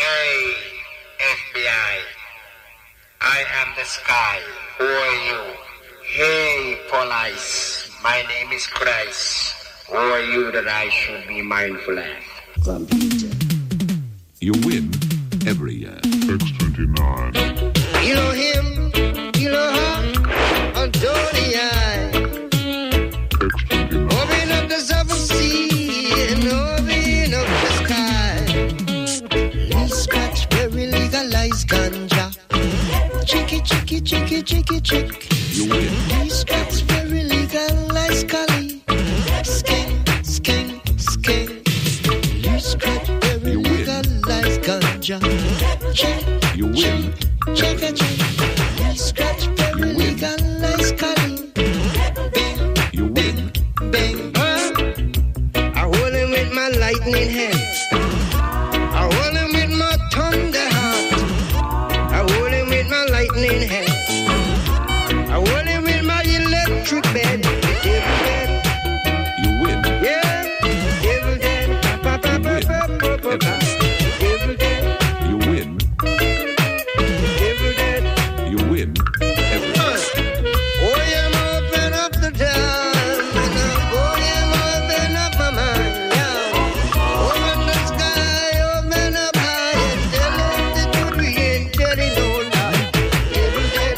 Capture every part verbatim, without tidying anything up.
Hey, F B I. I am the sky. Who are you? Hey, police. My name is Christ. Who are you that I should be mindful of? Computer. You win every year. X twenty-nine. You know him, you know her, Adonai. X twenty-nine. Open up the seven sea and open up the sky. Let's scratch very legalized ganja. Chicky, chicky, chicky, chicky, chick. You win. Let's scratch very legalized Cali. Skin, skin, skin. Let's scratch very You win. legalized ganja. Check, You win. check, check, check. Let's scratch very You win. legalized Cali. Bing, You win. bing. Uh, I hold him with my lightning hand. I hold him with my thunder heart. I hold him with my lightning hand. I hold him with my electric bed. Devil dead, You win. yeah. Devil dead, pa pa pa pa pa pa pa. Devil dead, You win. devil dead. You win every year. Oh, yeah, open up the dam. Oh, yeah, open up my mind. Yeah. Open the sky, open up high, and tell them the truth we ain't telling no lie. Devil dead.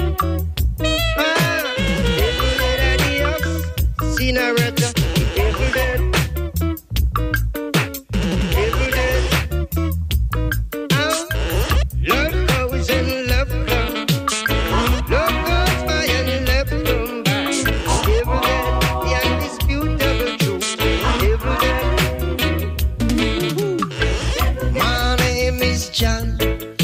Ah, devil dead, adios. Senorita. Devil dead. Devil dead. Ah, love goes and love comes. Love goes by and love come by. Devil dead, the undisputable truth. Devil dead. My name is John.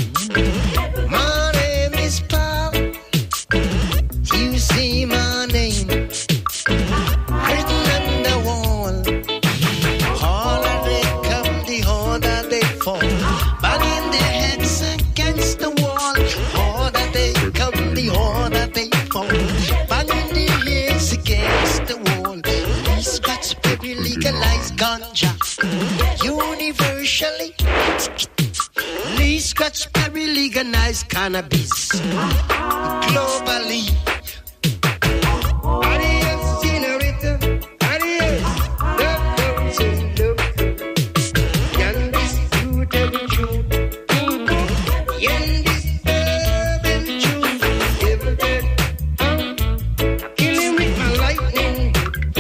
My name is Paul. You see my name written on the wall. Harder they come, the harder they fall. Banging their heads against the wall. Harder they come, the harder they fall. Banging their heads against the wall. We scratch baby legalized ganja. Universally. Lee scratch berry legalized cannabis. Globally. Adios, senorita. Adios. Love comes in love. Undisputable truth. Undisputable truth. Devil dead. Kill him with my lightning.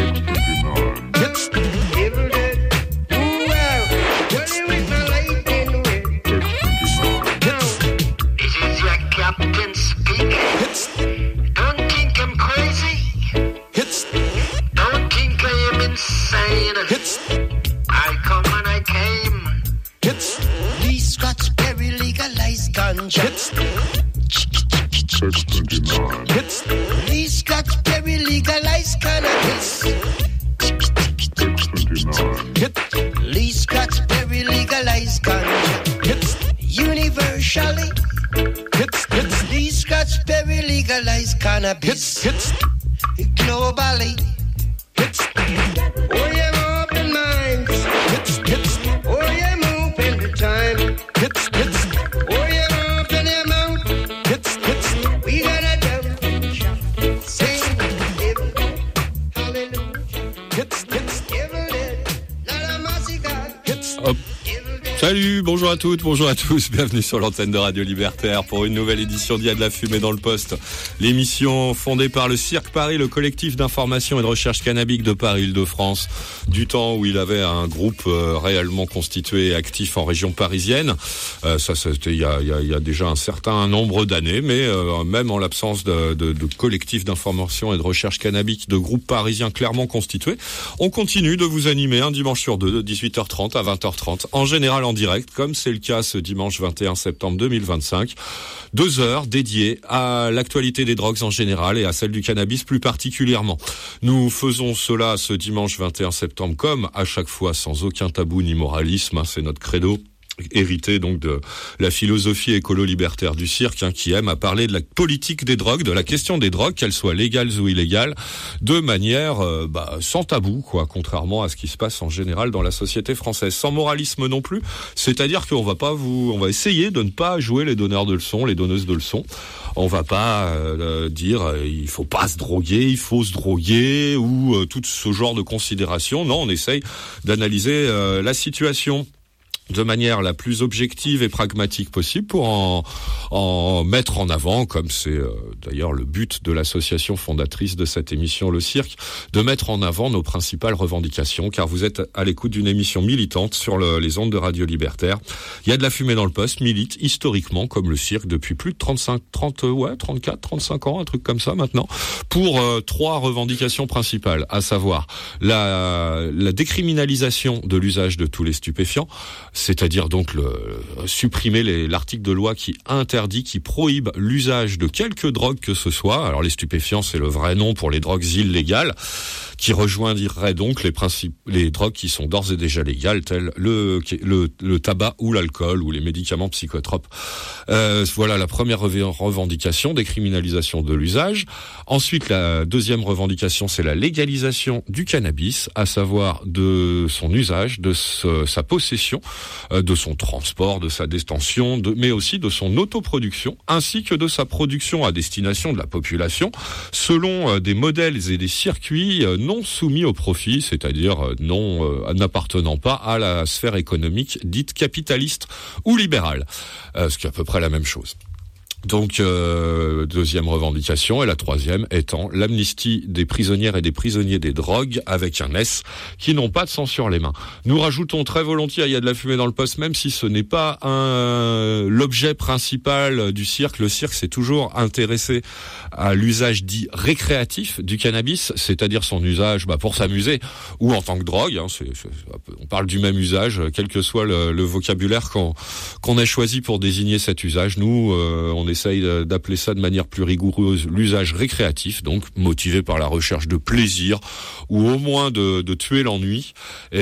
X twenty-nine. Devil dead. Ooh, wow. Kill him with my lightning. X twenty-nine. This is your captain speaking. Don't think I'm crazy. Don't think I am insane. I come and I came. Lee Scratch berry legalized ganja. X twenty-nine. Lee Scratch berry legalized cannabis. X twenty-nine. Lee Scratch berry legalized ganja. Universally. Lee Scratch berry legalized cannabis. Globally. Oh, yeah, open minds. Oh, yeah, open the time. Oh, yeah, open your mouth. We got a devil. Sing, devil. Hallelujah. Devil dead. Not a mercy God. Hop. Devil dead. Salut, bonjour à toutes, bonjour à tous, bienvenue sur l'antenne de Radio Libertaire pour une nouvelle édition d'Il y a de la fumée dans le poste. L'émission fondée par le Cirque Paris, le collectif d'information et de recherche cannabique de Paris-Île-de-France, du temps où il avait un groupe euh, réellement constitué et actif en région parisienne. Euh, ça, c'était il y a, il y a, il y a déjà un certain nombre d'années, mais euh, même en l'absence de, de, de collectif d'information et de recherche cannabique de groupes parisiens clairement constitués, on continue de vous animer un dimanche sur deux de dix-huit heures trente à vingt heures trente, en général en direct, comme c'est le cas ce dimanche vingt et un septembre deux mille vingt-cinq. Deux heures dédiées à l'actualité des drogues en général et à celle du cannabis plus particulièrement. Nous faisons cela ce dimanche vingt et un septembre comme à chaque fois, sans aucun tabou ni moralisme, hein, c'est notre credo. hérité donc de la philosophie écolo-libertaire du cirque, hein, qui aime à parler de la politique des drogues, de la question des drogues, qu'elles soient légales ou illégales, de manière euh, bah, sans tabou, quoi, contrairement à ce qui se passe en général dans la société française, sans moralisme non plus. C'est-à-dire qu'on va pas vous, on va essayer de ne pas jouer les donneurs de leçons, les donneuses de leçons. On va pas euh, dire euh, il faut pas se droguer, il faut se droguer ou euh, tout ce genre de considérations. Non, on essaye d'analyser euh, la situation de manière la plus objective et pragmatique possible pour en, en mettre en avant, comme c'est euh, d'ailleurs le but de l'association fondatrice de cette émission, le Cirque, de mettre en avant nos principales revendications, car vous êtes à l'écoute d'une émission militante sur le, les ondes de Radio Libertaire. Il y a de la fumée dans le poste, milite historiquement comme le Cirque depuis plus de trente-cinq, trente, ouais, trente-quatre, trente-cinq ans, un truc comme ça maintenant, pour euh, trois revendications principales, à savoir la, la décriminalisation de l'usage de tous les stupéfiants, c'est-à-dire donc le, supprimer les, l'article de loi qui interdit, qui prohibe l'usage de quelque drogue que ce soit. Alors les stupéfiants, c'est le vrai nom pour les drogues illégales, qui rejoindrait donc les principes, les drogues qui sont d'ores et déjà légales, telles le, le, le tabac ou l'alcool ou les médicaments psychotropes. Euh, voilà la première revendication, décriminalisation de l'usage. Ensuite, la deuxième revendication, c'est la légalisation du cannabis, à savoir de son usage, de ce, sa possession, de son transport, de sa détention, de, mais aussi de son autoproduction, ainsi que de sa production à destination de la population, selon des modèles et des circuits non soumis au profit, c'est-à-dire non euh, n'appartenant pas à la sphère économique dite capitaliste ou libérale, euh, ce qui est à peu près la même chose. Donc, euh, deuxième revendication, et la troisième étant l'amnistie des prisonnières et des prisonniers des drogues, avec un S, qui n'ont pas de sang sur les mains. Nous rajoutons très volontiers, il y a de la fumée dans le poste, même si ce n'est pas un, l'objet principal du cirque. Le cirque s'est toujours intéressé à l'usage dit récréatif du cannabis, c'est-à-dire son usage bah, pour s'amuser, ou en tant que drogue. Hein, c'est, c'est, on parle du même usage, quel que soit le, le vocabulaire qu'on, qu'on ait choisi pour désigner cet usage. Nous, euh, on essaye d'appeler ça de manière plus rigoureuse l'usage récréatif, donc motivé par la recherche de plaisir ou au moins de, de tuer l'ennui.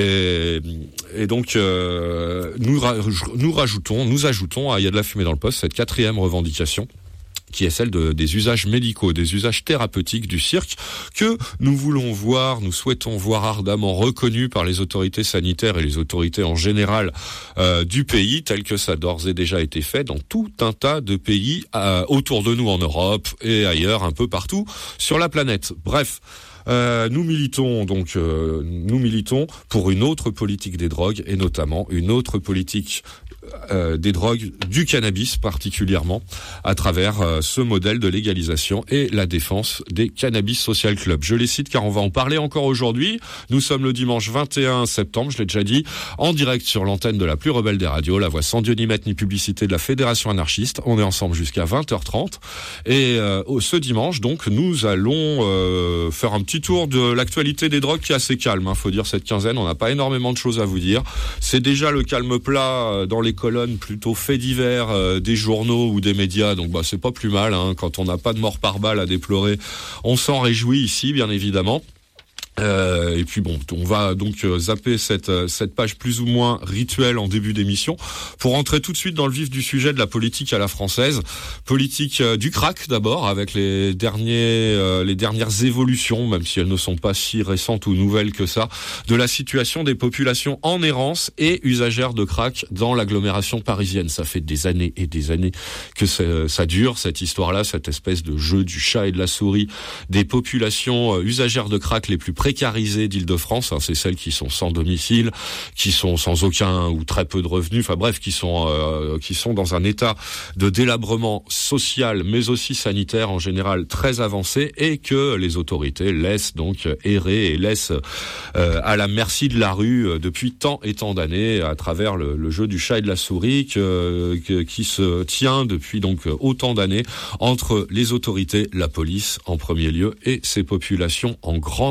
Et, et donc euh, nous, nous rajoutons, nous ajoutons à il y a de la fumée dans le poste cette quatrième revendication, qui est celle de, des usages médicaux, des usages thérapeutiques du cirque, que nous voulons voir, nous souhaitons voir ardemment reconnus par les autorités sanitaires et les autorités en général euh, du pays, tel que ça a d'ores et déjà été fait dans tout un tas de pays euh, autour de nous en Europe et ailleurs, un peu partout sur la planète. Bref. Euh, nous militons donc, euh, nous militons pour une autre politique des drogues et notamment une autre politique euh, des drogues, du cannabis particulièrement, à travers euh, ce modèle de légalisation et la défense des Cannabis Social Club. Je les cite car on va en parler encore aujourd'hui. Nous sommes le dimanche vingt et un septembre, je l'ai déjà dit, en direct sur l'antenne de la plus rebelle des radios, la voix sans Dieu ni maître ni publicité de la Fédération anarchiste. On est ensemble jusqu'à vingt heures trente et euh, ce dimanche donc nous allons euh, faire un petit tour de l'actualité des drogues qui est assez calme, hein, faut dire cette quinzaine, on n'a pas énormément de choses à vous dire. C'est déjà le calme plat dans les colonnes plutôt faits divers euh, des journaux ou des médias, donc bah c'est pas plus mal, hein, quand on n'a pas de mort par balle à déplorer, on s'en réjouit ici bien évidemment. Euh, et puis bon, on va donc euh, zapper cette euh, cette page plus ou moins rituelle en début d'émission pour entrer tout de suite dans le vif du sujet de la politique à la française, politique euh, du crack d'abord, avec les derniers euh, les dernières évolutions, même si elles ne sont pas si récentes ou nouvelles que ça, de la situation des populations en errance et usagères de crack dans l'agglomération parisienne. Ça fait des années et des années que ça, ça dure cette histoire-là, cette espèce de jeu du chat et de la souris des populations euh, usagères de crack les plus précarisées d'Île-de-France, hein, c'est celles qui sont sans domicile, qui sont sans aucun ou très peu de revenus, enfin bref, qui sont euh, qui sont dans un état de délabrement social, mais aussi sanitaire en général très avancé, et que les autorités laissent donc errer et laissent euh, à la merci de la rue euh, depuis tant et tant d'années, à travers le, le jeu du chat et de la souris que, que, qui se tient depuis donc autant d'années entre les autorités, la police en premier lieu, et ces populations en grande grande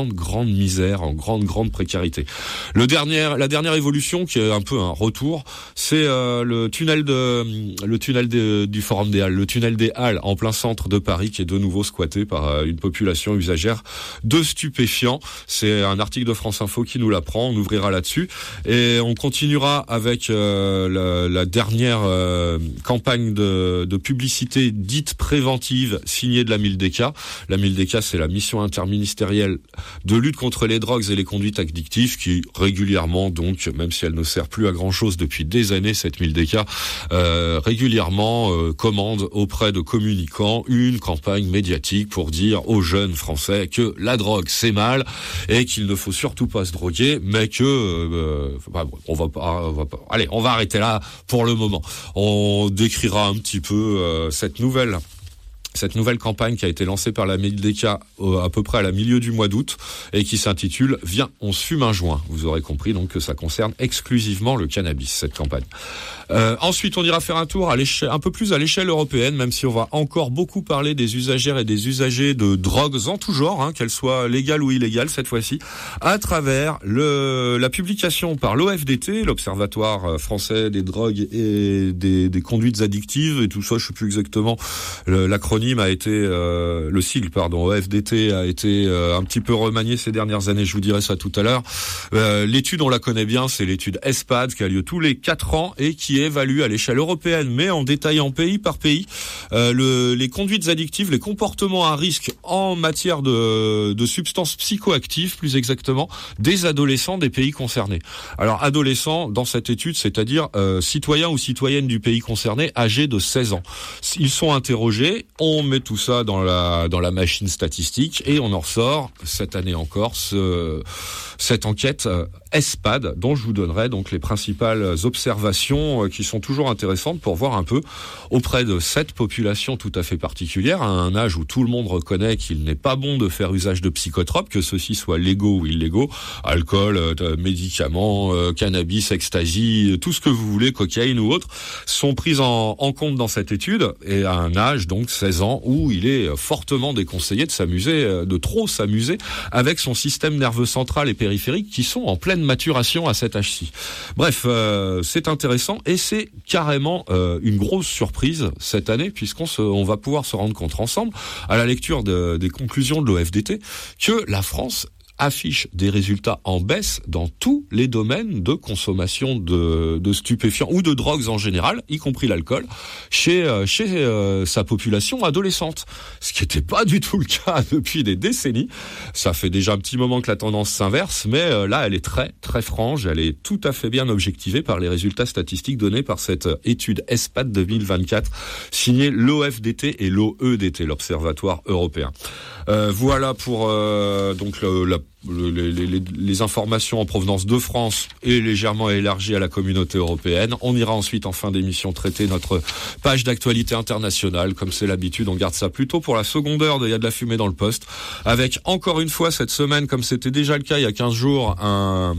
grande misère, en grande grande précarité. Le dernier, la dernière évolution qui est un peu un retour, c'est euh, le tunnel de le tunnel de, du Forum des Halles, le tunnel des Halles en plein centre de Paris qui est de nouveau squatté par euh, une population usagère de stupéfiants. C'est un article de France Info qui nous l'apprend. On ouvrira là-dessus et on continuera avec euh, la, la dernière euh, campagne de, de publicité dite préventive signée de la Mildeka. La Mildeka, c'est la mission interministérielle de lutte contre les drogues et les conduites addictives qui régulièrement, donc, même si elle ne sert plus à grand-chose depuis des années, cette Mildeka, euh, régulièrement euh, commande auprès de communicants une campagne médiatique pour dire aux jeunes Français que la drogue c'est mal et qu'il ne faut surtout pas se droguer, mais que euh, bah, on va pas, on va pas, allez, on va arrêter là pour le moment. On décrira un petit peu euh, cette nouvelle. Cette nouvelle campagne qui a été lancée par la Mildeka à peu près à la milieu du mois d'août et qui s'intitule « Viens, on se fume un joint ». Vous aurez compris donc que ça concerne exclusivement le cannabis, cette campagne. Euh, ensuite, on ira faire un tour à l'échelle, un peu plus à l'échelle européenne, même si on va encore beaucoup parler des usagères et des usagers de drogues en tout genre, hein, qu'elles soient légales ou illégales cette fois-ci, à travers le, la publication par l'O F D T, l'Observatoire français des drogues et des, des conduites addictives et tout ça, je sais plus exactement le, l'acronyme a été euh, le sigle pardon O F D T a été euh, un petit peu remanié ces dernières années, je vous dirai ça tout à l'heure. Euh, l'étude on la connaît bien, c'est l'étude ESPAD qui a lieu tous les quatre ans et qui évalue à l'échelle européenne mais en détaillant pays par pays euh, le, les conduites addictives, les comportements à risque en matière de, de substances psychoactives plus exactement des adolescents des pays concernés. Alors adolescents dans cette étude, c'est-à-dire euh, citoyens ou citoyennes du pays concerné âgés de seize ans. Ils sont interrogés, on met tout ça dans la dans la machine statistique et on en ressort cette année encore ce, cette enquête euh, ESPAD dont je vous donnerai donc les principales observations euh, qui sont toujours intéressantes pour voir un peu auprès de cette population tout à fait particulière à un âge où tout le monde reconnaît qu'il n'est pas bon de faire usage de psychotropes, que ceux-ci soient légaux ou illégaux, alcool, euh, médicaments, euh, cannabis, ecstasy, tout ce que vous voulez, cocaïne ou autre, sont pris en, en compte dans cette étude et à un âge donc seize ans où il est fortement déconseillé de s'amuser, de trop s'amuser avec son système nerveux central et périphérique qui sont en pleine maturation à cet âge-ci. Bref, euh, c'est intéressant et c'est carrément euh, une grosse surprise cette année puisqu'on se, on va pouvoir se rendre compte ensemble à la lecture de, des conclusions de l'O F D T que la France affiche des résultats en baisse dans tous les domaines de consommation de, de stupéfiants ou de drogues en général, y compris l'alcool, chez, chez euh, sa population adolescente. Ce qui n'était pas du tout le cas depuis des décennies. Ça fait déjà un petit moment que la tendance s'inverse, mais euh, là, elle est très, très franche. Elle est tout à fait bien objectivée par les résultats statistiques donnés par cette étude ESPAD deux mille vingt-quatre, signée l'O F D T et l'O E D T, l'Observatoire européen. Euh, voilà pour euh, donc le, la Les, les, les informations en provenance de France et légèrement élargies à la communauté européenne. On ira ensuite en fin d'émission traiter notre page d'actualité internationale. Comme c'est l'habitude, on garde ça plutôt pour la seconde heure de Il y a de la fumée dans le poste. Avec encore une fois cette semaine, comme c'était déjà le cas il y a quinze jours, un...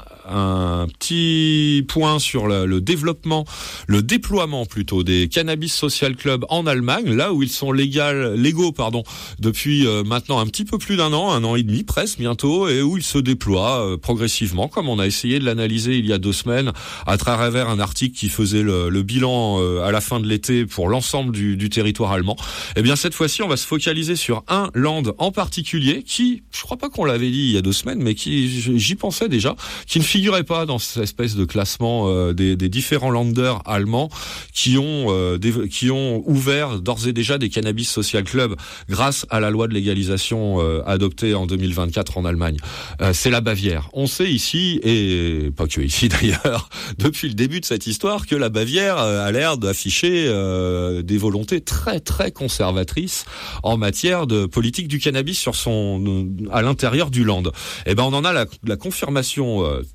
un petit point sur le, le développement, le déploiement plutôt des Cannabis Social Club en Allemagne, là où ils sont légal, légaux pardon, depuis euh, maintenant un petit peu plus d'un an, un an et demi presque bientôt, et où ils se déploient euh, progressivement, comme on a essayé de l'analyser il y a deux semaines à travers un article qui faisait le, le bilan euh, à la fin de l'été pour l'ensemble du, du territoire allemand. Et bien cette fois-ci, on va se focaliser sur un land en particulier qui, je crois pas qu'on l'avait dit il y a deux semaines, mais qui, j'y pensais déjà, qui ne figurait pas dans cette espèce de classement euh, des, des différents landers allemands qui ont euh, des, qui ont ouvert d'ores et déjà des cannabis social clubs grâce à la loi de légalisation euh, adoptée en deux mille vingt-quatre en Allemagne. Euh, c'est la Bavière. On sait ici, et pas que ici d'ailleurs, depuis le début de cette histoire, que la Bavière euh, a l'air d'afficher euh, des volontés très très conservatrices en matière de politique du cannabis sur son à l'intérieur du land. Et ben on en a la, la confirmation euh, très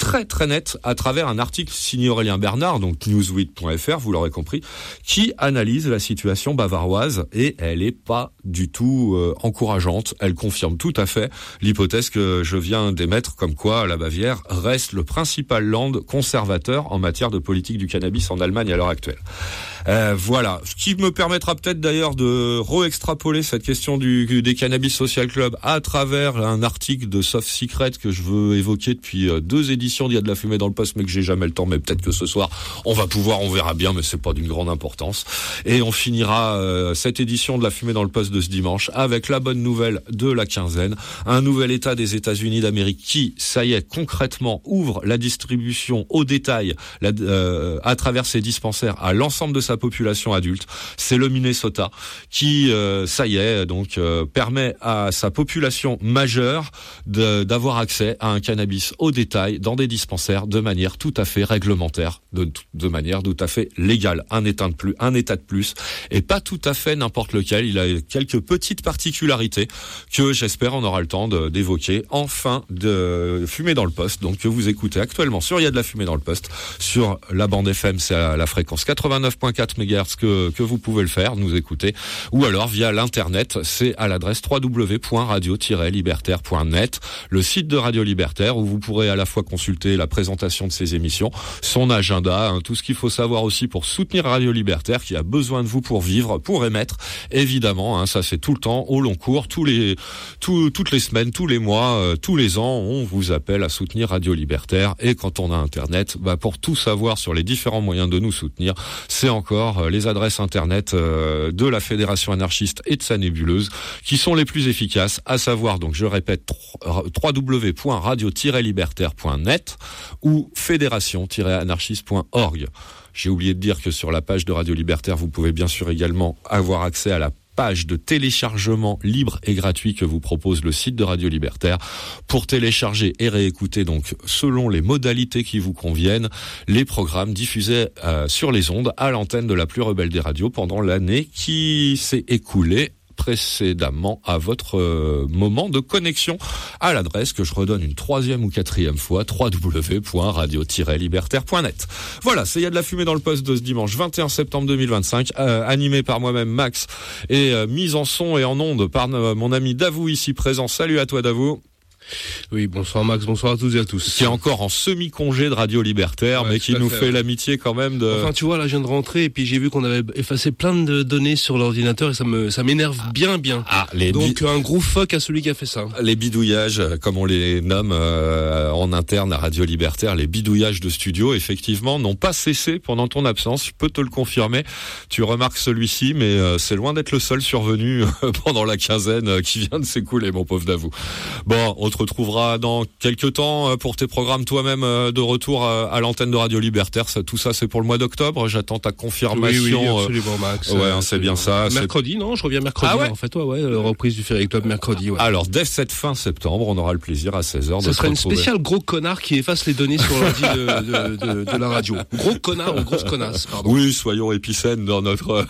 très très nette à travers un article signé Aurélien Bernard, donc newsweek point f r, vous l'aurez compris, qui analyse la situation bavaroise et elle est pas du tout euh, encourageante. Elle confirme tout à fait l'hypothèse que je viens d'émettre, comme quoi la Bavière reste le principal land conservateur en matière de politique du cannabis en Allemagne à l'heure actuelle. Euh, voilà, ce qui me permettra peut-être d'ailleurs de re-extrapoler cette question du, des Cannabis Social Club à travers un article de Soft Secret que je veux évoquer depuis deux éditions d'Il y a de la fumée dans le poste, mais que j'ai jamais le temps, mais peut-être que ce soir on va pouvoir, on verra bien, mais c'est pas d'une grande importance. Et on finira euh, cette édition de la fumée dans le poste de ce dimanche avec la bonne nouvelle de la quinzaine, un nouvel État des États-Unis d'Amérique qui, ça y est, concrètement ouvre la distribution au détail la, euh, à travers ses dispensaires à l'ensemble de sa population adulte. C'est le Minnesota qui, euh, ça y est, donc euh, permet à sa population majeure de, d'avoir accès à un cannabis au détail dans des dispensaires de manière tout à fait réglementaire, de, de manière tout à fait légale. Un état de plus, un état de plus, et pas tout à fait n'importe lequel. Il a quelques petites particularités que j'espère on aura le temps de, d'évoquer en fin de Fumée dans le poste, donc que vous écoutez actuellement sur Il y a de la fumée dans le poste, sur la bande F M, c'est à la fréquence quatre-vingt-neuf virgule quatre mégahertz que, que vous pouvez le faire, nous écouter, ou alors via l'internet, c'est à l'adresse w w w point radio tiret libertaire point net, le site de Radio Libertaire, où vous pourrez à la fois consulter la présentation de ses émissions, son agenda, hein, tout ce qu'il faut savoir aussi pour soutenir Radio Libertaire, qui a besoin de vous pour vivre, pour émettre, évidemment, hein, ça c'est tout le temps, au long cours, tous les, tout, toutes les semaines, tous les mois, euh, tous les ans, on vous appelle à soutenir Radio Libertaire, et quand on a internet, bah, pour tout savoir sur les différents moyens de nous soutenir, c'est encore les adresses internet euh, de la Fédération anarchiste et de sa nébuleuse qui sont les plus efficaces, à savoir, donc je répète, w w w point radio tiret libertaire point net ou fédération tiret anarchiste point org. J'ai oublié de dire que sur la page de Radio Libertaire, vous pouvez bien sûr également avoir accès à la page de téléchargement libre et gratuit que vous propose le site de Radio Libertaire pour télécharger et réécouter, donc selon les modalités qui vous conviennent, les programmes diffusés euh, sur les ondes à l'antenne de la plus rebelle des radios pendant l'année qui s'est écoulée précédemment à votre euh, moment de connexion à l'adresse que je redonne une troisième ou quatrième fois, w w w point radio tiret libertaire point net. Voilà, c'est Il y a de la fumée dans le poste de ce dimanche vingt et un septembre deux mille vingt-cinq, euh, animé par moi-même Max et euh, mise en son et en onde par euh, mon ami Davou ici présent. Salut à toi Davou. Oui, bonsoir Max, bonsoir à tous et à tous. Qui est encore en semi-congé de Radio Libertaire, ouais, mais qui nous fait, fait l'amitié quand même de... Enfin, tu vois, là, je viens de rentrer et puis j'ai vu qu'on avait effacé plein de données sur l'ordinateur et ça me, ça m'énerve ah. bien, bien. Ah, les Donc, bi... un gros fuck à celui qui a fait ça. Les bidouillages, comme on les nomme euh, en interne à Radio Libertaire, les bidouillages de studio, effectivement, n'ont pas cessé pendant ton absence. Je peux te le confirmer. Tu remarques celui-ci, mais euh, c'est loin d'être le seul survenu euh, pendant la quinzaine euh, qui vient de s'écouler, mon pauvre Davou. Bon, on te retrouvera dans quelques temps pour tes programmes toi-même de retour à l'antenne de Radio Libertaire. Ça, tout ça, c'est pour le mois d'octobre. J'attends ta confirmation. Oui, oui, absolument, Max. Ouais, hein, c'est bien ça. Mercredi, non, je reviens mercredi. Ah ouais, en fait, ouais, ouais, reprise du Ferry Club mercredi. Ouais. Alors, dès cette fin septembre, on aura le plaisir à seize heures de se retrouver. Ce serait une spéciale gros connard qui efface les données sur l'ordi de, de, de, de la radio. Gros connard ou grosse connasse, pardon. Oui, soyons épicènes dans notre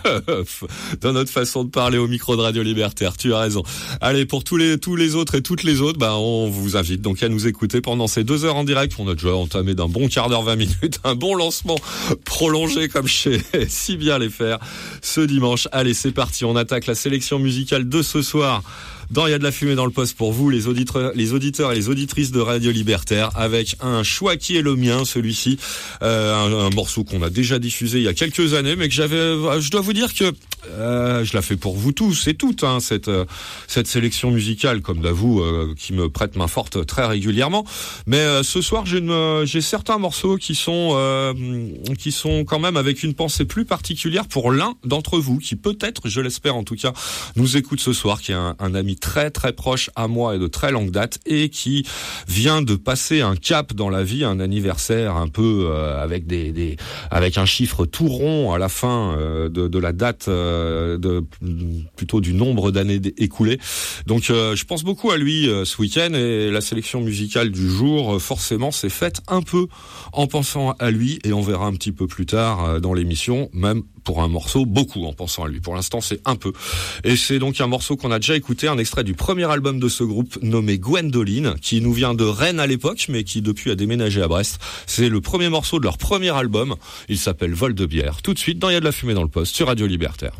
dans notre façon de parler au micro de Radio Libertaire. Tu as raison. Allez, pour tous les tous les autres et toutes les autres, bah, on vous invite donc à nous écouter pendant ces deux heures en direct. On a déjà entamé d'un bon quart d'heure, vingt minutes, un bon lancement prolongé comme je sais si bien les faire ce dimanche. Allez, c'est parti, on attaque la sélection musicale de ce soir. Dans Il y a de la fumée dans le poste pour vous, les auditeurs, les auditeurs et les auditrices de Radio Libertaire, avec un choix qui est le mien, celui-ci, euh, un, un morceau qu'on a déjà diffusé il y a quelques années, mais que j'avais, je dois vous dire que euh, je la fais pour vous tous et toutes, hein, cette euh, cette sélection musicale, comme d'avoue, euh, qui me prête main forte très régulièrement. Mais euh, ce soir, j'ai une, j'ai certains morceaux qui sont euh, qui sont quand même avec une pensée plus particulière pour l'un d'entre vous, qui peut-être, je l'espère en tout cas, nous écoute ce soir, qui est un, un ami très très proche à moi et de très longue date, et qui vient de passer un cap dans la vie, un anniversaire un peu euh, avec des, des avec un chiffre tout rond à la fin euh, de, de la date, euh, de plutôt du nombre d'années écoulées. Donc euh, je pense beaucoup à lui euh, ce week-end, et la sélection musicale du jour euh, forcément s'est faite un peu en pensant à lui, et on verra un petit peu plus tard euh, dans l'émission, même pour un morceau, beaucoup en pensant à lui. Pour l'instant, c'est un peu. Et c'est donc un morceau qu'on a déjà écouté, un extrait du premier album de ce groupe nommé Gwendoline, qui nous vient de Rennes à l'époque, mais qui depuis a déménagé à Brest. C'est le premier morceau de leur premier album. Il s'appelle Vol de bière. Tout de suite, dans Il y a de la fumée dans le poste, sur Radio Libertaire.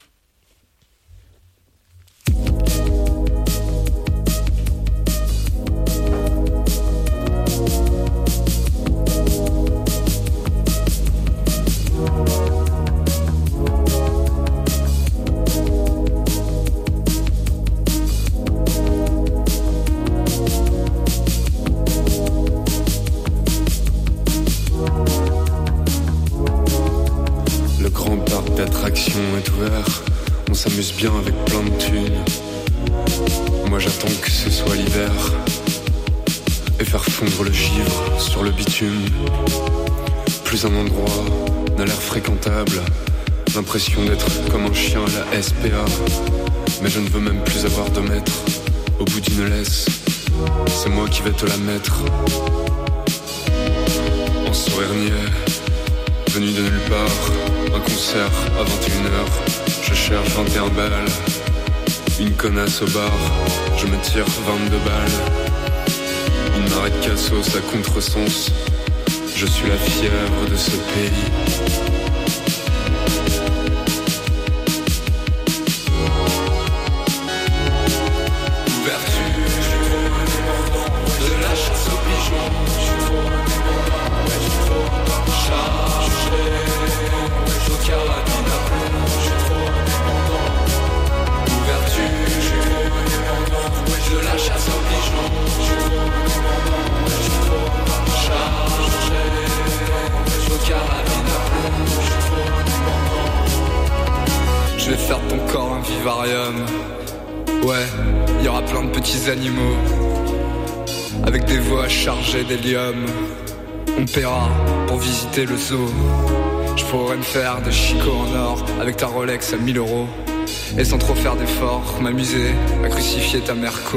Est ouvert, on s'amuse bien avec plein de thunes. Moi j'attends que ce soit l'hiver et faire fondre le givre sur le bitume. Plus un endroit n'a l'air fréquentable, l'impression d'être comme un chien à la S P A. Mais je ne veux même plus avoir de maître au bout d'une laisse. C'est moi qui vais te la mettre. En sourire niais, venu de nulle part, un concert à vingt et une heures, je cherche vingt et un balles, une connasse au bar, je me tire vingt-deux balles, une marée de cassos à contresens, je suis la fièvre de ce pays. Ouverture, je suis trop indépendant, de la chasse aux pigeons, je suis trop indépendant, ouais, je suis trop chargé, au carabine à plomb, je suis trop indépendant. Ouverture, je suis trop indépendant, ouais, de la chasse aux pigeons, je suis trop indépendant, ouais, je suis trop chargé, au carabine à plomb, je suis trop indépendant. Je vais faire de ton corps un vivarium. Ouais, il y aura plein de petits animaux avec des voix chargées d'hélium. On paiera pour visiter le zoo. Je pourrais me faire des chicots en or avec ta Rolex à mille euros. Et sans trop faire d'efforts, m'amuser à crucifier ta Merco.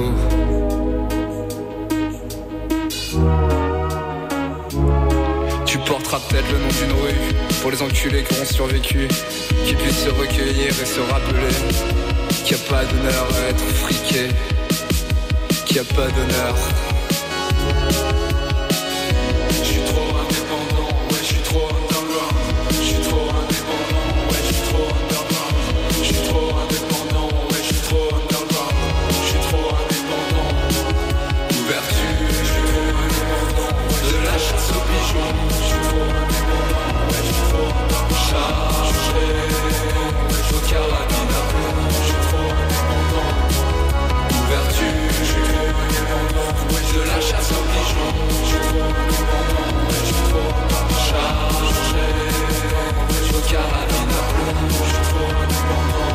Tu porteras peut-être le nom d'une rue pour les enculés qui auront survécu, qui puissent se recueillir et se rappeler qu'il n'y a pas d'honneur à être friqué, qu'il n'y a pas d'honneur. Je suis trop indépendant, ouais, je suis trop underground. Je suis trop indépendant, ouais, je suis trop underground. Je suis trop indépendant, ouais, je suis trop underground. Je suis trop indépendant. Ouverture, je suis trop indépendant. De la chasse aux pigeons, je suis trop indépendant, ouais, je suis trop chargé. Au carabine à plomb, je suis trop indépendant. Ouverture, je suis trop indépendant, ouais, de la chasse aux pigeons, je suis trop indépendant, ouais, je suis trop chargé. Au carabine à plomb, je suis trop indépendant.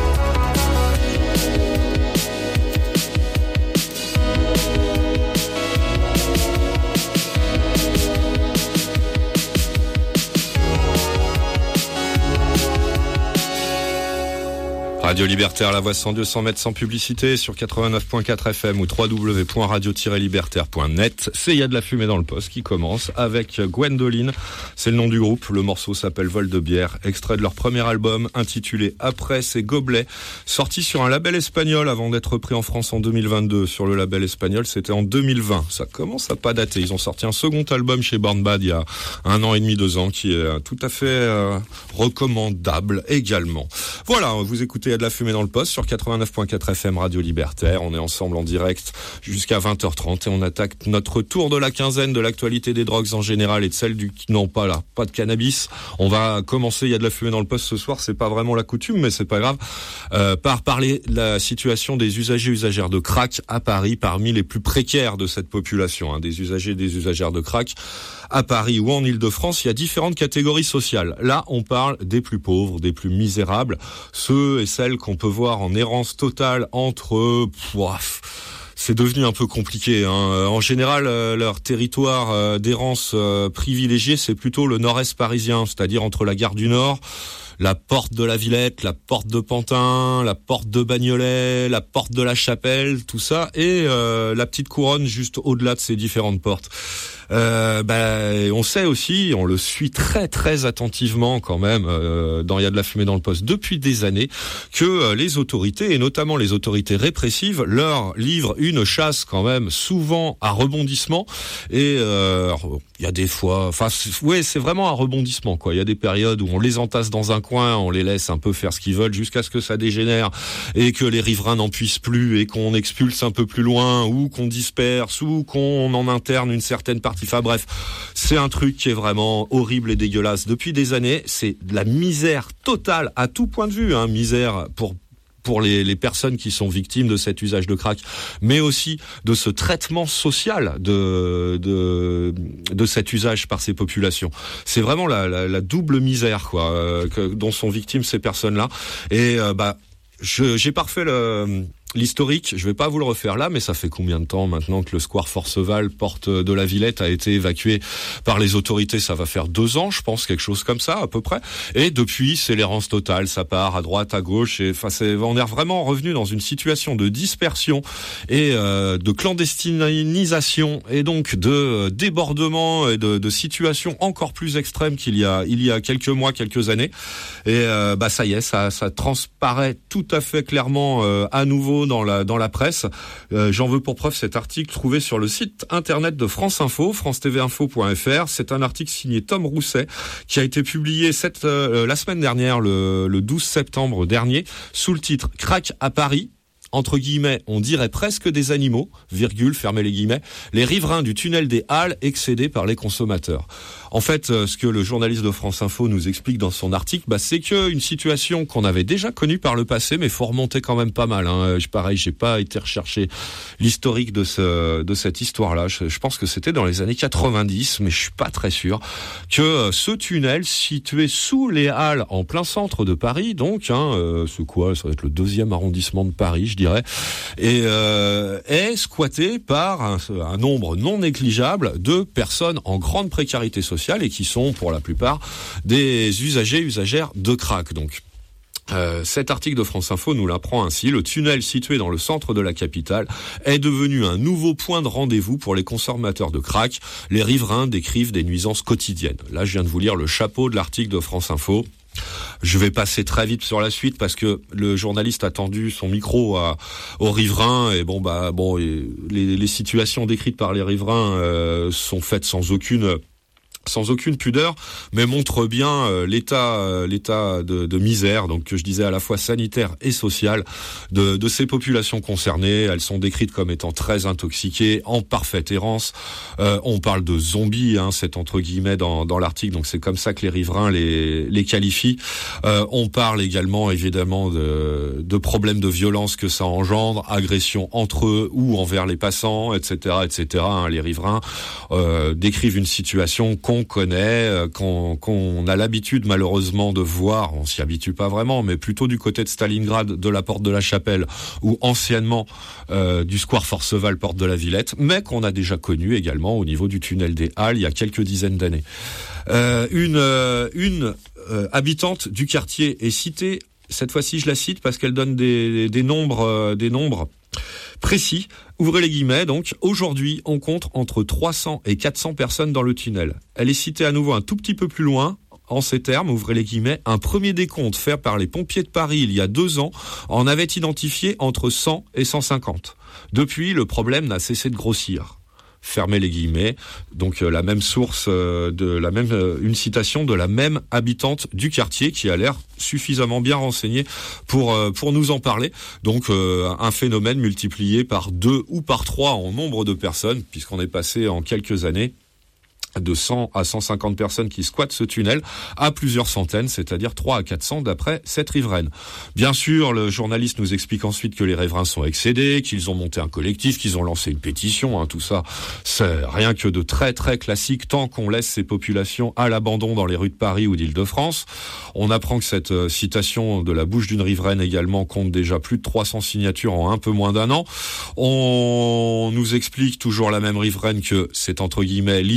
Radio Libertaire, la voix sans Dieu, sans mètres, sans publicité, sur quatre-vingt-neuf virgule quatre F M ou w w w point radio tiret libertaire point net. C'est Il y a de la fumée dans le poste qui commence avec Gwendoline. C'est le nom du groupe. Le morceau s'appelle Vol de bière, extrait de leur premier album intitulé Après ces gobelets, sorti sur un label espagnol avant d'être repris en France en deux mille vingt-deux. Sur le label espagnol, c'était en deux mille vingt. Ça commence à pas dater. Ils ont sorti un second album chez Born Bad il y a un an et demi, deux ans, qui est tout à fait euh, recommandable également. Voilà, vous écoutez de la fumée dans le poste sur quatre-vingt-neuf virgule quatre F M Radio Libertaire. On est ensemble en direct jusqu'à vingt heures trente et on attaque notre tour de la quinzaine de l'actualité des drogues en général et de celle du non pas là, pas de cannabis. On va commencer, il y a de la fumée dans le poste ce soir, c'est pas vraiment la coutume mais c'est pas grave, euh, par parler de la situation des usagers usagères de crack à Paris, parmi les plus précaires de cette population, hein, des usagers et des usagères de crack à Paris ou en Île-de-France. Il y a différentes catégories sociales. Là, on parle des plus pauvres, des plus misérables, ceux et celles qu'on peut voir en errance totale entre... Pff, c'est devenu un peu compliqué, hein. En général, euh, leur territoire euh, d'errance euh, privilégié, c'est plutôt le nord-est parisien, c'est-à-dire entre la gare du Nord, la porte de la Villette, la porte de Pantin, la porte de Bagnolet, la porte de la Chapelle, tout ça, et euh, la petite couronne juste au-delà de ces différentes portes. Euh, bah, on sait aussi, on le suit très très attentivement quand même euh, dans Il y a de la fumée dans le poste depuis des années, que euh, les autorités, et notamment les autorités répressives, leur livrent une chasse quand même souvent à rebondissement. Et euh, il y a des fois, enfin ouais, c'est vraiment un rebondissement quoi. Il y a des périodes où on les entasse dans un coin, on les laisse un peu faire ce qu'ils veulent jusqu'à ce que ça dégénère et que les riverains n'en puissent plus et qu'on expulse un peu plus loin ou qu'on disperse ou qu'on en interne une certaine partie. Enfin bref, c'est un truc qui est vraiment horrible et dégueulasse depuis des années. C'est de la misère totale à tout point de vue, hein, misère pour pour les, les personnes qui sont victimes de cet usage de crack, mais aussi de ce traitement social de de de cet usage par ces populations. C'est vraiment la, la, la double misère quoi euh, que, dont sont victimes ces personnes-là. Et euh, bah je, j'ai pas refait le l'historique, je vais pas vous le refaire là, mais ça fait combien de temps maintenant que le square Forceval, porte de la Villette, a été évacué par les autorités? Ça va faire deux ans, je pense, quelque chose comme ça, à peu près. Et depuis, c'est l'errance totale, ça part à droite, à gauche, et enfin, c'est, on est vraiment revenu dans une situation de dispersion et euh, de clandestinisation, et donc de débordement et de, de situations encore plus extrêmes qu'il y a, il y a quelques mois, quelques années. Et euh, bah ça y est, ça, ça transparaît tout à fait clairement euh, à nouveau dans la dans la presse. Euh, j'en veux pour preuve cet article trouvé sur le site internet de France Info, france t v info point f r. C'est un article signé Tom Rousset qui a été publié cette euh, la semaine dernière, le, le douze septembre dernier, sous le titre « Crack à Paris ». Entre guillemets, on dirait presque des animaux, virgule, fermez les guillemets, les riverains du tunnel des Halles excédés par les consommateurs. En fait, ce que le journaliste de France Info nous explique dans son article, bah, c'est qu'une situation qu'on avait déjà connue par le passé, mais faut remonter quand même pas mal. Hein. Pareil, j'ai pas été rechercher l'historique de ce de cette histoire-là. Je, je pense que c'était dans les années quatre-vingt-dix, mais je suis pas très sûr. Que ce tunnel situé sous les Halles, en plein centre de Paris, donc, hein, euh, c'est quoi ? Ça va être le deuxième arrondissement de Paris, je dirais, et euh, est squatté par un, un nombre non négligeable de personnes en grande précarité sociale et qui sont pour la plupart des usagers, usagères de crack. Donc, euh, cet article de France Info nous l'apprend ainsi. Le tunnel situé dans le centre de la capitale est devenu un nouveau point de rendez-vous pour les consommateurs de crack. Les riverains décrivent des nuisances quotidiennes. Là, je viens de vous lire le chapeau de l'article de France Info. Je vais passer très vite sur la suite parce que le journaliste a tendu son micro à, aux riverains et bon bah bon et les, les situations décrites par les riverains euh, sont faites sans aucune sans aucune pudeur, mais montre bien euh, l'état euh, l'état de, de misère, donc que je disais à la fois sanitaire et social de, de ces populations concernées. Elles sont décrites comme étant très intoxiquées, en parfaite errance. Euh, on parle de zombies, hein, c'est entre guillemets dans, dans l'article, donc c'est comme ça que les riverains les, les qualifient. Euh, on parle également évidemment de, de problèmes de violence que ça engendre, agressions entre eux ou envers les passants, et cetera, et cetera. Hein, les riverains euh, décrivent une situation qu'on connaît, qu'on, qu'on a l'habitude malheureusement de voir, on s'y habitue pas vraiment, mais plutôt du côté de Stalingrad, de la porte de la Chapelle, ou anciennement euh, du square Forceval, porte de la Villette, mais qu'on a déjà connu également au niveau du tunnel des Halles il y a quelques dizaines d'années. Euh, une euh, une euh, habitante du quartier est citée, cette fois-ci je la cite parce qu'elle donne des, des nombres, euh, des nombres précis. Ouvrez les guillemets, donc, aujourd'hui, on compte entre trois cents et quatre cents personnes dans le tunnel. Elle est citée à nouveau un tout petit peu plus loin, en ces termes, ouvrez les guillemets, un premier décompte fait par les pompiers de Paris il y a deux ans en avait identifié entre cent et cent cinquante. Depuis, le problème n'a cessé de grossir. Fermez les guillemets. Donc euh, la même source euh, de la même euh, une citation de la même habitante du quartier qui a l'air suffisamment bien renseignée pour euh, pour nous en parler. Donc euh, un phénomène multiplié par deux ou par trois en nombre de personnes, puisqu'on est passé en quelques années de cent à cent cinquante personnes qui squattent ce tunnel à plusieurs centaines, c'est-à-dire trois à quatre cents d'après cette riveraine. Bien sûr, le journaliste nous explique ensuite que les riverains sont excédés, qu'ils ont monté un collectif, qu'ils ont lancé une pétition, hein, tout ça, c'est rien que de très très classique tant qu'on laisse ces populations à l'abandon dans les rues de Paris ou d'Île-de-France. On apprend que cette euh, citation de la bouche d'une riveraine également compte déjà plus de trois cents signatures en un peu moins d'un an. On nous explique toujours la même riveraine que c'est entre guillemets l'idée est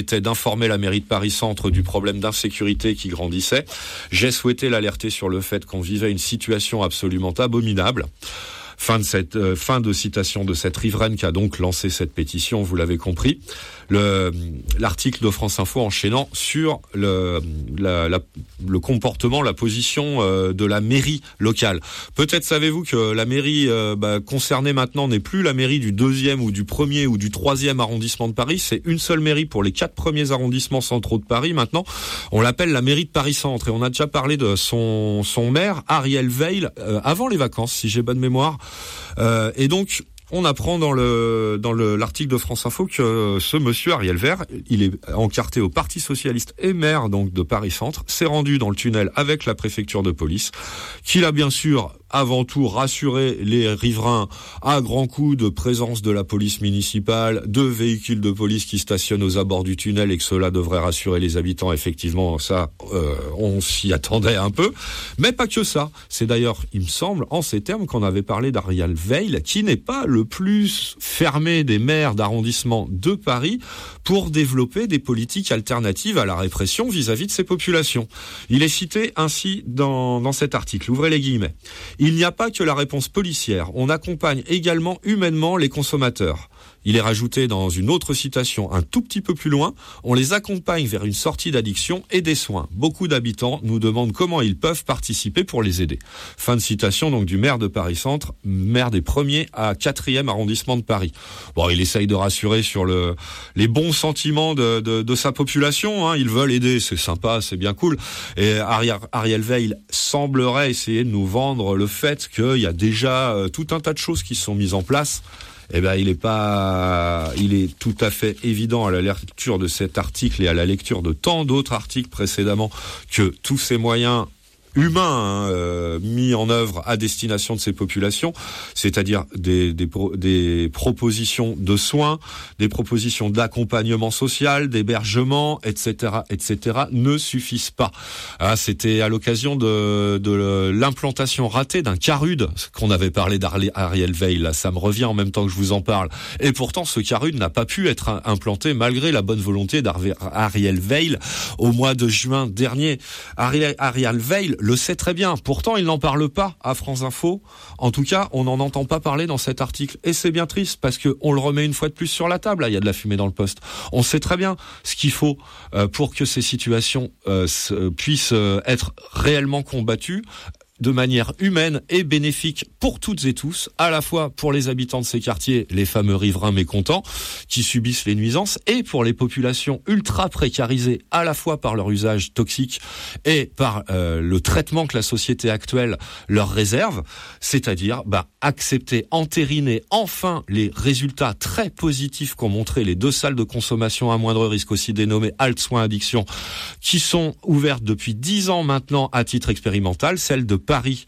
était d'informer la mairie de Paris-Centre du problème d'insécurité qui grandissait. J'ai souhaité l'alerter sur le fait qu'on vivait une situation absolument abominable. Fin de cette euh, fin de citation de cette riveraine qui a donc lancé cette pétition, vous l'avez compris. Le, l'article de France Info enchaînant sur le, la, la, le comportement, la position euh, de la mairie locale. Peut-être savez-vous que la mairie euh, bah, concernée maintenant n'est plus la mairie du deuxième ou du premier ou du troisième arrondissement de Paris. C'est une seule mairie pour les quatre premiers arrondissements centraux de Paris. Maintenant, on l'appelle la mairie de Paris-Centre et on a déjà parlé de son, son maire, Ariel Veil, euh, avant les vacances, si j'ai bonne mémoire. Euh, et donc, on apprend dans le dans le l'article de France Info que ce monsieur Ariel Veil, il est encarté au Parti socialiste et maire donc de Paris-Centre, s'est rendu dans le tunnel avec la préfecture de police, qu'il a bien sûr avant tout rassurer les riverains à grands coups de présence de la police municipale, de véhicules de police qui stationnent aux abords du tunnel et que cela devrait rassurer les habitants. Effectivement, ça, euh, on s'y attendait un peu. Mais pas que ça. C'est d'ailleurs, il me semble, en ces termes qu'on avait parlé d'Ariel Veil, qui n'est pas le plus fermé des maires d'arrondissement de Paris pour développer des politiques alternatives à la répression vis-à-vis de ces populations. Il est cité ainsi dans, dans cet article. Ouvrez les guillemets. Il n'y a pas que la réponse policière, on accompagne également humainement les consommateurs. Il est rajouté dans une autre citation, un tout petit peu plus loin, on les accompagne vers une sortie d'addiction et des soins. Beaucoup d'habitants nous demandent comment ils peuvent participer pour les aider. Fin de citation donc du maire de Paris-Centre, maire des premiers à quatrième arrondissement de Paris. Bon, il essaye de rassurer sur le, les bons sentiments de, de, de sa population, hein. Ils veulent aider, c'est sympa, c'est bien cool. Et Ariel, Ariel Veil semblerait essayer de nous vendre le fait qu'il y a déjà euh, tout un tas de choses qui sont mises en place. Eh ben, il est pas, il est tout à fait évident à la lecture de cet article et à la lecture de tant d'autres articles précédemment que tous ces moyens humains hein, euh, mis en œuvre à destination de ces populations, c'est-à-dire des, des, des propositions de soins, des propositions d'accompagnement social, d'hébergement, et cetera, et cetera, ne suffisent pas. Ah, c'était à l'occasion de, de l'implantation ratée d'un CARUD, qu'on avait parlé d'Ariel Veil, là, ça me revient en même temps que je vous en parle. Et pourtant, ce CARUD n'a pas pu être implanté malgré la bonne volonté d'Ariel Veil au mois de juin dernier. Ariel, Ariel Veil le sait très bien. Pourtant, il n'en parle pas à France Info. En tout cas, on n'en entend pas parler dans cet article. Et c'est bien triste parce que on le remet une fois de plus sur la table. Là, il y a de la fumée dans le poste. On sait très bien ce qu'il faut euh, pour que ces situations euh, puissent euh, être réellement combattues de manière humaine et bénéfique pour toutes et tous, à la fois pour les habitants de ces quartiers, les fameux riverains mécontents, qui subissent les nuisances, et pour les populations ultra précarisées, à la fois par leur usage toxique et par euh, le traitement que la société actuelle leur réserve, c'est-à-dire bah, accepter, entériner enfin les résultats très positifs qu'ont montré les deux salles de consommation à moindre risque, aussi dénommées Alt Soins Addiction, qui sont ouvertes depuis dix ans maintenant à titre expérimental, celle de Paris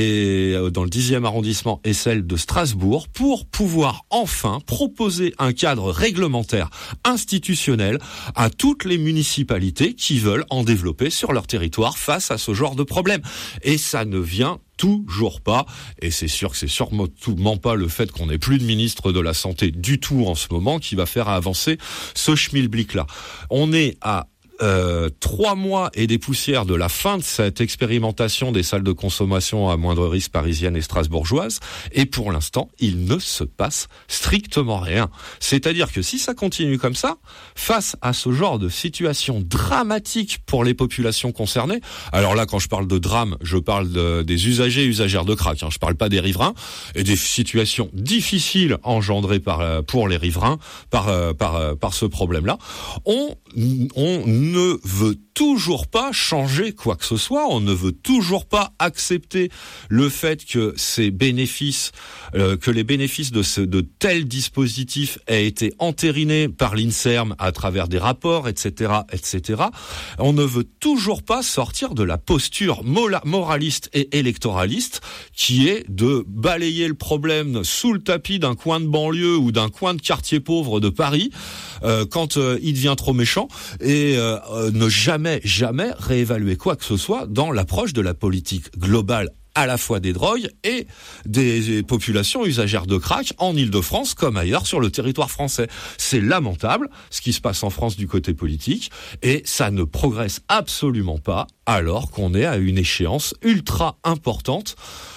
et dans le dixième arrondissement et celle de Strasbourg, pour pouvoir enfin proposer un cadre réglementaire institutionnel à toutes les municipalités qui veulent en développer sur leur territoire face à ce genre de problème. Et ça ne vient toujours pas, et c'est sûr que c'est sûrement pas le fait qu'on n'ait plus de ministre de la Santé du tout en ce moment qui va faire avancer ce schmilblick-là. On est à Euh, trois mois et des poussières de la fin de cette expérimentation des salles de consommation à moindre risque parisiennes et strasbourgeoises, et pour l'instant, il ne se passe strictement rien. C'est-à-dire que si ça continue comme ça, face à ce genre de situation dramatique pour les populations concernées, alors là, quand je parle de drame, je parle de, des usagers et usagères de crack, hein, je parle pas des riverains, et des situations difficiles engendrées par, pour les riverains par, par, par ce problème-là, on, on ne veut toujours pas changer quoi que ce soit, on ne veut toujours pas accepter le fait que ces bénéfices, euh, que les bénéfices de, ce, de tels dispositifs aient été entérinés par l'INSERM à travers des rapports, et cetera, et cetera. On ne veut toujours pas sortir de la posture moraliste et électoraliste qui est de balayer le problème sous le tapis d'un coin de banlieue ou d'un coin de quartier pauvre de Paris euh, quand euh, il devient trop méchant, et euh, Euh, ne jamais, jamais réévaluer quoi que ce soit dans l'approche de la politique globale à la fois des drogues et des populations usagères de crack en Île-de-France comme ailleurs sur le territoire français. C'est lamentable ce qui se passe en France du côté politique et ça ne progresse absolument pas alors qu'on est à une échéance ultra importante.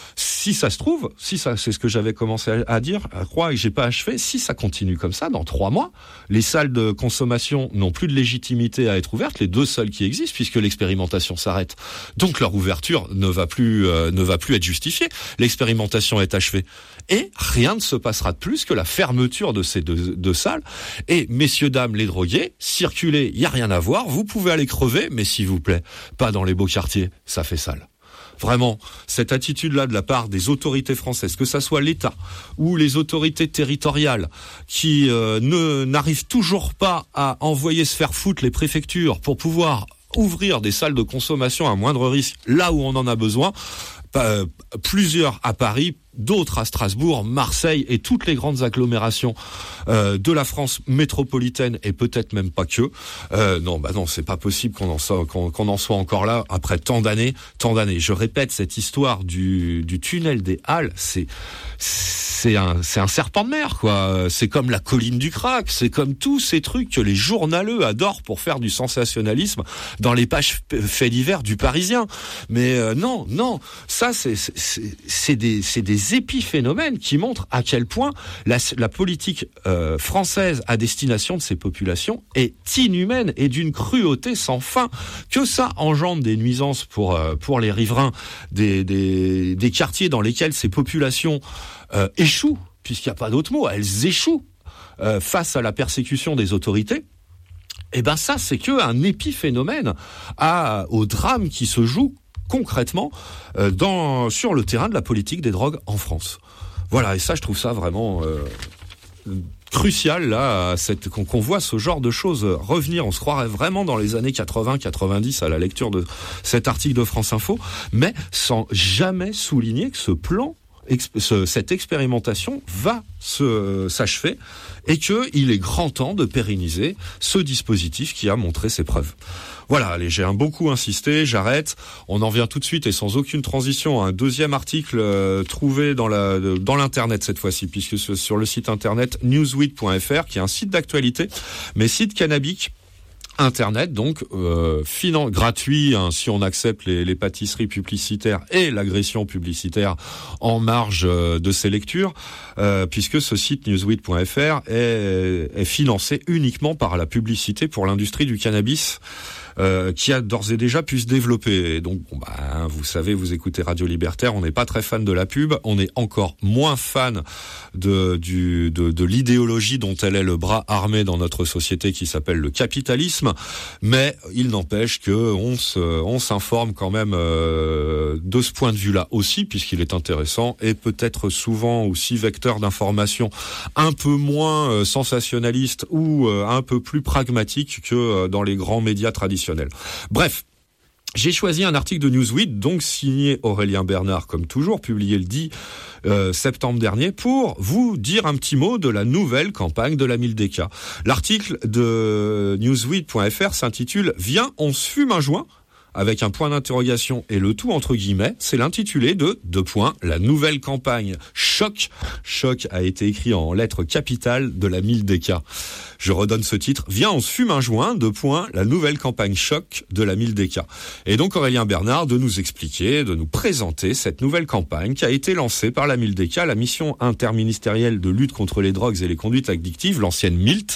Si ça se trouve, si ça, c'est ce que j'avais commencé à, à dire, à croire que j'ai pas achevé, si ça continue comme ça, dans trois mois, les salles de consommation n'ont plus de légitimité à être ouvertes, les deux seules qui existent, puisque l'expérimentation s'arrête. Donc leur ouverture ne va plus, euh, ne va plus être justifiée. L'expérimentation est achevée. Et rien ne se passera de plus que la fermeture de ces deux, deux salles. Et messieurs, dames, les drogués, circulez, il y a rien à voir, vous pouvez aller crever, mais s'il vous plaît, pas dans les beaux quartiers, ça fait sale. Vraiment, cette attitude-là de la part des autorités françaises, que ça soit l'État ou les autorités territoriales qui euh, ne n'arrivent toujours pas à envoyer se faire foutre les préfectures pour pouvoir ouvrir des salles de consommation à moindre risque là où on en a besoin, euh, plusieurs à Paris, d'autres à Strasbourg, Marseille et toutes les grandes agglomérations euh, de la France métropolitaine et peut-être même pas que. Euh, non, bah non, c'est pas possible qu'on en soit, qu'on, qu'on en soit encore là après tant d'années, tant d'années. Je répète, cette histoire du, du tunnel des Halles, c'est c'est un c'est un serpent de mer, quoi. C'est comme la colline du crack, c'est comme tous ces trucs que les journaleux adorent pour faire du sensationnalisme dans les pages faits divers du Parisien. Mais euh, non, non, ça c'est c'est, c'est, c'est des c'est des épiphénomènes qui montrent à quel point la, la politique euh, française à destination de ces populations est inhumaine et d'une cruauté sans fin, que ça engendre des nuisances pour euh, pour les riverains des, des des quartiers dans lesquels ces populations euh, échouent, puisqu'il n'y a pas d'autre mot, elles échouent euh, face à la persécution des autorités. Et ben ça, c'est que un épiphénomène à, au drame qui se joue concrètement euh, dans sur le terrain de la politique des drogues en France. Voilà, et ça, je trouve ça vraiment euh, crucial là, cette, qu'on, qu'on voit ce genre de choses revenir. On se croirait vraiment dans les années quatre-vingts quatre-vingt-dix à la lecture de cet article de France Info, mais sans jamais souligner que ce plan, exp- ce, cette expérimentation va se s'achever et que il est grand temps de pérenniser ce dispositif qui a montré ses preuves. Voilà, allez, j'ai un beaucoup insisté, j'arrête. On en vient tout de suite et sans aucune transition à un deuxième article euh, trouvé dans la dans l'internet cette fois-ci, puisque c'est sur le site internet newsweek point f r, qui est un site d'actualité, mais site cannabique. Internet, donc euh, finan- gratuit hein, si on accepte les, les pâtisseries publicitaires et l'agression publicitaire en marge euh, de ces lectures, euh, puisque ce site newsweek point f r est, est financé uniquement par la publicité pour l'industrie du cannabis. Euh, qui a d'ores et déjà pu se développer. Et donc, bon, bah, vous savez, vous écoutez Radio Libertaire, on n'est pas très fan de la pub, on est encore moins fan de, du, de, de l'idéologie dont elle est le bras armé dans notre société qui s'appelle le capitalisme, mais il n'empêche que on, se, on s'informe quand même euh, de ce point de vue-là aussi, puisqu'il est intéressant et peut-être souvent aussi vecteur d'information un peu moins euh, sensationnaliste ou euh, un peu plus pragmatique que euh, dans les grands médias traditionnels. Bref, j'ai choisi un article de Newsweek, donc signé Aurélien Bernard, comme toujours, publié le dix euh, septembre dernier, pour vous dire un petit mot de la nouvelle campagne de la Mildeka. L'article de newsweek point f r s'intitule « Viens, on se fume un joint ?» avec un point d'interrogation et le tout entre guillemets. C'est l'intitulé de deux points, la nouvelle campagne Choc. Choc a été écrit en lettres capitales de la Mildeka. Je redonne ce titre. Viens, on se fume un joint, deux points, la nouvelle campagne Choc de la Mildeka. Et donc Aurélien Bernard de nous expliquer, de nous présenter cette nouvelle campagne qui a été lancée par la Mildeka, la mission interministérielle de lutte contre les drogues et les conduites addictives, l'ancienne MILT,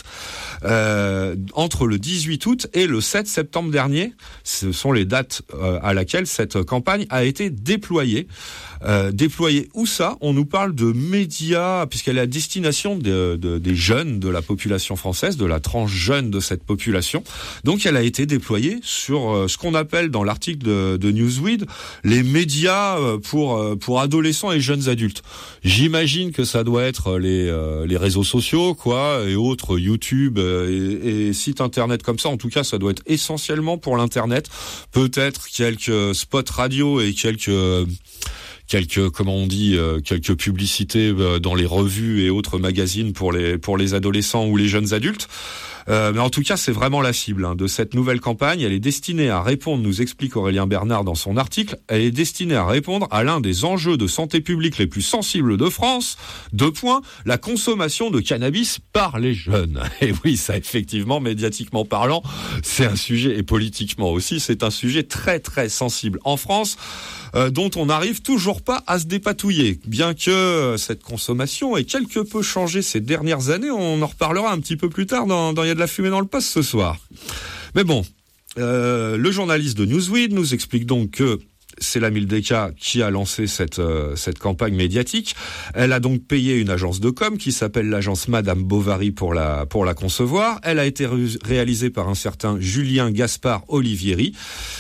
euh, entre le dix-huit août et le sept septembre dernier. Ce sont les dates euh, à laquelle cette campagne a été déployée. Euh, déployée où ça ? On nous parle de médias, puisqu'elle est à destination de, de, des jeunes de la population française, de la tranche jeune de cette population. Donc elle a été déployée sur euh, ce qu'on appelle dans l'article de, de Newsweek les médias pour euh, pour adolescents et jeunes adultes. J'imagine que ça doit être les euh, les réseaux sociaux, quoi, et autres, YouTube euh, et, et sites internet comme ça. En tout cas, ça doit être essentiellement pour l'internet. Peut-être quelques spots radio et quelques euh, quelques comment on dit euh, quelques publicités euh, dans les revues et autres magazines pour les pour les adolescents ou les jeunes adultes. Euh, mais en tout cas, c'est vraiment la cible hein, de cette nouvelle campagne. Elle est destinée à répondre, nous explique Aurélien Bernard dans son article, elle est destinée à répondre à l'un des enjeux de santé publique les plus sensibles de France. Deux points, la consommation de cannabis par les jeunes. Et oui, ça effectivement, médiatiquement parlant, c'est un sujet, et politiquement aussi, c'est un sujet très très sensible en France, euh, dont on n'arrive toujours pas à se dépatouiller. Bien que euh, cette consommation ait quelque peu changé ces dernières années, on en reparlera un petit peu plus tard dans, dans Il y a de la fumée dans le poste ce soir. Mais bon, euh, le journaliste de Newsweek nous explique donc que c'est la Mildeka qui a lancé cette euh, cette campagne médiatique. Elle a donc payé une agence de com qui s'appelle l'agence Madame Bovary pour la pour la concevoir. Elle a été ré- réalisée par un certain Julien Gaspard Olivieri.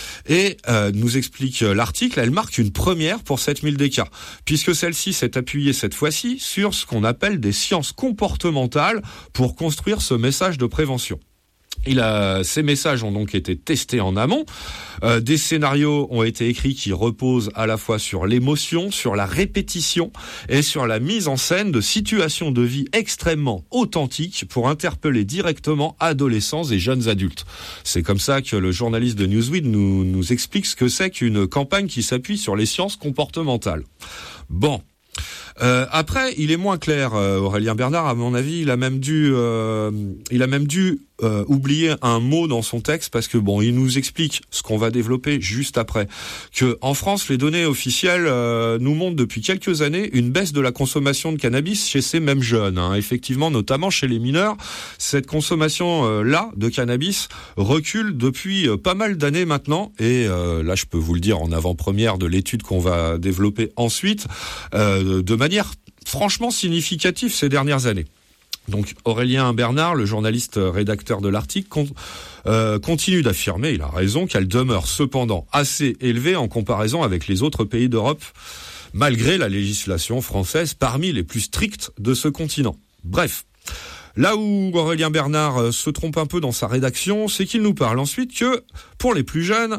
Et euh, nous explique l'article, elle marque une première pour cette Mildeka, puisque celle-ci s'est appuyée cette fois-ci sur ce qu'on appelle des sciences comportementales pour construire ce message de prévention. Il a, ces messages ont donc été testés en amont. Euh, des scénarios ont été écrits qui reposent à la fois sur l'émotion, sur la répétition et sur la mise en scène de situations de vie extrêmement authentiques pour interpeller directement adolescents et jeunes adultes. C'est comme ça que le journaliste de Newsweek nous, nous explique ce que c'est qu'une campagne qui s'appuie sur les sciences comportementales. Bon. Euh, après, il est moins clair, euh, Aurélien Bernard, à mon avis, il a même dû, euh, il a même dû euh, oublier un mot dans son texte parce que bon, il nous explique ce qu'on va développer juste après. Que en France, les données officielles euh, nous montrent depuis quelques années une baisse de la consommation de cannabis chez ces mêmes jeunes. Hein. Effectivement, notamment chez les mineurs, cette consommation euh, là de cannabis recule depuis euh, pas mal d'années maintenant. Et euh, là, je peux vous le dire en avant-première de l'étude qu'on va développer ensuite. Euh, de manière franchement significative ces dernières années. Donc Aurélien Bernard, le journaliste rédacteur de l'article, con, euh, continue d'affirmer, il a raison, qu'elle demeure cependant assez élevée en comparaison avec les autres pays d'Europe, malgré la législation française parmi les plus strictes de ce continent. Bref. Là où Aurélien Bernard se trompe un peu dans sa rédaction, c'est qu'il nous parle ensuite que, pour les plus jeunes,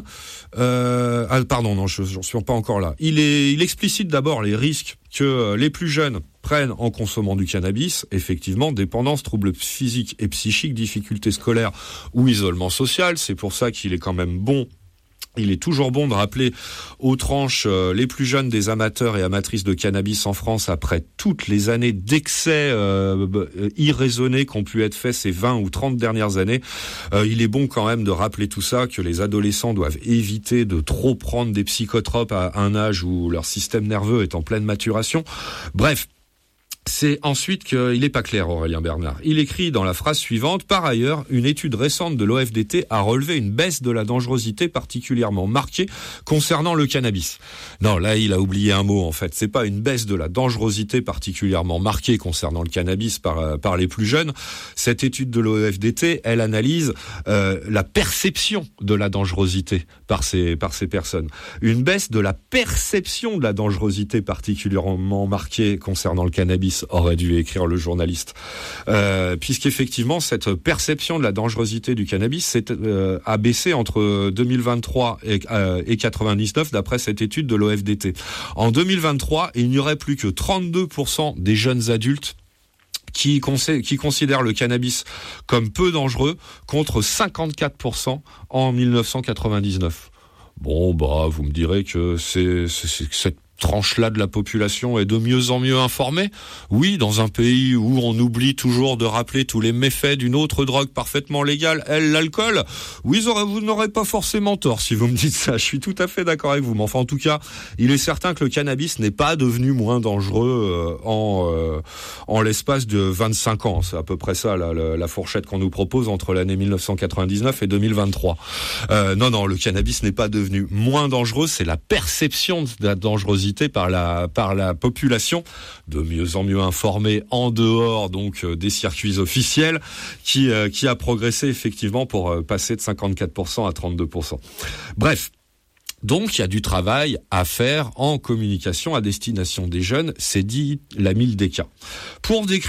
euh, ah, pardon, non, je j'en suis pas encore là. Il est, il explicite d'abord les risques que les plus jeunes prennent en consommant du cannabis. Effectivement, dépendance, troubles physiques et psychiques, difficultés scolaires ou isolement social. C'est pour ça qu'il est quand même bon. Il est toujours bon de rappeler aux tranches euh, les plus jeunes des amateurs et amatrices de cannabis en France après toutes les années d'excès euh, euh, irraisonnés qui ont pu être faits ces vingt ou trente dernières années. Euh, il est bon quand même de rappeler tout ça, que les adolescents doivent éviter de trop prendre des psychotropes à un âge où leur système nerveux est en pleine maturation. Bref. C'est ensuite qu'il n'est pas clair, Aurélien Bernard. Il écrit dans la phrase suivante, par ailleurs, une étude récente de l'O F D T a relevé une baisse de la dangerosité particulièrement marquée concernant le cannabis. Non, là, il a oublié un mot, en fait. C'est pas une baisse de la dangerosité particulièrement marquée concernant le cannabis par, par les plus jeunes. Cette étude de l'O F D T, elle analyse euh, la perception de la dangerosité par ces, par ces personnes. Une baisse de la perception de la dangerosité particulièrement marquée concernant le cannabis, aurait dû écrire le journaliste, euh, puisqu'effectivement cette perception de la dangerosité du cannabis s'est, euh, a baissé entre deux mille vingt-trois et, euh, et quatre-vingt-dix-neuf d'après cette étude de l'O F D T. En deux mille vingt-trois, il n'y aurait plus que trente-deux pour cent des jeunes adultes qui, cons- qui considèrent le cannabis comme peu dangereux, contre cinquante-quatre pour cent en dix-neuf cent quatre-vingt-dix-neuf. Bon, bah, vous me direz que c'est, c'est, c'est cette tranche-là de la population est de mieux en mieux informée. Oui, dans un pays où on oublie toujours de rappeler tous les méfaits d'une autre drogue parfaitement légale, elle, l'alcool. Oui, vous n'aurez pas forcément tort si vous me dites ça. Je suis tout à fait d'accord avec vous. Mais enfin, en tout cas, il est certain que le cannabis n'est pas devenu moins dangereux euh, en euh, en l'espace de vingt-cinq ans. C'est à peu près ça, la, la, la fourchette qu'on nous propose entre l'année dix-neuf cent quatre-vingt-dix-neuf et deux mille vingt-trois. Euh, non, non, le cannabis n'est pas devenu moins dangereux. C'est la perception de la dangerosité par la par la population, de mieux en mieux informée en dehors donc euh, des circuits officiels, qui euh, qui a progressé effectivement pour euh, passer de cinquante-quatre pour cent à trente-deux pour cent. Bref. Donc, il y a du travail à faire en communication à destination des jeunes, c'est dit la Mildeka. Pour décrire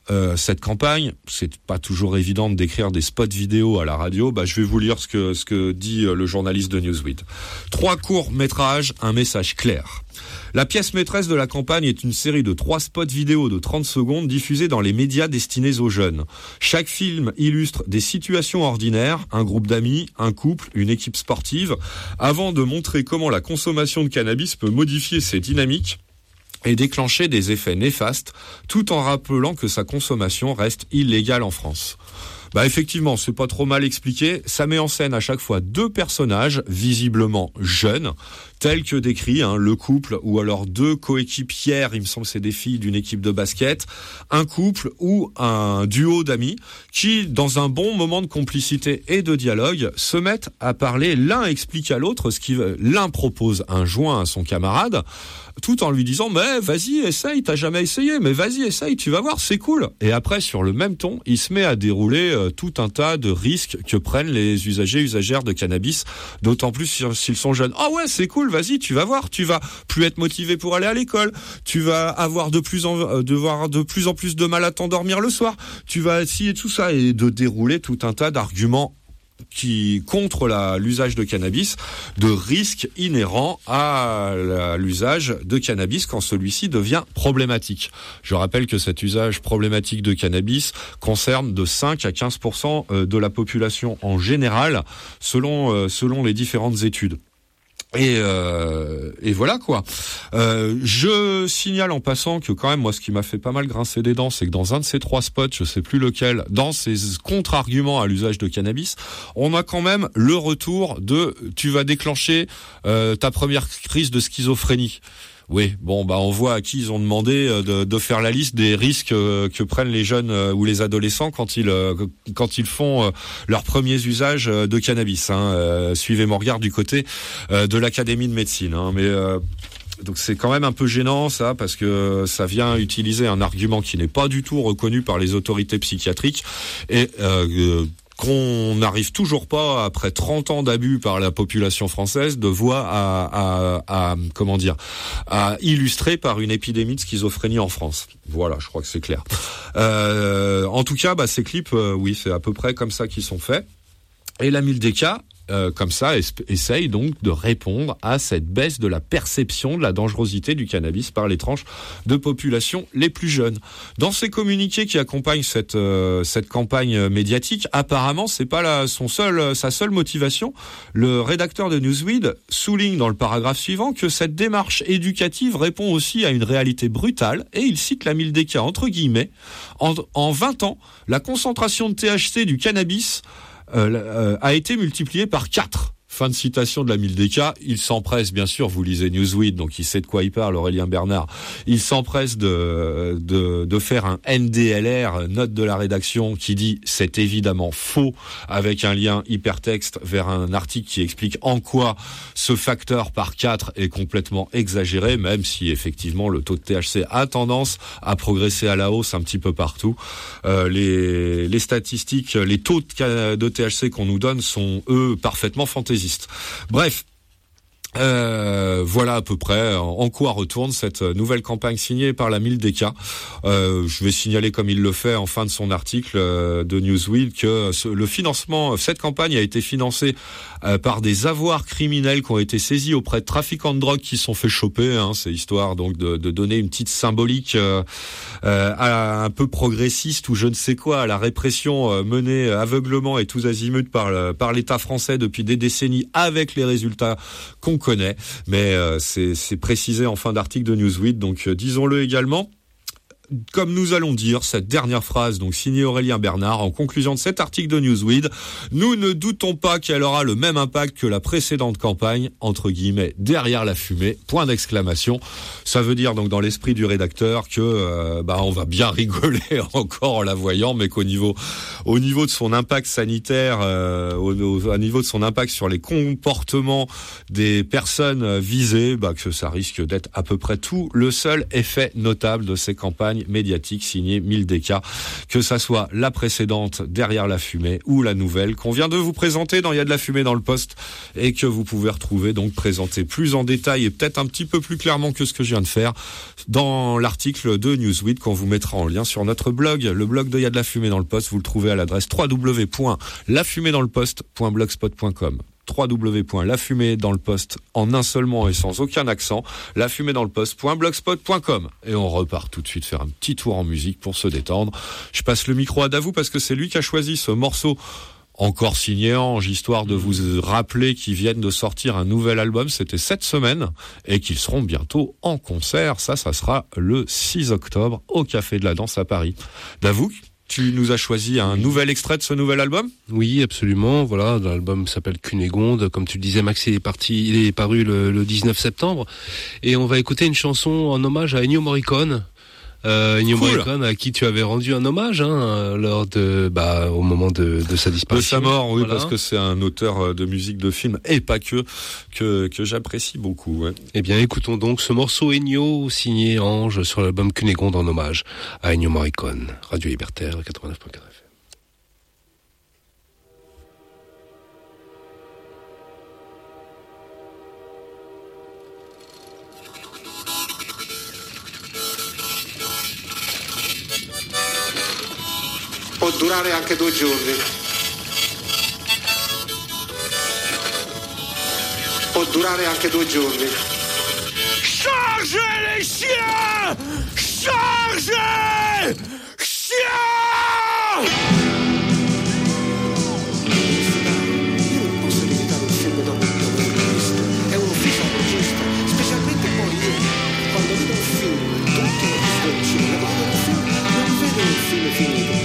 euh, cette campagne, c'est pas toujours évident de décrire des spots vidéo à la radio. Bah, je vais vous lire ce que ce que dit le journaliste de Newsweek. Trois courts métrages, un message clair. La pièce maîtresse de la campagne est une série de trois spots vidéo de trente secondes diffusés dans les médias destinés aux jeunes. Chaque film illustre des situations ordinaires, un groupe d'amis, un couple, une équipe sportive, avant de montrer comment la consommation de cannabis peut modifier ses dynamiques et déclencher des effets néfastes, tout en rappelant que sa consommation reste illégale en France. Bah effectivement, c'est pas trop mal expliqué. Ça met en scène à chaque fois deux personnages visiblement jeunes, tels que décrits, hein, le couple ou alors deux coéquipières, il me semble que c'est des filles d'une équipe de basket, un couple ou un duo d'amis qui, dans un bon moment de complicité et de dialogue, se mettent à parler. L'un explique à l'autre ce qui, l'un propose un joint à son camarade, tout en lui disant mais vas-y essaye, t'as jamais essayé, mais vas-y essaye, tu vas voir, c'est cool. Et après sur le même ton, il se met à dérouler euh, tout un tas de risques que prennent les usagers usagères de cannabis, d'autant plus s'ils sont jeunes. Ah ouais, c'est cool, vas-y, tu vas voir, tu vas plus être motivé pour aller à l'école, tu vas avoir de plus en de voir de plus en plus de mal à t'endormir le soir, tu vas essayer tout ça et de dérouler tout un tas d'arguments qui contre la, l'usage de cannabis, de risques inhérents à la, l'usage de cannabis quand celui-ci devient problématique. Je rappelle que cet usage problématique de cannabis concerne de cinq à quinze pour cent de la population en général, selon, selon les différentes études. Et, euh, et voilà quoi. Euh, je signale en passant que quand même moi ce qui m'a fait pas mal grincer des dents, c'est que dans un de ces trois spots, je sais plus lequel, dans ces contre-arguments à l'usage de cannabis, on a quand même le retour de tu vas déclencher euh, ta première crise de schizophrénie. Oui, bon, bah on voit à qui ils ont demandé de, de faire la liste des risques que prennent les jeunes ou les adolescents quand ils quand ils font leurs premiers usages de cannabis. Hein. Euh, suivez mon regard du côté de l'Académie de médecine. Hein. Mais euh, donc c'est quand même un peu gênant ça, parce que ça vient utiliser un argument qui n'est pas du tout reconnu par les autorités psychiatriques et euh, qu'on n'arrive toujours pas, après trente ans d'abus par la population française, de voix à, à, à comment dire, à illustrer par une épidémie de schizophrénie en France. Voilà, je crois que c'est clair. Euh, en tout cas, bah, ces clips, euh, oui, c'est à peu près comme ça qu'ils sont faits. Et la Mildeka, Euh, comme ça, es- essaye donc de répondre à cette baisse de la perception de la dangerosité du cannabis par les tranches de population les plus jeunes. Dans ces communiqués qui accompagnent cette euh, cette campagne médiatique, apparemment c'est pas la, son seul sa seule motivation. Le rédacteur de Newsweek souligne dans le paragraphe suivant que cette démarche éducative répond aussi à une réalité brutale, et il cite la Mildeka entre guillemets. En, en vingt ans, la concentration de T H C du cannabis Euh, euh, a été multiplié par quatre. Fin de citation de la Mildeka. Il s'empresse, bien sûr, vous lisez Newsweek, donc il sait de quoi il parle, Aurélien Bernard. Il s'empresse de, de, de faire un N D L R, note de la rédaction, qui dit c'est évidemment faux, avec un lien hypertexte vers un article qui explique en quoi ce facteur par quatre est complètement exagéré, même si effectivement le taux de T H C a tendance à progresser à la hausse un petit peu partout. Euh, les, les statistiques, les taux de, de T H C qu'on nous donne sont, eux, parfaitement fantaisistes. Bref, euh, voilà à peu près en quoi retourne cette nouvelle campagne signée par la Mildeka. Euh, je vais signaler, comme il le fait en fin de son article euh, de Newsweek, que ce, le financement, cette campagne a été financée euh, par des avoirs criminels qui ont été saisis auprès de trafiquants de drogue qui se sont fait choper. Hein, c'est histoire donc de, de donner une petite symbolique euh, euh, à, un peu progressiste ou je ne sais quoi à la répression euh, menée aveuglement et tous azimuts par, le, par l'État français depuis des décennies, avec les résultats qu'on connaît, mais euh, c'est, c'est précisé en fin d'article de Newsweek, donc euh, disons-le également. Comme nous allons dire cette dernière phrase, donc signée Aurélien Bernard, en conclusion de cet article de Newsweek, nous ne doutons pas qu'elle aura le même impact que la précédente campagne, entre guillemets, derrière la fumée, point d'exclamation. Ça veut dire donc dans l'esprit du rédacteur que euh, bah on va bien rigoler encore en la voyant, mais qu'au niveau au niveau de son impact sanitaire, euh, au, au, au niveau de son impact sur les comportements des personnes visées, bah que ça risque d'être à peu près tout le seul effet notable de ces campagnes campagne médiatique signée mille D K, que ça soit la précédente Derrière la fumée ou la nouvelle qu'on vient de vous présenter dans Il y a de la fumée dans le poste et que vous pouvez retrouver donc présenté plus en détail et peut-être un petit peu plus clairement que ce que je viens de faire dans l'article de Newsweek qu'on vous mettra en lien sur notre blog, le blog de Il y a de la fumée dans le poste. Vous le trouvez à l'adresse w w w point la fumée dans le poste point blogspot point com. w w w point la fumée dans le poste en un seul mot et sans aucun accent, la fumée dans le poste point blogspot point com. Et on repart tout de suite faire un petit tour en musique pour se détendre. Je passe le micro à Davou parce que c'est lui qui a choisi ce morceau encore signé Ange, histoire de vous rappeler qu'ils viennent de sortir un nouvel album, c'était cette semaine, et qu'ils seront bientôt en concert. Ça, ça sera le six octobre au Café de la Danse à Paris. Davou, tu nous as choisi un nouvel extrait de ce nouvel album ? Oui, absolument. Voilà, l'album s'appelle Cunégonde. Comme tu le disais, Max, il est parti, il est paru le, le dix-neuf septembre. Et on va écouter une chanson en hommage à Ennio Morricone. Euh, Ennio cool. Morricone, à qui tu avais rendu un hommage, hein, lors de, bah, au moment de, de sa disparition. De sa mort, oui, voilà. Parce que c'est un auteur de musique de film, et pas que, que, que j'apprécie beaucoup, ouais. Eh bien, écoutons donc ce morceau Ennio, signé Ange, sur l'album Cunégonde en hommage à Ennio Morricone. Radio Libertaire, quatre-vingt-neuf point quatre F M. Può durare anche due giorni. Può durare anche due giorni. Chargez les chiens! Chargez! Chiens! Io non posso limitare un film dopo un regista. È un ufficio regista, specialmente poi io, quando vedo un film, tutti i registri del cinema, quando vedo un film, non vedo un film finito.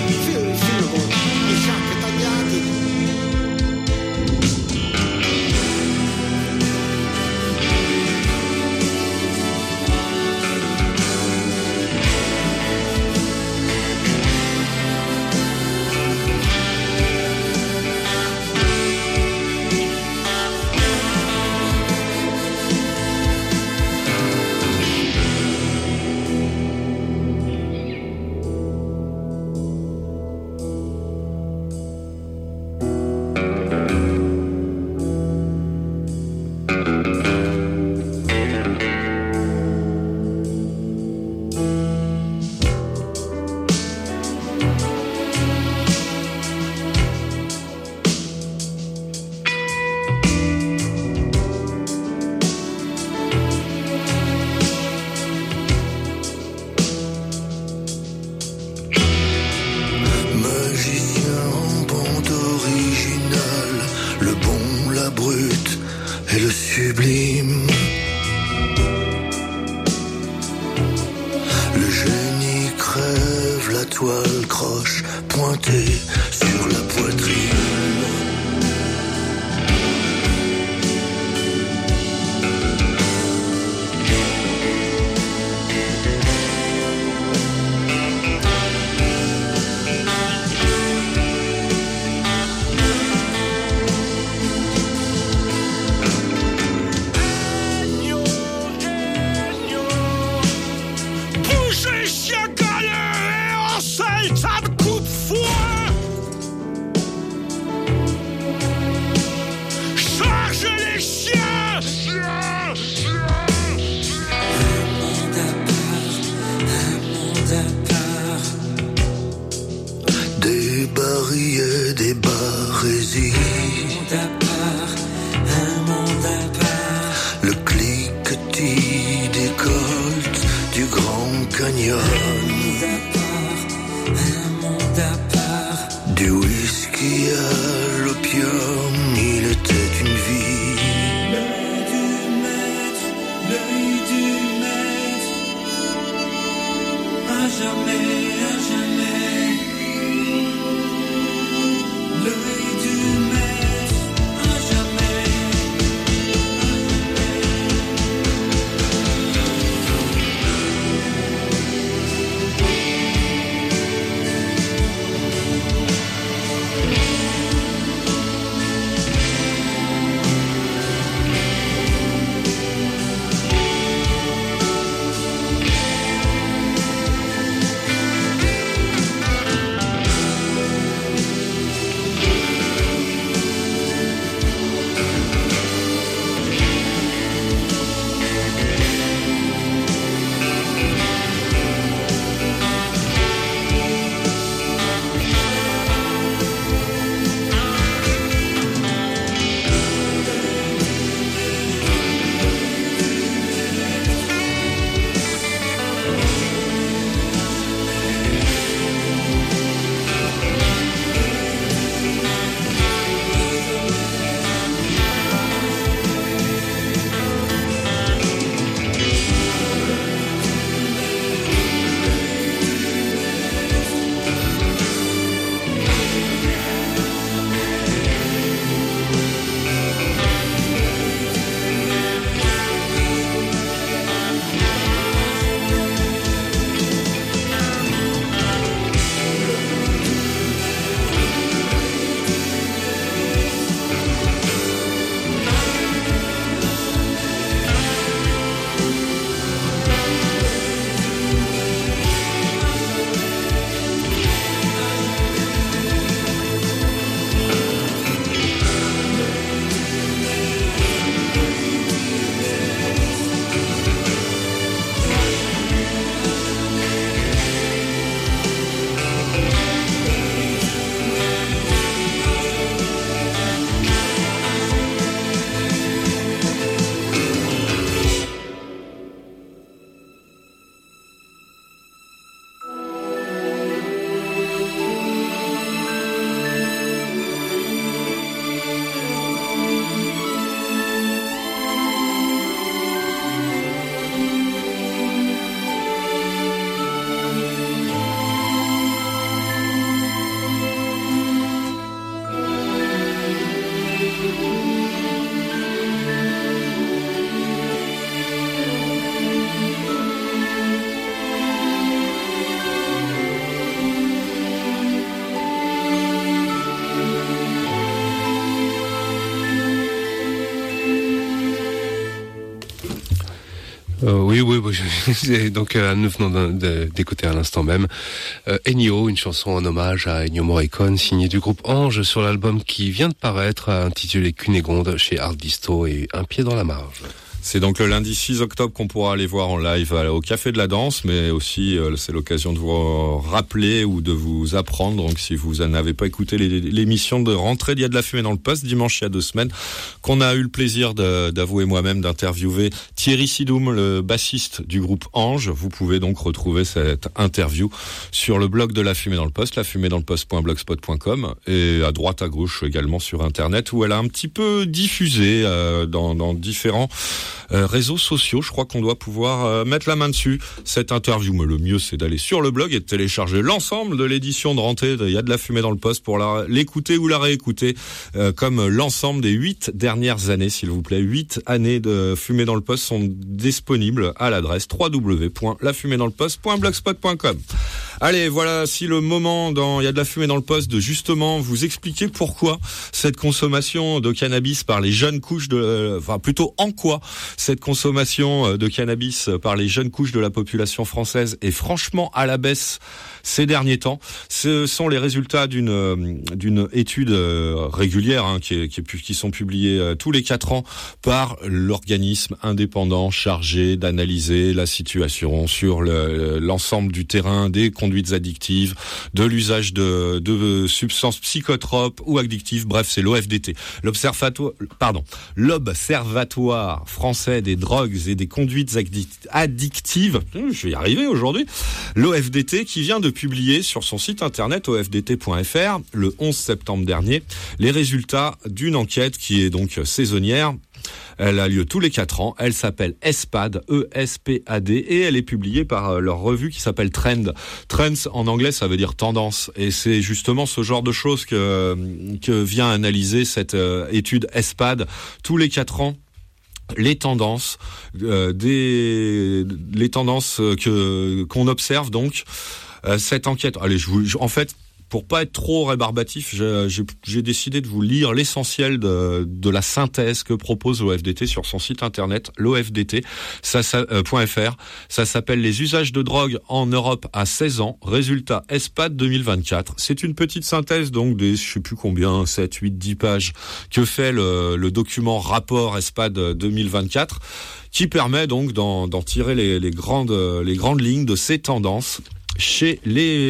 Oui, oui, oui. C'est donc euh, nous venons de- de- d'écouter à l'instant même euh, Ennio, une chanson en hommage à Ennio Morricone, signée du groupe Ange sur l'album qui vient de paraître, intitulé Cunégonde chez Art Disto et Un pied dans la marge. C'est donc le lundi six octobre qu'on pourra aller voir en live au Café de la Danse, mais aussi euh, c'est l'occasion de vous rappeler ou de vous apprendre, donc si vous n'avez pas écouté les, l'émission de rentrée d'Il y a de la fumée dans le poste, dimanche il y a deux semaines, qu'on a eu le plaisir de, d'avouer moi-même d'interviewer Thierry Sidoum, le bassiste du groupe Ange. Vous pouvez donc retrouver cette interview sur le blog de La Fumée dans le Poste, la fumée dans le poste point blogspot point com, et à droite à gauche également sur Internet, où elle a un petit peu diffusé euh, dans, dans différents Euh, réseaux sociaux. Je crois qu'on doit pouvoir euh, mettre la main dessus, cette interview. Mais le mieux, c'est d'aller sur le blog et de télécharger l'ensemble de l'édition de rentrée de Il y a de la fumée dans le poste pour la, l'écouter ou la réécouter, euh, comme l'ensemble des huit dernières années, s'il vous plaît. Huit années de fumée dans le poste sont disponibles à l'adresse w w w point la fumée dans le poste point blogspot point com. Allez, voilà, si le moment dans Il y a de la fumée dans le poste de justement vous expliquer pourquoi cette consommation de cannabis par les jeunes couches de, euh, enfin plutôt en quoi cette consommation de cannabis par les jeunes couches de la population française est franchement à la baisse ces derniers temps. Ce sont les résultats d'une d'une étude régulière hein, qui, est, qui, est, qui sont publiées tous les quatre ans par l'organisme indépendant chargé d'analyser la situation sur le, l'ensemble du terrain des conduites addictives, de l'usage de, de substances psychotropes ou addictives. Bref, c'est l'O F D T, l'Observatoire, pardon, l'Observatoire français des drogues et des conduites addictives. Je vais y arriver aujourd'hui. L'O F D T qui vient de publier sur son site internet o f d t point f r le onze septembre dernier les résultats d'une enquête qui est donc saisonnière. Elle a lieu tous les quatre ans. Elle s'appelle ESPAD, E S P A D, et elle est publiée par leur revue qui s'appelle Trend. Trends, en anglais, ça veut dire tendance. Et c'est justement ce genre de choses que, que vient analyser cette euh, étude ESPAD tous les quatre ans. Les tendances, euh, des, les tendances que, qu'on observe donc. Euh, cette enquête, allez, je vous, je, en fait, pour pas être trop rébarbatif, j'ai, j'ai, j'ai décidé de vous lire l'essentiel de, de la synthèse que propose l'O F D T sur son site internet, l'O F D T, ça, ça, euh, .fr. Ça s'appelle Les usages de drogue en Europe à seize ans. Résultat ESPAD deux mille vingt-quatre. C'est une petite synthèse donc des, je sais plus combien, sept, huit, dix pages que fait le, le document rapport ESPAD deux mille vingt-quatre, qui permet donc d'en, d'en tirer les, les grandes, les grandes lignes de ces tendances chez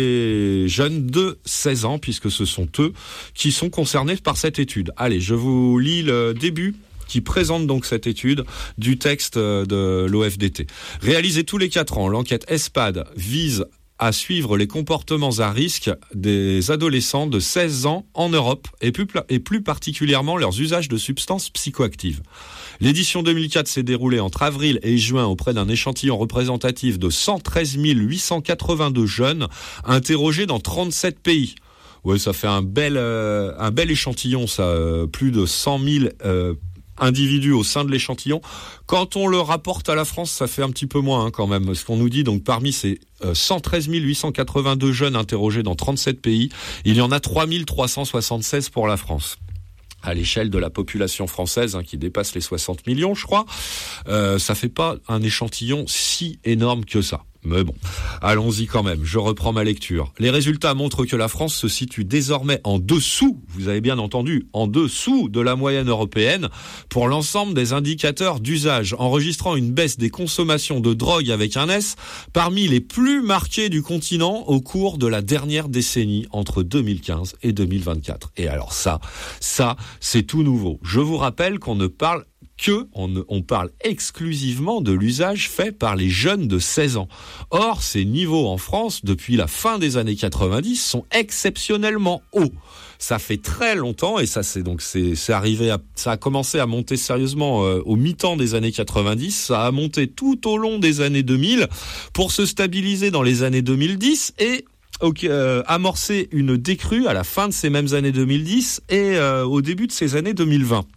les jeunes de seize ans, puisque ce sont eux qui sont concernés par cette étude. Allez, je vous lis le début qui présente donc cette étude du texte de l'O F D T. Réalisée tous les quatre ans, l'enquête ESPAD vise à suivre les comportements à risque des adolescents de seize ans en Europe et plus, et plus particulièrement leurs usages de substances psychoactives. L'édition deux mille quatre s'est déroulée entre avril et juin auprès d'un échantillon représentatif de cent treize mille huit cent quatre-vingt-deux jeunes interrogés dans trente-sept pays. Ouais, ça fait un bel, euh, un bel échantillon, ça, euh, plus de cent mille euh, individus au sein de l'échantillon. Quand on le rapporte à la France, ça fait un petit peu moins hein, quand même. Ce qu'on nous dit, donc parmi ces euh, cent treize mille huit cent quatre-vingt-deux jeunes interrogés dans trente-sept pays, il y en a trois mille trois cent soixante-seize pour la France. À l'échelle de la population française, hein, qui dépasse les soixante millions, je crois, euh, ça fait pas un échantillon si énorme que ça. Mais bon, allons-y quand même, je reprends ma lecture. Les résultats montrent que la France se situe désormais en dessous, vous avez bien entendu, en dessous de la moyenne européenne pour l'ensemble des indicateurs d'usage, enregistrant une baisse des consommations de drogue avec un S parmi les plus marquées du continent au cours de la dernière décennie entre deux mille quinze et deux mille vingt-quatre. Et alors ça, ça, c'est tout nouveau. Je vous rappelle qu'on ne parle que on, on parle exclusivement de l'usage fait par les jeunes de seize ans. Or, ces niveaux en France, depuis la fin des années quatre-vingt-dix, sont exceptionnellement hauts. Ça fait très longtemps, et ça c'est donc c'est, c'est arrivé, à, ça a commencé à monter sérieusement euh, au mi-temps des années quatre-vingt-dix. Ça a monté tout au long des années deux mille pour se stabiliser dans les années deux mille dix et Okay, euh, amorcer une décrue à la fin de ces mêmes années deux mille dix et euh, au début de ces années deux mille vingt.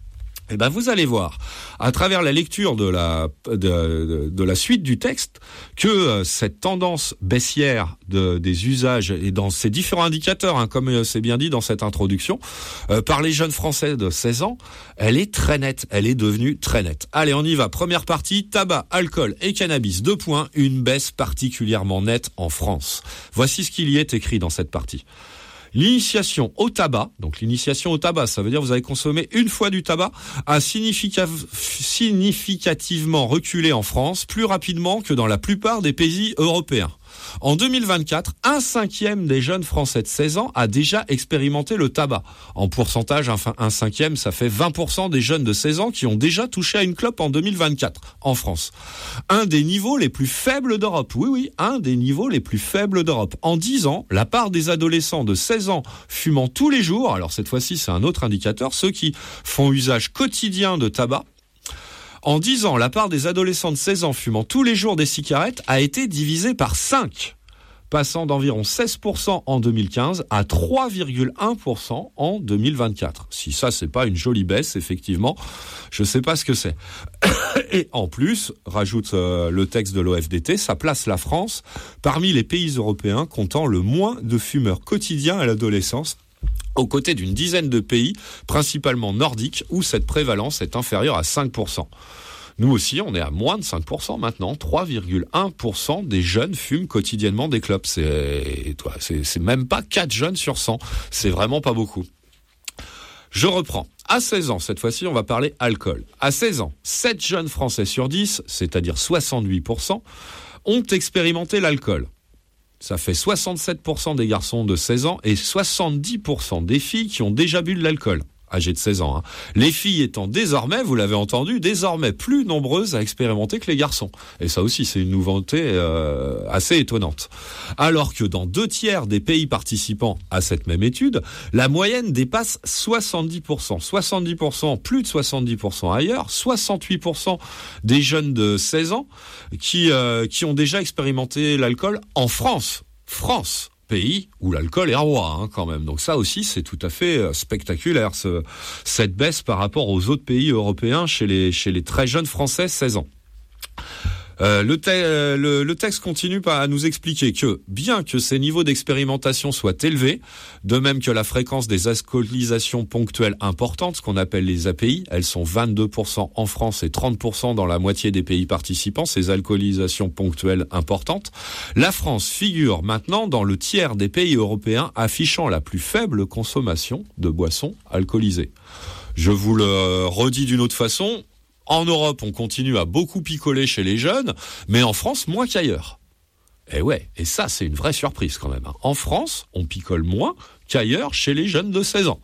Eh ben, vous allez voir, à travers la lecture de la de, de, de la suite du texte, que euh, cette tendance baissière de, des usages et dans ces différents indicateurs, hein, comme euh, c'est bien dit dans cette introduction, euh, par les jeunes Français de seize ans, elle est très nette, elle est devenue très nette. Allez, on y va. Première partie, tabac, alcool et cannabis. Deux points, une baisse particulièrement nette en France. Voici ce qu'il y est écrit dans cette partie. L'initiation au tabac, donc l'initiation au tabac, ça veut dire vous avez consommé une fois du tabac, a significa- significativement reculé en France plus rapidement que dans la plupart des pays européens. En deux mille vingt-quatre, un cinquième des jeunes Français de seize ans a déjà expérimenté le tabac. En pourcentage, enfin, un cinquième, ça fait vingt pour cent des jeunes de seize ans qui ont déjà touché à une clope en deux mille vingt-quatre, en France. Un des niveaux les plus faibles d'Europe. Oui, oui, un des niveaux les plus faibles d'Europe. En dix ans, la part des adolescents de seize ans fumant tous les jours, alors cette fois-ci, c'est un autre indicateur, ceux qui font usage quotidien de tabac, en dix ans, la part des adolescents de seize ans fumant tous les jours des cigarettes a été divisée par cinq, passant d'environ seize pour cent en deux mille quinze à trois virgule un pour cent en deux mille vingt-quatre. Si ça, c'est pas une jolie baisse, effectivement, je sais pas ce que c'est. Et en plus, rajoute euh, le texte de l'O F D T, ça place la France parmi les pays européens comptant le moins de fumeurs quotidiens à l'adolescence, aux côtés d'une dizaine de pays, principalement nordiques, où cette prévalence est inférieure à cinq pour cent. Nous aussi, on est à moins de cinq pour cent maintenant. trois virgule un pour cent des jeunes fument quotidiennement des clopes. C'est, c'est, c'est même pas quatre jeunes sur cent. C'est vraiment pas beaucoup. Je reprends. À seize ans, cette fois-ci, on va parler alcool. À seize ans, sept jeunes Français sur dix, c'est-à-dire soixante-huit pour cent, ont expérimenté l'alcool. Ça fait soixante-sept pour cent des garçons de seize ans et soixante-dix pour cent des filles qui ont déjà bu de l'alcool, âgées de seize ans. Hein. Les filles étant désormais, vous l'avez entendu, désormais plus nombreuses à expérimenter que les garçons. Et ça aussi, c'est une nouveauté euh, assez étonnante. Alors que dans deux tiers des pays participants à cette même étude, la moyenne dépasse soixante-dix pour cent. soixante-dix pour cent, plus de soixante-dix pour cent ailleurs, soixante-huit pour cent des jeunes de seize ans qui, euh, qui ont déjà expérimenté l'alcool en France. France, pays où l'alcool est roi, hein, quand même. Donc ça aussi, c'est tout à fait euh, spectaculaire, ce, cette baisse par rapport aux autres pays européens chez les, chez les très jeunes Français, seize ans. Euh, le, te- euh, le, le texte continue par à nous expliquer que, bien que ces niveaux d'expérimentation soient élevés, de même que la fréquence des alcoolisations ponctuelles importantes, ce qu'on appelle les A P I, elles sont vingt-deux pour cent en France et trente pour cent dans la moitié des pays participants, ces alcoolisations ponctuelles importantes, la France figure maintenant dans le tiers des pays européens affichant la plus faible consommation de boissons alcoolisées. Je vous le redis d'une autre façon, en Europe, on continue à beaucoup picoler chez les jeunes, mais en France, moins qu'ailleurs. Et ouais, et ça, c'est une vraie surprise quand même. En France, on picole moins qu'ailleurs chez les jeunes de seize ans.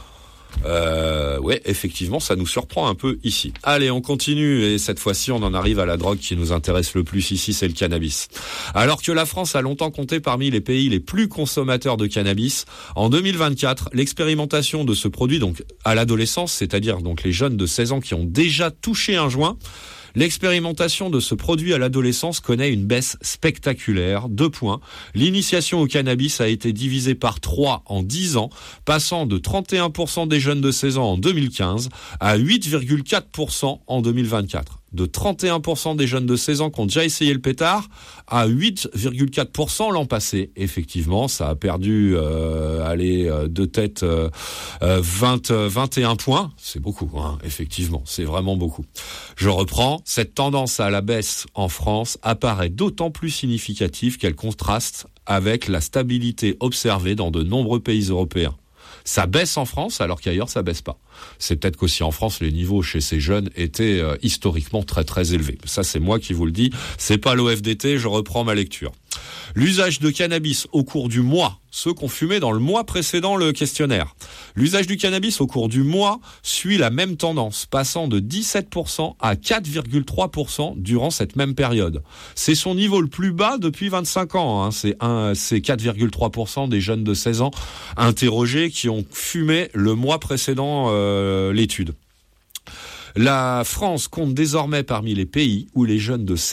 Euh, ouais, effectivement, ça nous surprend un peu ici. Allez, on continue et cette fois-ci, on en arrive à la drogue qui nous intéresse le plus ici, c'est le cannabis. Alors que la France a longtemps compté parmi les pays les plus consommateurs de cannabis, en deux mille vingt-quatre, l'expérimentation de ce produit donc à l'adolescence, c'est-à-dire donc les jeunes de seize ans qui ont déjà touché un joint, l'expérimentation de ce produit à l'adolescence connaît une baisse spectaculaire. Deux points. L'initiation au cannabis a été divisée par trois en dix ans, passant de trente et un pour cent des jeunes de seize ans en deux mille quinze à huit virgule quatre pour cent en deux mille vingt-quatre. De trente et un pour cent des jeunes de seize ans qui ont déjà essayé le pétard à huit virgule quatre pour cent l'an passé. Effectivement, ça a perdu euh, allez, euh, de tête euh, vingt, vingt et un points. C'est beaucoup, hein, effectivement, c'est vraiment beaucoup. Je reprends. Cette tendance à la baisse en France apparaît d'autant plus significative qu'elle contraste avec la stabilité observée dans de nombreux pays européens. Ça baisse en France alors qu'ailleurs ça baisse pas. C'est peut-être qu'aussi en France les niveaux chez ces jeunes étaient euh, historiquement très très élevés. Ça c'est moi qui vous le dis, c'est pas l'O F D T, je reprends ma lecture. L'usage de cannabis au cours du mois, ceux qu'on fumait dans le mois précédent le questionnaire. L'usage du cannabis au cours du mois suit la même tendance, passant de dix-sept pour cent à quatre virgule trois pour cent durant cette même période. C'est son niveau le plus bas depuis vingt-cinq ans. Hein. C'est, un, c'est quatre virgule trois pour cent des jeunes de seize ans interrogés qui ont fumé le mois précédent euh, l'étude. La France compte désormais parmi les pays où les jeunes de seize ans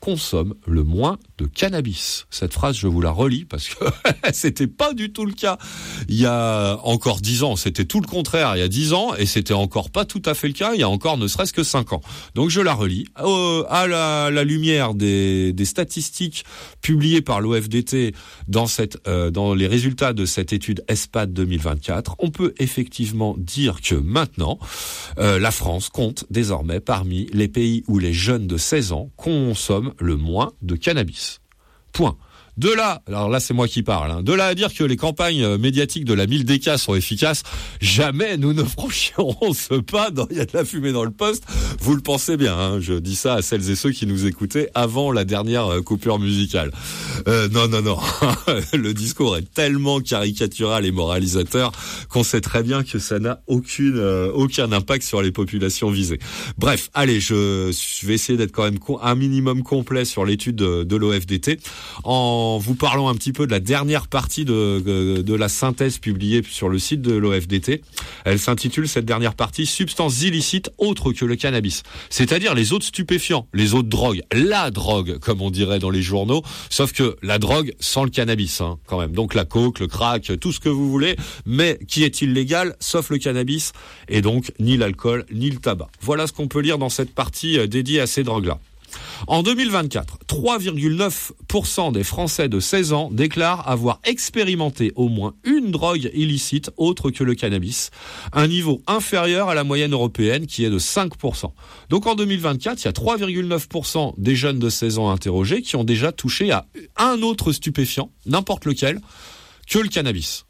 consomme le moins de cannabis. Cette phrase, je vous la relis parce que c'était pas du tout le cas il y a encore dix ans. C'était tout le contraire il y a dix ans et c'était encore pas tout à fait le cas il y a encore ne serait-ce que cinq ans. Donc je la relis. Euh, à la, la lumière des, des statistiques publiées par l'O F D T dans, cette, euh, dans les résultats de cette étude ESPAD deux mille vingt-quatre, on peut effectivement dire que maintenant, euh, la France compte désormais parmi les pays où les jeunes de seize ans consomment le moins de cannabis. Point. De là, alors là c'est moi qui parle, hein, de là à dire que les campagnes médiatiques de la mille D K sont efficaces, jamais nous ne franchirons ce pas dans il y a de la fumée dans le poste. Vous le pensez bien, hein, je dis ça à celles et ceux qui nous écoutaient avant la dernière coupure musicale. Euh, non, non, non, le discours est tellement caricatural et moralisateur qu'on sait très bien que ça n'a aucune, euh, aucun impact sur les populations visées. Bref, allez, je, je vais essayer d'être quand même un minimum complet sur l'étude de, de l'O F D T. En En vous parlant un petit peu de la dernière partie de, de, de la synthèse publiée sur le site de l'O F D T. Elle s'intitule, cette dernière partie, substances illicites autres que le cannabis. C'est-à-dire les autres stupéfiants, les autres drogues. La drogue, comme on dirait dans les journaux. Sauf que la drogue sans le cannabis, hein, quand même. Donc la coke, le crack, tout ce que vous voulez, mais qui est illégal, sauf le cannabis, et donc ni l'alcool, ni le tabac. Voilà ce qu'on peut lire dans cette partie dédiée à ces drogues-là. En deux mille vingt-quatre, trois virgule neuf pour cent des Français de seize ans déclarent avoir expérimenté au moins une drogue illicite autre que le cannabis, un niveau inférieur à la moyenne européenne qui est de cinq pour cent. Donc en deux mille vingt-quatre, il y a trois virgule neuf pour cent des jeunes de seize ans interrogés qui ont déjà touché à un autre stupéfiant, n'importe lequel, que le cannabis.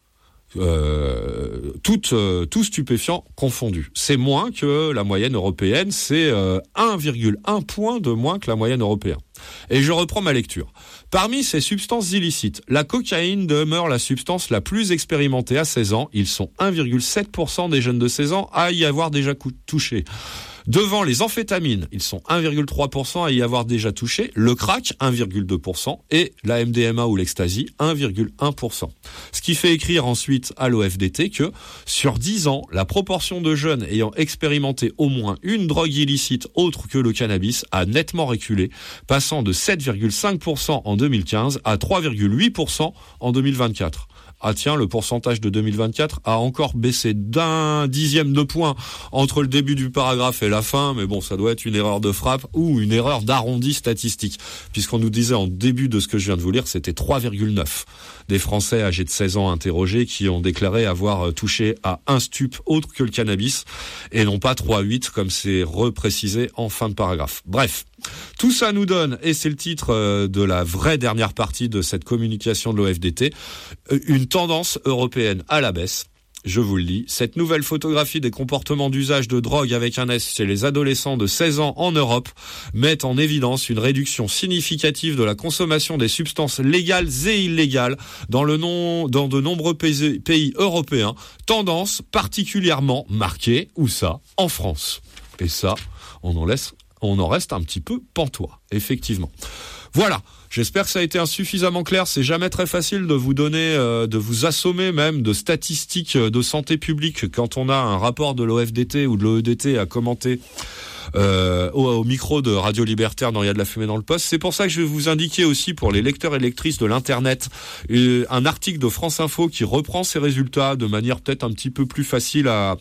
Euh, tout, euh, tout stupéfiant confondu. C'est moins que la moyenne européenne, c'est euh, un virgule un point de moins que la moyenne européenne. Et je reprends ma lecture. Parmi ces substances illicites, la cocaïne demeure la substance la plus expérimentée à seize ans. Ils sont un virgule sept pour cent des jeunes de seize ans à y avoir déjà touché. Devant les amphétamines, ils sont un virgule trois pour cent à y avoir déjà touché, le crack, un virgule deux pour cent, et la M D M A ou l'ecstasy, un virgule un pour cent. Ce qui fait écrire ensuite à l'O F D T que, sur dix ans, la proportion de jeunes ayant expérimenté au moins une drogue illicite autre que le cannabis a nettement reculé, passant de sept virgule cinq pour cent en deux mille quinze à trois virgule huit pour cent en deux mille vingt-quatre. Ah tiens, le pourcentage de deux mille vingt-quatre a encore baissé d'un dixième de point entre le début du paragraphe et la fin, mais bon, ça doit être une erreur de frappe ou une erreur d'arrondi statistique, puisqu'on nous disait en début de ce que je viens de vous lire, c'était trois virgule neuf des Français âgés de seize ans interrogés qui ont déclaré avoir touché à un stup autre que le cannabis, et non pas trois virgule huit comme c'est reprécisé en fin de paragraphe. Bref. Tout ça nous donne, et c'est le titre de la vraie dernière partie de cette communication de l'O F D T, une tendance européenne à la baisse. Je vous le lis, cette nouvelle photographie des comportements d'usage de drogue avec un S chez les adolescents de seize ans en Europe met en évidence une réduction significative de la consommation des substances légales et illégales dans, le non, dans de nombreux pays, pays européens, tendance particulièrement marquée, où ça, en France. Et ça, on en laisse... on en reste un petit peu pantois, effectivement. Voilà, j'espère que ça a été insuffisamment clair. C'est jamais très facile de vous donner, euh, de vous assommer même de statistiques de santé publique quand on a un rapport de l'O F D T ou de l'O E D T à commenter euh, au, au micro de Radio Libertaire dans Il y a de la fumée dans le poste. C'est pour ça que je vais vous indiquer aussi pour les lecteurs et lectrices de l'internet euh, un article de France Info qui reprend ces résultats de manière peut-être un petit peu plus facile à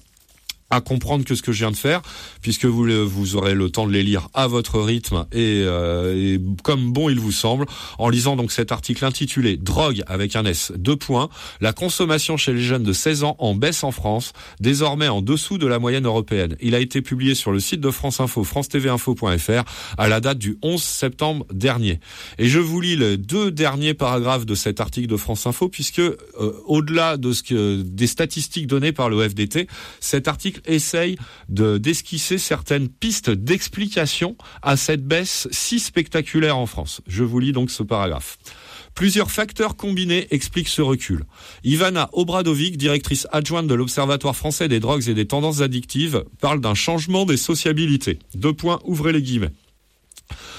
à comprendre que ce que je viens de faire, puisque vous vous aurez le temps de les lire à votre rythme et, euh, et comme bon il vous semble, en lisant donc cet article intitulé « Drogue avec un S, deux points, la consommation chez les jeunes de seize ans en baisse en France, désormais en dessous de la moyenne européenne ». Il a été publié sur le site de France Info, france t v info point f r, à la date du onze septembre dernier. Et je vous lis les deux derniers paragraphes de cet article de France Info, puisque euh, au-delà de ce que des statistiques données par l'O F D T, cet article essaye de d'esquisser certaines pistes d'explication à cette baisse si spectaculaire en France. Je vous lis donc ce paragraphe. Plusieurs facteurs combinés expliquent ce recul. Ivana Obradovic, directrice adjointe de l'Observatoire français des drogues et des tendances addictives, parle d'un changement des sociabilités. Deux points, ouvrez les guillemets.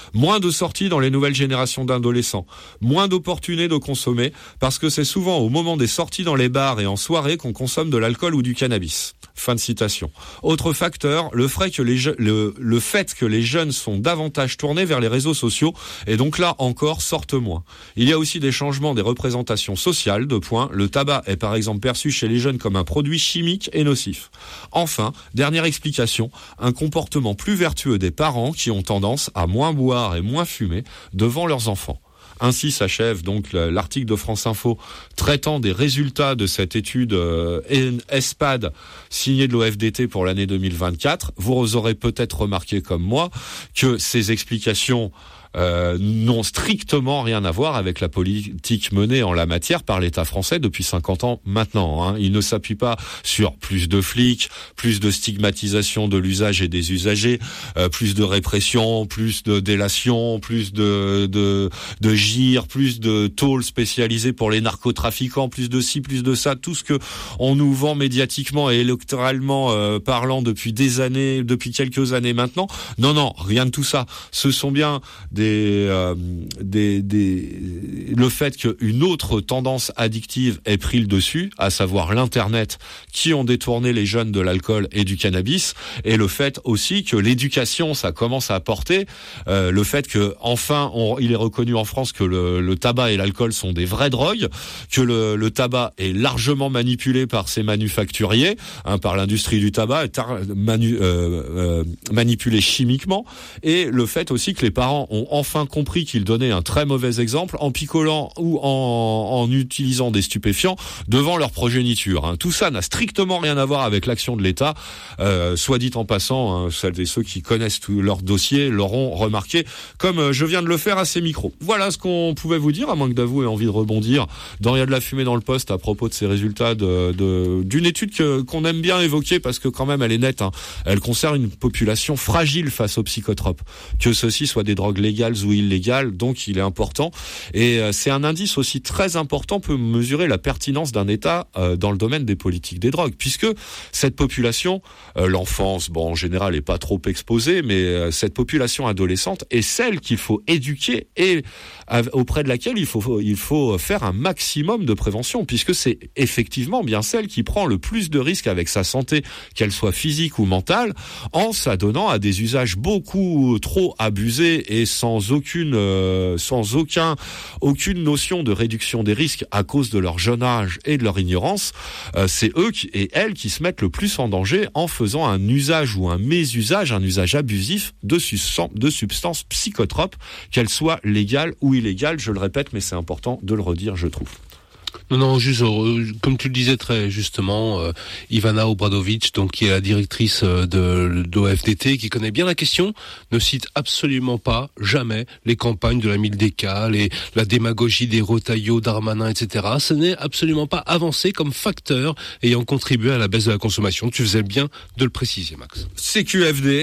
Moins de sorties dans les nouvelles générations d'adolescents. Moins d'opportunités de consommer parce que c'est souvent au moment des sorties dans les bars et en soirée qu'on consomme de l'alcool ou du cannabis. Fin de citation. Autre facteur, le fait que les, je- le, le fait que les jeunes sont davantage tournés vers les réseaux sociaux et donc là encore sortent moins. Il y a aussi des changements des représentations sociales. De point, le tabac est par exemple perçu chez les jeunes comme un produit chimique et nocif. Enfin, dernière explication, un comportement plus vertueux des parents qui ont tendance à moins boire et moins fumer devant leurs enfants. Ainsi s'achève donc l'article de France Info traitant des résultats de cette étude euh, ESPAD signée de l'O F D T pour l'année deux mille vingt-quatre. Vous aurez peut-être remarqué comme moi que ces explications Euh, n'ont strictement rien à voir avec la politique menée en la matière par l'État français depuis cinquante ans maintenant. Hein. Il ne s'appuie pas sur plus de flics, plus de stigmatisation de l'usage et des usagers, euh, plus de répression, plus de délation, plus de de, de gires, plus de tôles spécialisées pour les narcotrafiquants, plus de ci, plus de ça, tout ce que on nous vend médiatiquement et électoralement euh, parlant depuis des années, depuis quelques années maintenant. Non, non, rien de tout ça. Ce sont bien des Des, euh, des, des, le fait qu'une autre tendance addictive ait pris le dessus, à savoir l'Internet, qui ont détourné les jeunes de l'alcool et du cannabis, et le fait aussi que l'éducation, ça commence à apporter, euh, le fait que enfin, on, il est reconnu en France que le, le tabac et l'alcool sont des vraies drogues, que le, le tabac est largement manipulé par ses manufacturiers, hein, par l'industrie du tabac, est tar, manu, euh, euh, manipulé chimiquement, et le fait aussi que les parents ont enfin compris qu'ils donnaient un très mauvais exemple en picolant ou en, en utilisant des stupéfiants devant leur progéniture. Hein. Tout ça n'a strictement rien à voir avec l'action de l'État. Euh, soit dit en passant, hein, celles et ceux qui connaissent tout leur dossier l'auront remarqué, comme euh, je viens de le faire à ces micros. Voilà ce qu'on pouvait vous dire, à moins que d'avouer envie de rebondir dans Il y a de la fumée dans le poste à propos de ces résultats de, de, d'une étude que, qu'on aime bien évoquer parce que quand même elle est nette. Hein. Elle concerne une population fragile face aux psychotropes. Que ceux-ci soient des drogues légales ou illégales, donc il est important. Et euh, c'est un indice aussi très important pour mesurer la pertinence d'un État euh, dans le domaine des politiques des drogues, puisque cette population, euh, l'enfance, bon en général est pas trop exposée, mais euh, cette population adolescente est celle qu'il faut éduquer et euh, auprès de laquelle il faut il faut faire un maximum de prévention, puisque c'est effectivement bien celle qui prend le plus de risques avec sa santé, qu'elle soit physique ou mentale, en s'adonnant à des usages beaucoup trop abusés et sans aucune, euh, sans aucun, aucune notion de réduction des risques à cause de leur jeune âge et de leur ignorance. Euh, c'est eux qui, et elles qui se mettent le plus en danger en faisant un usage ou un mésusage, un usage abusif de, substan- de substances psychotropes, qu'elles soient légales ou illégales. Je le répète, mais c'est important de le redire, je trouve. Non, non, juste, euh, comme tu le disais très justement, euh, Ivana Obradovic, donc qui est la directrice euh, de, de l'O F D T, qui connaît bien la question, ne cite absolument pas, jamais, les campagnes de la Mildeka, les, la démagogie des Retailleau, Darmanin, et cetera. Ce n'est absolument pas avancé comme facteur ayant contribué à la baisse de la consommation. Tu faisais bien de le préciser, Max. C Q F D,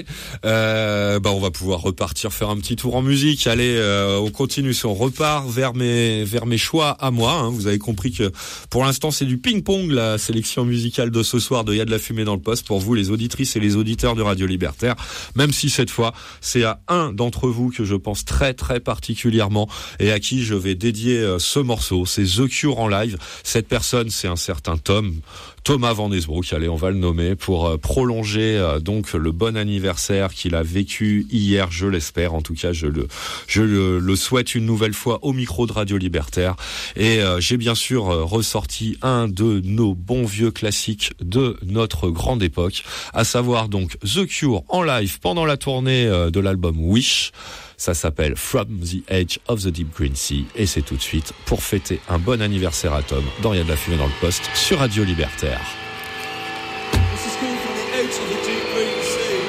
euh, bah on va pouvoir repartir faire un petit tour en musique. Allez, euh, on continue, on repart vers mes vers mes choix à moi. Hein. Vous avez compris que pour l'instant c'est du ping-pong la sélection musicale de ce soir de Il y a de la fumée dans le poste pour vous les auditrices et les auditeurs de Radio Libertaire, même si cette fois c'est à un d'entre vous que je pense très très particulièrement et à qui je vais dédier ce morceau. C'est The Cure en live. Cette personne, c'est un certain Tom Thomas Van Esbroek, allez, on va le nommer, pour euh, prolonger euh, donc le bon anniversaire qu'il a vécu hier, je l'espère. En tout cas, je le je le, le souhaite une nouvelle fois au micro de Radio Libertaire. Et euh, j'ai bien sûr euh, ressorti un de nos bons vieux classiques de notre grande époque, à savoir donc The Cure en live pendant la tournée euh, de l'album Wish. Ça s'appelle From the Edge of the Deep Green Sea et c'est tout de suite pour fêter un bon anniversaire à Tom dans Il y a de la fumée dans le poste sur Radio Libertaire. This is called From the Edge of the Deep Green Sea.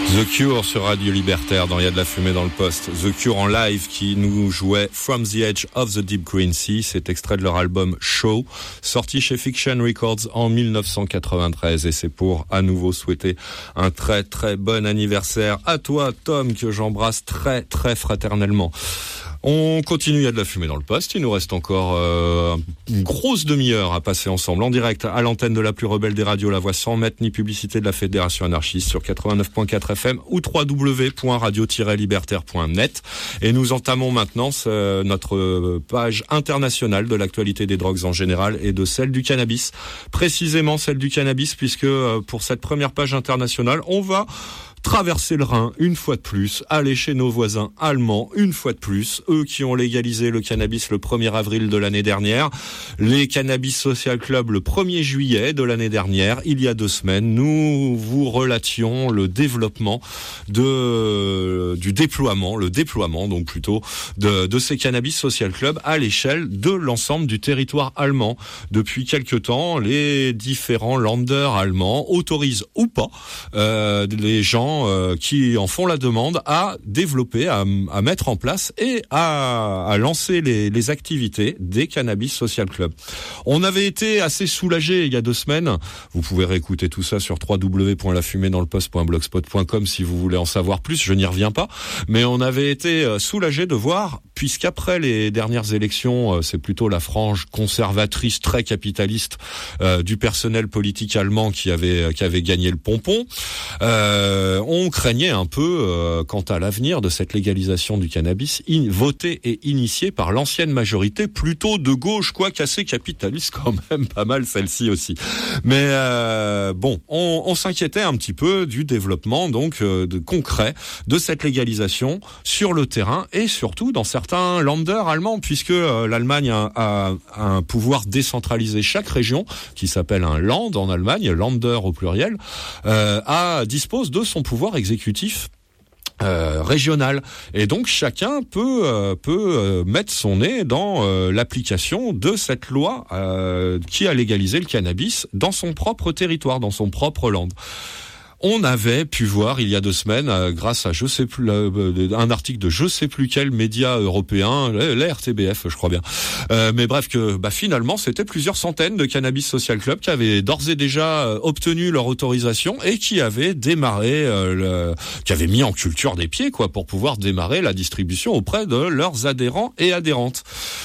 The Cure sur Radio Libertaire dans Il y a de la fumée dans le poste. The Cure en live qui nous jouait From the Edge of the Deep Green Sea. C'est extrait de leur album Show, sorti chez Fiction Records en dix-neuf cent quatre-vingt-treize. Et c'est pour à nouveau souhaiter un très très bon anniversaire à toi, Tom, que j'embrasse très très fraternellement. On continue, il y a de la fumée dans le poste. Il nous reste encore euh, une grosse demi-heure à passer ensemble en direct à l'antenne de la plus rebelle des radios, la voix sans mettre ni publicité de la Fédération anarchiste sur quatre-vingt-neuf virgule quatre F M ou w w w point radio tiret libertaire point net. Et nous entamons maintenant ce, notre page internationale de l'actualité des drogues en général et de celle du cannabis. Précisément celle du cannabis, puisque euh, pour cette première page internationale, on va traverser le Rhin une fois de plus, aller chez nos voisins allemands une fois de plus, eux qui ont légalisé le cannabis le premier avril de l'année dernière, les Cannabis Social Club le premier juillet de l'année dernière. Il y a deux semaines, nous vous relations le développement de du déploiement, le déploiement donc plutôt de, de ces Cannabis Social Club à l'échelle de l'ensemble du territoire allemand. Depuis quelque temps, les différents Länder allemands autorisent ou pas euh, les gens qui en font la demande à développer, à, à mettre en place et à, à lancer les, les activités des Cannabis Social Club. On avait été assez soulagés il y a deux semaines. Vous pouvez réécouter tout ça sur w w w point la fumée dans le poste point blogspot point com si vous voulez en savoir plus. Je n'y reviens pas. Mais on avait été soulagés de voir, puisqu'après les dernières élections, c'est plutôt la frange conservatrice très capitaliste euh, du personnel politique allemand qui avait, qui avait gagné le pompon. Euh, on craignait un peu euh, quant à l'avenir de cette légalisation du cannabis, in, votée et initiée par l'ancienne majorité, plutôt de gauche, quoique assez capitaliste quand même, pas mal celle-ci aussi. Mais euh, bon, on, on s'inquiétait un petit peu du développement donc euh, de concret de cette légalisation sur le terrain et surtout dans certains Länder allemands, puisque euh, l'Allemagne a, a, a un pouvoir décentralisé. Chaque région, qui s'appelle un Land en Allemagne, Länder au pluriel, euh, a dispose de son pouvoir exécutif Euh, régional, et donc chacun peut euh, peut euh, mettre son nez dans euh, l'application de cette loi euh, qui a légalisé le cannabis dans son propre territoire, dans son propre land. On avait pu voir il y a deux semaines, euh, grâce à je sais plus euh, un article de je sais plus quel média européen, la R T B F, je crois bien. Euh, mais bref, que bah finalement c'était plusieurs centaines de Cannabis Social Club qui avaient d'ores et déjà euh, obtenu leur autorisation et qui avaient démarré, euh, le, qui avaient mis en culture des pieds quoi pour pouvoir démarrer la distribution auprès de leurs adhérents et adhérentes.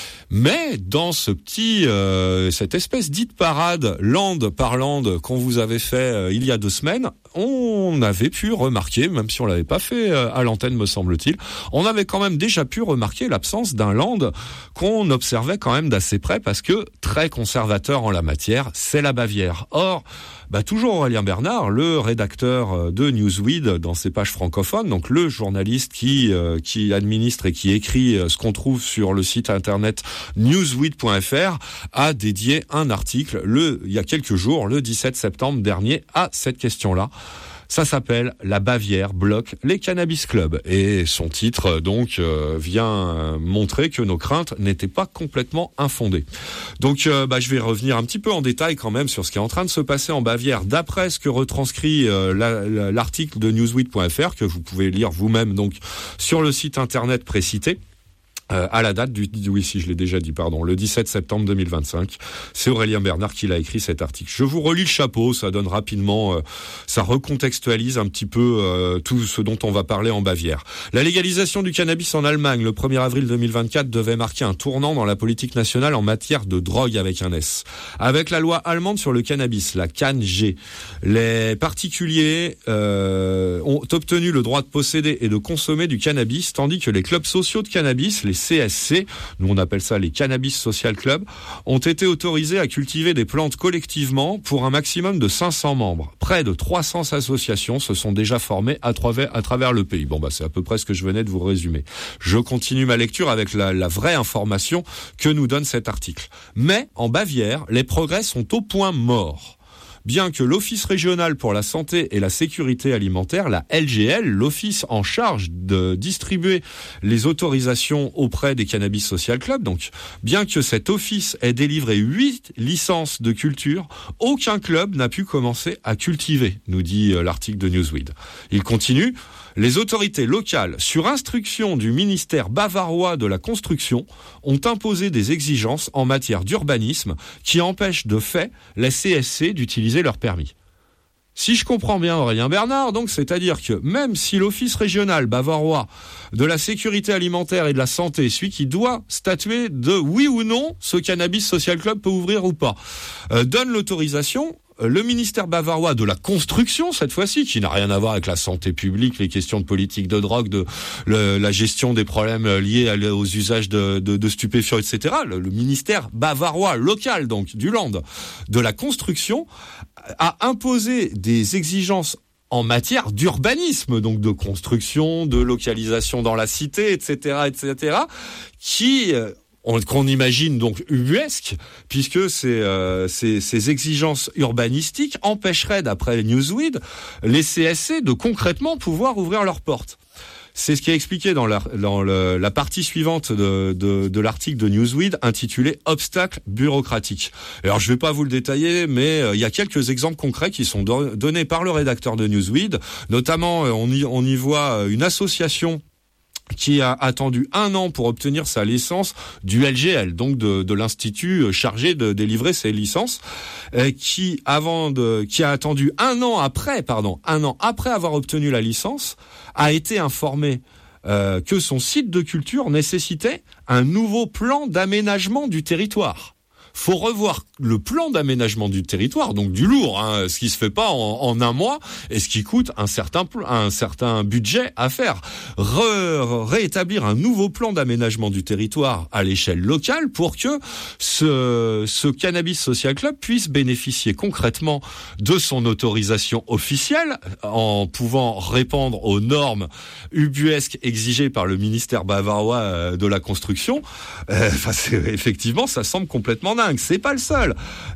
Mais dans ce petit, euh, cette espèce dite parade land par land qu'on vous avait fait euh, il y a deux semaines, on avait pu remarquer, même si on l'avait pas fait euh, à l'antenne me semble-t-il, on avait quand même déjà pu remarquer l'absence d'un land qu'on observait quand même d'assez près parce que très conservateur en la matière, c'est la Bavière. Or, bah toujours Aurélien Bernard, le rédacteur de Newsweek dans ses pages francophones, donc le journaliste qui euh, qui administre et qui écrit ce qu'on trouve sur le site internet newsweek point f r, a dédié un article le il y a quelques jours, le dix-sept septembre dernier, à cette question-là. Ça s'appelle « La Bavière bloque les cannabis clubs ». Et son titre, donc, euh, vient montrer que nos craintes n'étaient pas complètement infondées. Donc, euh, bah, je vais revenir un petit peu en détail quand même sur ce qui est en train de se passer en Bavière, d'après ce que retranscrit euh, la, la, l'article de newsweek point f r, que vous pouvez lire vous-même donc sur le site internet précité. Euh, à la date du, oui, si je l'ai déjà dit, pardon, le dix-sept septembre deux mille vingt-cinq. C'est Aurélien Bernard qui l'a écrit cet article. Je vous relis le chapeau, ça donne rapidement, euh, ça recontextualise un petit peu euh, tout ce dont on va parler en Bavière. La légalisation du cannabis en Allemagne le premier avril deux mille vingt-quatre devait marquer un tournant dans la politique nationale en matière de drogue avec un S. Avec la loi allemande sur le cannabis, la C A N G, les particuliers euh, ont obtenu le droit de posséder et de consommer du cannabis, tandis que les clubs sociaux de cannabis, les C S C, nous on appelle ça les Cannabis Social Club, ont été autorisés à cultiver des plantes collectivement pour un maximum de cinq cents membres. Près de trois cents associations se sont déjà formées à travers, à travers le pays. Bon bah c'est à peu près ce que je venais de vous résumer. Je continue ma lecture avec la, la vraie information que nous donne cet article. Mais en Bavière, les progrès sont au point mort. bien que l'Office régional pour la santé et la sécurité alimentaire, la L G L, l'office en charge de distribuer les autorisations auprès des Cannabis Social Club, donc bien que cet office ait délivré huit licences de culture, aucun club n'a pu commencer à cultiver, nous dit l'article de Newsweek. Il continue. Les autorités locales, sur instruction du ministère bavarois de la Construction, ont imposé des exigences en matière d'urbanisme qui empêchent de fait les C S C d'utiliser leur permis. Si je comprends bien Aurélien Bernard, donc c'est-à-dire que même si l'Office régional bavarois de la sécurité alimentaire et de la santé, celui qui doit statuer de oui ou non ce Cannabis Social Club peut ouvrir ou pas, euh, donne l'autorisation, le ministère bavarois de la Construction, cette fois-ci, qui n'a rien à voir avec la santé publique, les questions de politique de drogue, de le, la gestion des problèmes liés à, aux usages de, de, de stupéfiants, et cetera. Le, le ministère bavarois local, donc du Land, de la Construction, a imposé des exigences en matière d'urbanisme, donc de construction, de localisation dans la cité, et cetera, et cetera, qui On, qu'on imagine donc ubuesque, puisque ces, euh, ces, ces exigences urbanistiques empêcheraient, d'après Newsweek, les C S C de concrètement pouvoir ouvrir leurs portes. C'est ce qui est expliqué dans la, dans le, la partie suivante de, de, de l'article de Newsweek intitulé « Obstacles bureaucratiques ». Alors, je ne vais pas vous le détailler, mais euh, il y a quelques exemples concrets qui sont do- donnés par le rédacteur de Newsweek. Notamment, euh, on, y, on y voit une association qui a attendu un an pour obtenir sa licence du L G L, donc de, de l'institut chargé de délivrer ses licences, euh, qui avant de, qui a attendu un an après, pardon, un an après avoir obtenu la licence, a été informé euh, que son site de culture nécessitait un nouveau plan d'aménagement du territoire. Faut revoir le plan d'aménagement du territoire, donc du lourd, hein, ce qui se fait pas en, en un mois et ce qui coûte un certain un certain budget à faire. Re, réétablir un nouveau plan d'aménagement du territoire à l'échelle locale pour que ce, ce Cannabis Social Club puisse bénéficier concrètement de son autorisation officielle en pouvant répondre aux normes ubuesques exigées par le ministère bavarois de la Construction. Euh, enfin, c'est, effectivement, ça semble complètement dingue. C'est pas le seul.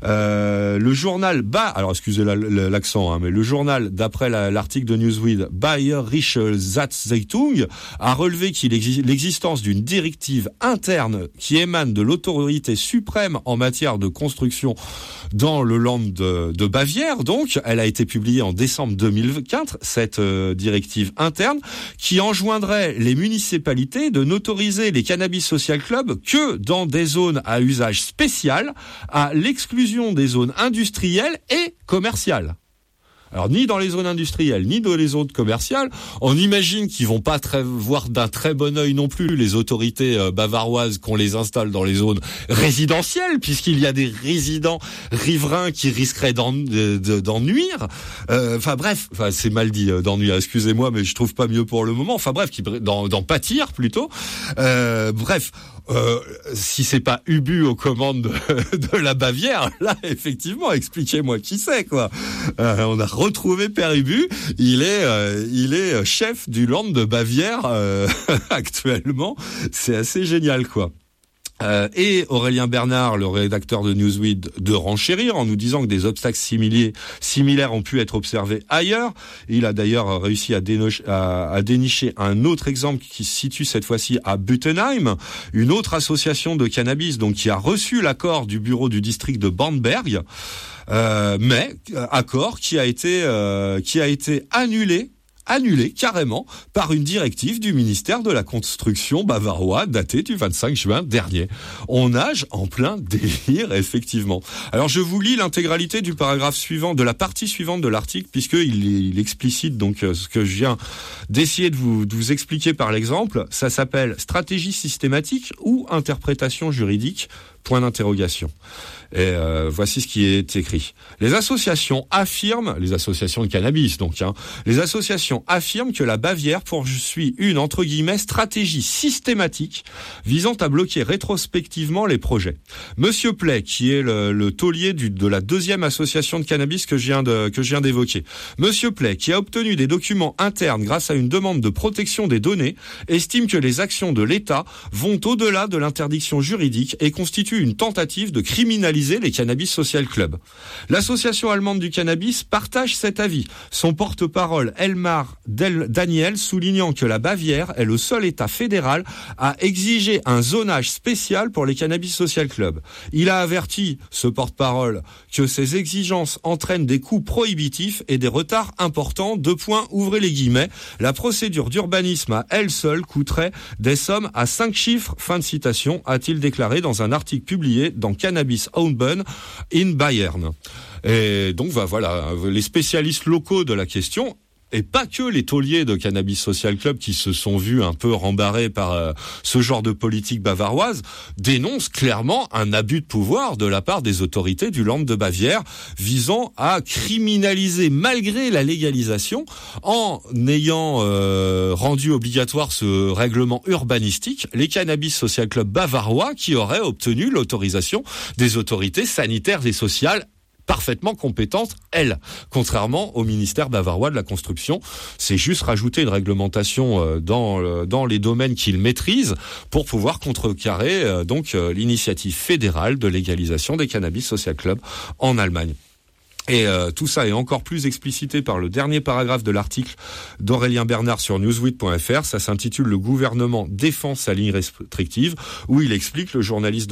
Euh, le journal Ba, alors excusez la, la, l'accent, hein, mais le journal, d'après la, l'article de Newsweek, Bayerische Zeitung, a relevé qu'il existe l'existence d'une directive interne qui émane de l'autorité suprême en matière de construction dans le Land de, de Bavière. Donc, elle a été publiée en décembre deux mille quatre, cette euh, directive interne, qui enjoindrait les municipalités de n'autoriser les Cannabis Social Club que dans des zones à usage spécial, à l'exclusion des zones industrielles et commerciales. Alors, ni dans les zones industrielles, ni dans les zones commerciales, on imagine qu'ils vont pas très, voir d'un très bon œil non plus les autorités euh, bavaroises qu'on les installe dans les zones résidentielles, puisqu'il y a des résidents riverains qui risqueraient d'en, de, de, d'en nuire. Enfin euh, bref, enfin c'est mal dit euh, d'en nuire, excusez-moi, mais je trouve pas mieux pour le moment. Enfin bref, qui, d'en, d'en pâtir plutôt. Euh, bref. Euh, si c'est pas Ubu aux commandes de, de la Bavière, là effectivement, expliquez-moi qui c'est quoi. Euh, on a retrouvé Père Ubu, il est euh, il est chef du Land de Bavière euh, actuellement. C'est assez génial quoi. Euh, et Aurélien Bernard, le rédacteur de Newsweek, de renchérir en nous disant que des obstacles similaires, similaires ont pu être observés ailleurs. Il a d'ailleurs réussi à, dénocher, à, à dénicher un autre exemple qui se situe cette fois-ci à Buttenheim, une autre association de cannabis donc qui a reçu l'accord du bureau du district de Bamberg, euh, mais accord qui a été euh, qui a été annulé. annulé carrément par une directive du ministère de la Construction bavarois datée du vingt-cinq juin dernier. On nage en plein délire, effectivement. Alors je vous lis l'intégralité du paragraphe suivant, de la partie suivante de l'article, puisqu'il il explicite donc ce que je viens d'essayer de vous, de vous expliquer par l'exemple. Ça s'appelle « Stratégie systématique ou interprétation juridique ?» Point d'interrogation. Et euh, voici ce qui est écrit. Les associations affirment, les associations de cannabis donc, hein, les associations affirment que la Bavière poursuit une, entre guillemets, stratégie systématique visant à bloquer rétrospectivement les projets. Monsieur Play, qui est le, le taulier du, de la deuxième association de cannabis que je viens de, que je viens d'évoquer. Monsieur Play, qui a obtenu des documents internes grâce à une demande de protection des données, estime que les actions de l'État vont au-delà de l'interdiction juridique et constituent fut une tentative de criminaliser les Cannabis Social Club. L'association allemande du cannabis partage cet avis. Son porte-parole Elmar Del- Daniel soulignant que la Bavière est le seul État fédéral à exiger un zonage spécial pour les Cannabis Social Club. Il a averti, ce porte-parole, que ces exigences entraînent des coûts prohibitifs et des retards importants. Deux points, ouvrez les guillemets. La procédure d'urbanisme à elle seule coûterait des sommes à cinq chiffres, fin de citation, a-t-il déclaré dans un article publié dans Cannabis Auburn in Bayern. Et donc voilà, les spécialistes locaux de la question, et pas que les tauliers de Cannabis Social Club qui se sont vus un peu rembarrés par euh, ce genre de politique bavaroise, dénoncent clairement un abus de pouvoir de la part des autorités du Land de Bavière visant à criminaliser malgré la légalisation en ayant euh, rendu obligatoire ce règlement urbanistique les Cannabis Social Club bavarois qui auraient obtenu l'autorisation des autorités sanitaires et sociales parfaitement compétente, elle, contrairement au ministère bavarois de la Construction. C'est juste rajouter une réglementation dans dans les domaines qu'il maîtrise pour pouvoir contrecarrer donc l'initiative fédérale de légalisation des Cannabis Social Club en Allemagne. Et euh, tout ça est encore plus explicité par le dernier paragraphe de l'article d'Aurélien Bernard sur newsweek point f r. Ça s'intitule « Le gouvernement défend sa ligne restrictive » où il explique, le journaliste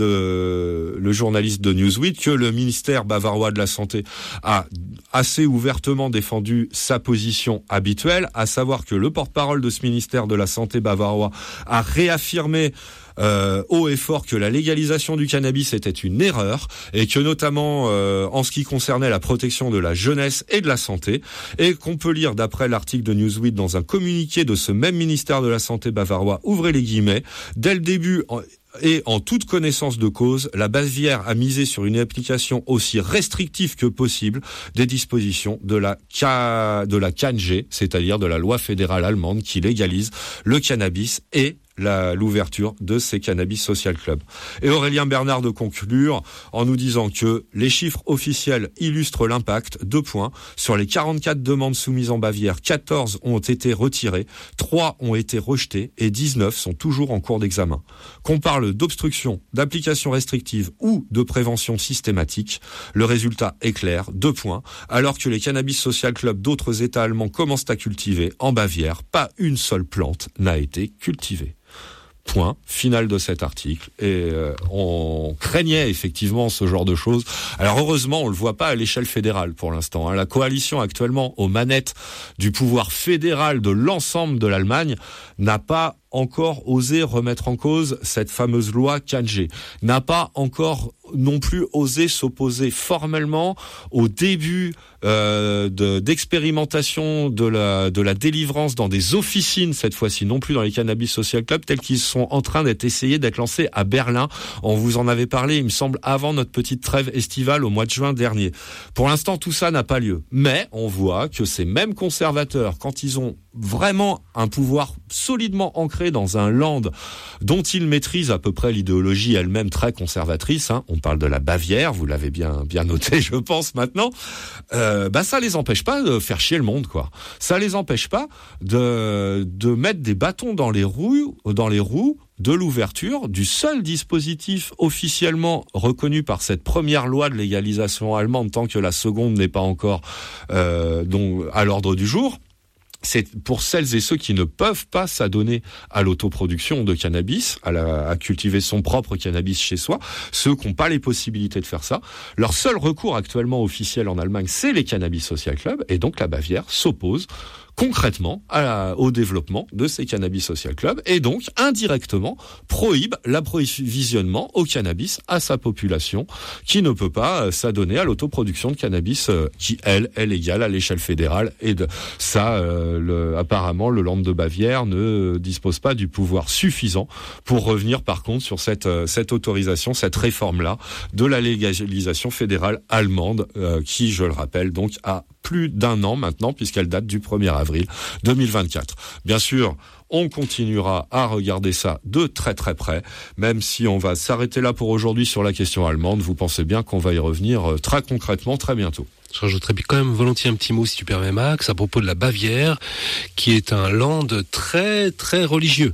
de le journaliste de Newsweek, que le ministère bavarois de la Santé a assez ouvertement défendu sa position habituelle, à savoir que le porte-parole de ce ministère de la Santé bavarois a réaffirmé Euh, haut et fort que la légalisation du cannabis était une erreur et que notamment euh, en ce qui concernait la protection de la jeunesse et de la santé, et qu'on peut lire d'après l'article de Newsweek dans un communiqué de ce même ministère de la Santé bavarois, ouvrez les guillemets, dès le début en et en toute connaissance de cause, la Bavière a misé sur une application aussi restrictive que possible des dispositions de la K... de la K N G, c'est-à-dire de la loi fédérale allemande qui légalise le cannabis et la, l'ouverture de ces Cannabis Social Club. Et Aurélien Bernard de conclure en nous disant que les chiffres officiels illustrent l'impact. Deux points. Sur les quarante-quatre demandes soumises en Bavière, quatorze ont été retirées, trois ont été rejetées et dix-neuf sont toujours en cours d'examen. Qu'on parle d'obstruction, d'application restrictive ou de prévention systématique, le résultat est clair. Deux points. Alors que les Cannabis Social Club d'autres États allemands commencent à cultiver, en Bavière, pas une seule plante n'a été cultivée. Point final de cet article. Et euh, on craignait effectivement ce genre de choses. Alors heureusement, on le voit pas à l'échelle fédérale pour l'instant. Hein. La coalition actuellement aux manettes du pouvoir fédéral de l'ensemble de l'Allemagne n'a pas encore osé remettre en cause cette fameuse loi K N G, n'a pas encore non plus osé s'opposer formellement au début euh, de, d'expérimentation de la, de la délivrance dans des officines, cette fois-ci non plus dans les Cannabis Social Club, tels qu'ils sont en train d'être essayés d'être lancés à Berlin. On vous en avait parlé, il me semble, avant notre petite trêve estivale au mois de juin dernier. Pour l'instant, tout ça n'a pas lieu. Mais on voit que ces mêmes conservateurs, quand ils ont vraiment un pouvoir solidement ancré dans un land dont ils maîtrisent à peu près l'idéologie elle-même très conservatrice, hein, on parle de la Bavière, vous l'avez bien bien noté, je pense maintenant, euh, bah ça les empêche pas de faire chier le monde, quoi. Ça les empêche pas de de mettre des bâtons dans les roues, dans les roues de l'ouverture du seul dispositif officiellement reconnu par cette première loi de légalisation allemande, tant que la seconde n'est pas encore euh, donc à l'ordre du jour. C'est pour celles et ceux qui ne peuvent pas s'adonner à l'autoproduction de cannabis, à, la, à cultiver son propre cannabis chez soi, ceux qui n'ont pas les possibilités de faire ça. Leur seul recours actuellement officiel en Allemagne, c'est les Cannabis Social Club, et donc la Bavière s'oppose concrètement à la, au développement de ces Cannabis Social Club, et donc indirectement prohibe l'approvisionnement au cannabis à sa population qui ne peut pas euh, s'adonner à l'autoproduction de cannabis euh, qui, elle, est légale à l'échelle fédérale. Et de ça, euh, le, apparemment, le Land de Bavière ne dispose pas du pouvoir suffisant pour revenir par contre sur cette, euh, cette autorisation, cette réforme-là de la légalisation fédérale allemande euh, qui, je le rappelle, donc a plus d'un an maintenant, puisqu'elle date du premier avril deux mille vingt-quatre. Bien sûr, on continuera à regarder ça de très très près, même si on va s'arrêter là pour aujourd'hui sur la question allemande. Vous pensez bien qu'on va y revenir très concrètement très bientôt. Je rajouterais quand même volontiers un petit mot, si tu permets, Max, à propos de la Bavière, qui est un land très très religieux.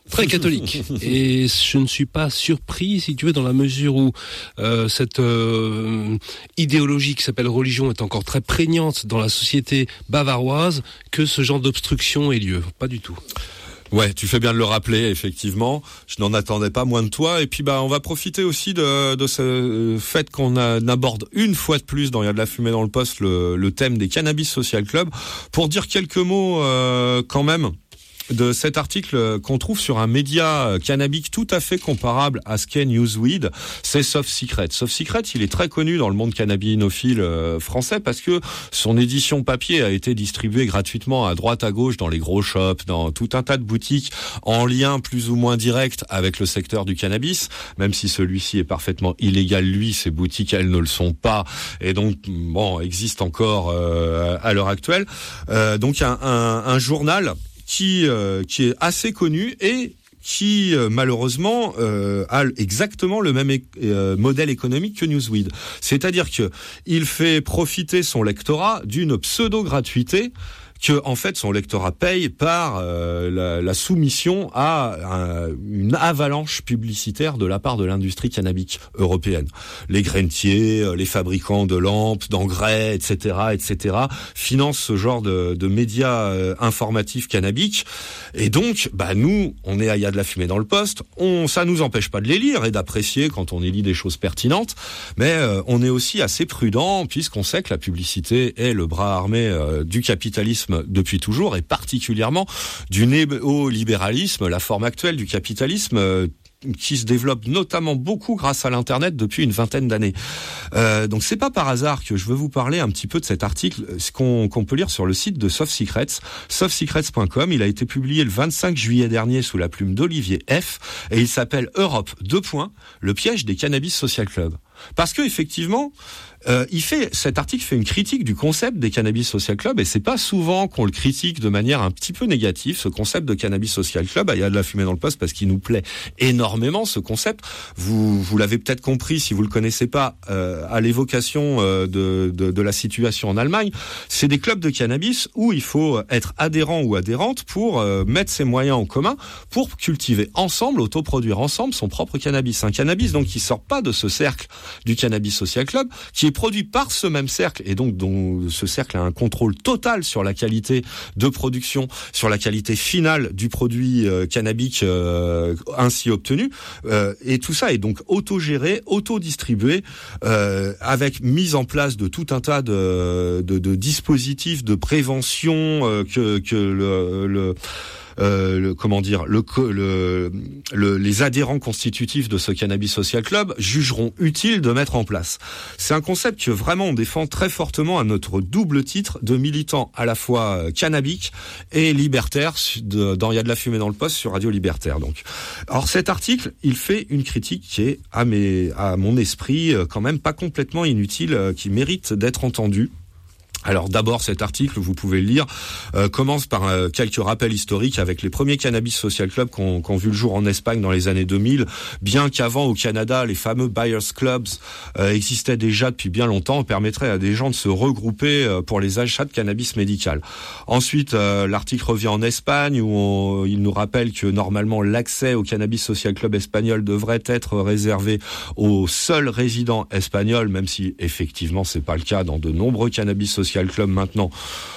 très catholique. Et je ne suis pas surpris, si tu veux, dans la mesure où euh, cette euh, idéologie qui s'appelle religion est encore très prégnante dans la société bavaroise, que ce genre d'obstruction ait lieu. Pas du tout. Ouais, tu fais bien de le rappeler, effectivement. Je n'en attendais pas moins de toi. Et puis, bah, on va profiter aussi de, de ce fait qu'on a, aborde une fois de plus dans Il y a de la fumée dans le poste le, le thème des Cannabis Social Club pour dire quelques mots euh, quand même de cet article qu'on trouve sur un média cannabique tout à fait comparable à ce qu'est Newsweed, c'est Soft Secret. Soft Secret, il est très connu dans le monde cannabinophile français parce que son édition papier a été distribuée gratuitement à droite à gauche dans les gros shops, dans tout un tas de boutiques en lien plus ou moins direct avec le secteur du cannabis, même si celui-ci est parfaitement illégal, lui, ces boutiques, elles ne le sont pas, et donc, bon, existent encore euh, à l'heure actuelle. Euh, donc, un, un, un journal qui euh, qui est assez connu et qui euh, malheureusement euh, a exactement le même é- euh, modèle économique que Newsweed. C'est-à-dire que il fait profiter son lectorat d'une pseudo-gratuité que en fait son lectorat paye par euh, la, la soumission à un, une avalanche publicitaire de la part de l'industrie cannabique européenne. Les grainetiers, les fabricants de lampes, d'engrais, et cetera, et cetera, financent ce genre de, de médias euh, informatifs cannabiques. Et donc, bah nous, on est à Il y a de la fumée dans le poste. On, ça nous empêche pas de les lire et d'apprécier quand on y lit des choses pertinentes, mais euh, on est aussi assez prudent puisqu'on sait que la publicité est le bras armé euh, du capitalisme depuis toujours et particulièrement du néolibéralisme, la forme actuelle du capitalisme euh, qui se développe notamment beaucoup grâce à l'internet depuis une vingtaine d'années. Euh, donc c'est pas par hasard que je veux vous parler un petit peu de cet article qu'on, qu'on peut lire sur le site de Soft Secrets, soft secrets point com. Il a été publié le vingt-cinq juillet dernier sous la plume d'Olivier F. et il s'appelle Europe deux points, le piège des Cannabis Social Club. Parce que effectivement, euh, il fait cet article fait une critique du concept des Cannabis Social Club et c'est pas souvent qu'on le critique de manière un petit peu négative, ce concept de Cannabis Social Club. Il y a de la fumée dans le poste parce qu'il nous plaît énormément ce concept. Vous vous l'avez peut-être compris si vous le connaissez pas euh, à l'évocation euh, de, de de la situation en Allemagne. C'est des clubs de cannabis où il faut être adhérent ou adhérente pour euh, mettre ses moyens en commun pour cultiver ensemble, autoproduire ensemble son propre cannabis. Un cannabis donc qui sort pas de ce cercle du Cannabis Social Club, qui est produit par ce même cercle et donc dont ce cercle a un contrôle total sur la qualité de production, sur la qualité finale du produit euh, cannabique euh, ainsi obtenu. Euh, et tout ça est donc autogéré, autodistribué, euh, avec mise en place de tout un tas de, de, de dispositifs de prévention euh, que, que le, le Euh, le, comment dire, le, le, le, les adhérents constitutifs de ce Cannabis Social Club jugeront utile de mettre en place. C'est un concept que vraiment on défend très fortement à notre double titre de militant à la fois cannabique et libertaire de, dans Il y a de la fumée dans le poste sur Radio Libertaire. Donc, alors cet article, il fait une critique qui est à mes, à mon esprit quand même pas complètement inutile, qui mérite d'être entendue. Alors d'abord, cet article, vous pouvez le lire, euh, commence par euh, quelques rappels historiques avec les premiers Cannabis Social Club qui ont, qui ont vu le jour en Espagne dans les années deux mille, bien qu'avant au Canada, les fameux Buyers Clubs euh, existaient déjà depuis bien longtemps, permettraient à des gens de se regrouper euh, pour les achats de cannabis médical. Ensuite, euh, l'article revient en Espagne où on, il nous rappelle que normalement l'accès au Cannabis Social Club espagnol devrait être réservé aux seuls résidents espagnols, même si effectivement c'est pas le cas dans de nombreux Cannabis Social Club maintenant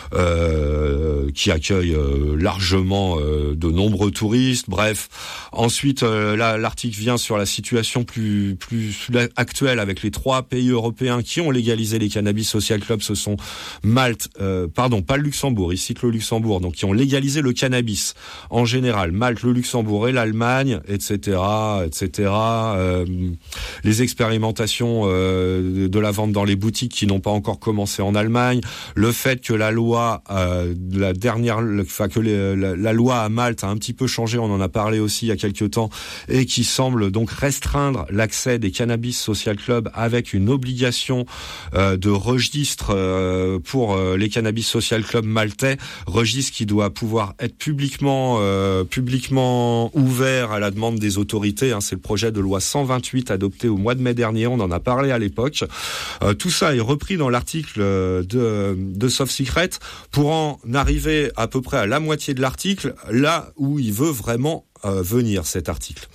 euh, qui accueille euh, largement euh, de nombreux touristes. Bref, ensuite euh, là l'article vient sur la situation plus plus actuelle avec les trois pays européens qui ont légalisé les Cannabis Social Club. Ce sont Malte, euh, pardon, pas le Luxembourg, il cite le Luxembourg, donc qui ont légalisé le cannabis en général. Malte, le Luxembourg et l'Allemagne, et cetera, et cetera. Euh, les expérimentations euh, de la vente dans les boutiques qui n'ont pas encore commencé en Allemagne. Le fait que la loi, euh, la dernière, enfin que les, la, la loi à Malte a un petit peu changé, on en a parlé aussi il y a quelques temps, et qui semble donc restreindre l'accès des Cannabis Social Club avec une obligation euh, de registre euh, pour euh, les Cannabis Social Club maltais, registre qui doit pouvoir être publiquement, euh, publiquement ouvert à la demande des autorités. Hein, c'est le projet de loi cent vingt-huit adopté au mois de mai dernier. On en a parlé à l'époque. Euh, tout ça est repris dans l'article de de Soft Secret pour en arriver à peu près à la moitié de l'article, là où il veut vraiment euh, venir cet article.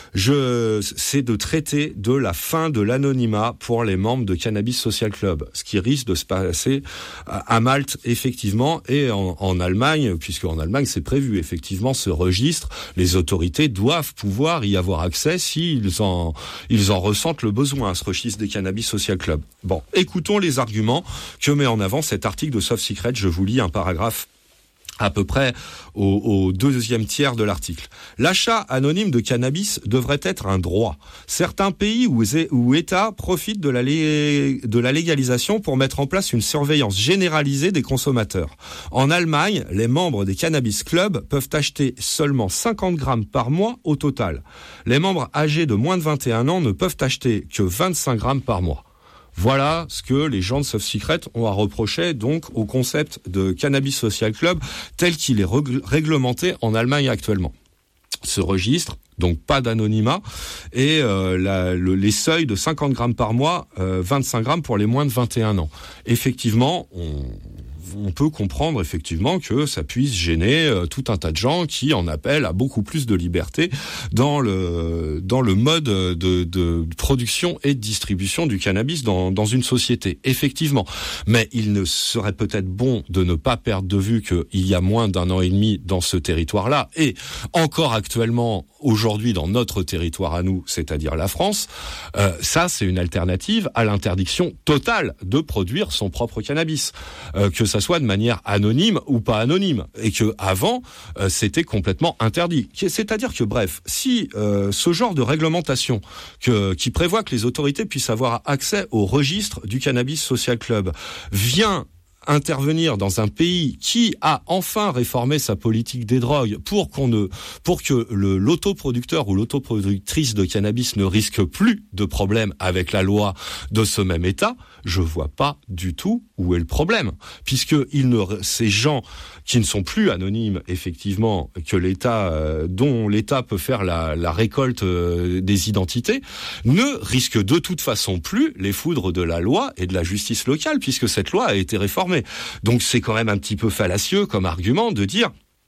Je, c'est de traiter de la fin de l'anonymat pour les membres de Cannabis Social Club, ce qui risque de se passer à Malte effectivement et en, en Allemagne, puisque en Allemagne c'est prévu effectivement ce registre. Les autorités doivent pouvoir y avoir accès s'ils en ils en ressentent le besoin à ce registre des Cannabis Social Club. Bon, écoutons les arguments que met en avant cet article de Soft Secret. Je vous lis un paragraphe à peu près au, au deuxième tiers de l'article. L'achat anonyme de cannabis devrait être un droit. Certains pays ou, ou États profitent de la, lé, de la légalisation pour mettre en place une surveillance généralisée des consommateurs. En Allemagne, les membres des cannabis clubs peuvent acheter seulement cinquante grammes par mois au total. Les membres âgés de moins de vingt et un ans ne peuvent acheter que vingt-cinq grammes par mois. Voilà ce que les gens de Soft Secret ont à reprocher donc au concept de Cannabis Social Club tel qu'il est rég- réglementé en Allemagne actuellement. Ce registre, donc pas d'anonymat, et euh, la, le, les seuils de cinquante grammes par mois, euh, vingt-cinq grammes pour les moins de vingt et un ans. Effectivement, on... on peut comprendre effectivement que ça puisse gêner euh, tout un tas de gens qui en appellent à beaucoup plus de liberté dans le dans le mode de, de production et de distribution du cannabis dans, dans une société. Effectivement, mais il ne serait peut-être bon de ne pas perdre de vue qu'il y a moins d'un an et demi dans ce territoire-là et encore actuellement aujourd'hui dans notre territoire à nous, c'est-à-dire la France, euh, ça c'est une alternative à l'interdiction totale de produire son propre cannabis, euh, que ça soit de manière anonyme ou pas anonyme, et que avant euh, c'était complètement interdit. C'est-à-dire que bref, si euh, ce genre de réglementation que, qui prévoit que les autorités puissent avoir accès au registre du Cannabis Social Club vient intervenir dans un pays qui a enfin réformé sa politique des drogues pour qu'on ne, pour que le, l'autoproducteur ou l'autoproductrice de cannabis ne risque plus de problème avec la loi de ce même État, je vois pas du tout où est le problème, puisque il ne, ces gens qui ne sont plus anonymes, effectivement, que l'État, euh, dont l'État peut faire la, la récolte euh, des identités, ne risquent de toute façon plus les foudres de la loi et de la justice locale, puisque cette loi a été réformée. Donc c'est quand même un petit peu fallacieux comme argument de dire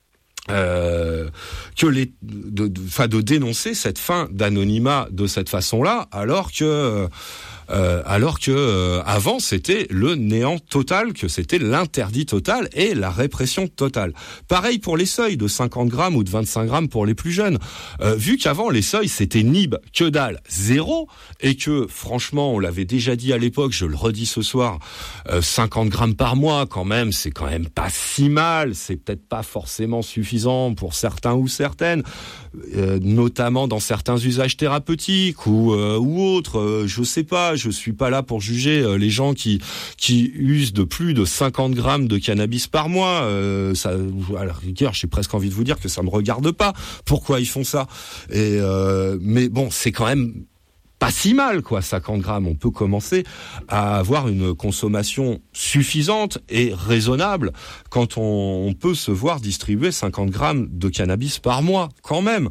euh, que les, de, de, enfin de dénoncer cette fin d'anonymat de cette façon-là, alors que Euh, alors que euh, avant c'était le néant total, que c'était l'interdit total et la répression totale. Pareil pour les seuils de cinquante grammes ou de vingt-cinq grammes pour les plus jeunes. Euh, vu qu'avant les seuils c'était nib, que dalle, zéro, et que franchement on l'avait déjà dit à l'époque, je le redis ce soir, euh, cinquante grammes par mois quand même, c'est quand même pas si mal, c'est peut-être pas forcément suffisant pour certains ou certaines, euh, notamment dans certains usages thérapeutiques ou euh, ou autres, euh, je sais pas. Je suis pas là pour juger euh, les gens qui qui usent de plus de cinquante grammes de cannabis par mois. Euh, ça, à la rigueur, j'ai presque envie de vous dire que ça me regarde pas. Pourquoi ils font ça ? Et euh, mais bon, c'est quand même pas si mal, quoi. cinquante grammes, on peut commencer à avoir une consommation suffisante et raisonnable quand on, on peut se voir distribuer cinquante grammes de cannabis par mois, quand même.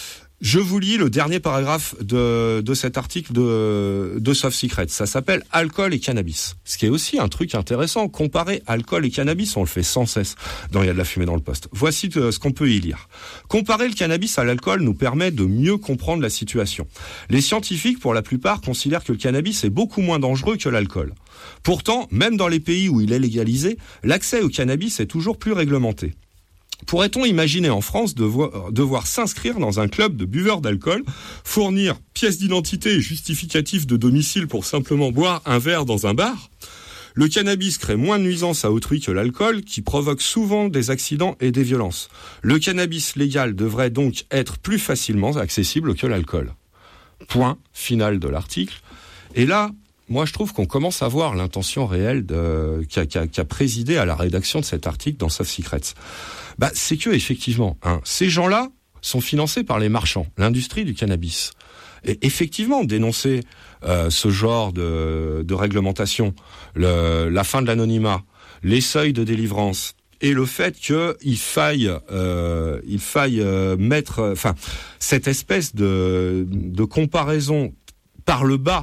Je vous lis le dernier paragraphe de, de cet article de, de Soft Secret. Ça s'appelle « Alcool et cannabis ». Ce qui est aussi un truc intéressant. Comparer alcool et cannabis, on le fait sans cesse dans « Il y a de la fumée dans le poste ». Voici ce qu'on peut y lire. Comparer le cannabis à l'alcool nous permet de mieux comprendre la situation. Les scientifiques, pour la plupart, considèrent que le cannabis est beaucoup moins dangereux que l'alcool. Pourtant, même dans les pays où il est légalisé, l'accès au cannabis est toujours plus réglementé. Pourrait-on imaginer en France devoir, devoir s'inscrire dans un club de buveurs d'alcool, fournir pièce d'identité et justificatif de domicile pour simplement boire un verre dans un bar ? Le cannabis crée moins de nuisances à autrui que l'alcool, qui provoque souvent des accidents et des violences. Le cannabis légal devrait donc être plus facilement accessible que l'alcool. Point final de l'article. Et là, moi, je trouve qu'on commence à voir l'intention réelle de, qui, a, qui, a, qui a présidé à la rédaction de cet article dans Soft Secrets. Bah, c'est que effectivement, hein, ces gens-là sont financés par les marchands, l'industrie du cannabis. Et effectivement, dénoncer euh, ce genre de, de réglementation, le, la fin de l'anonymat, les seuils de délivrance et le fait qu'il faille, euh, il faille euh, mettre, enfin, cette espèce de, de comparaison par le bas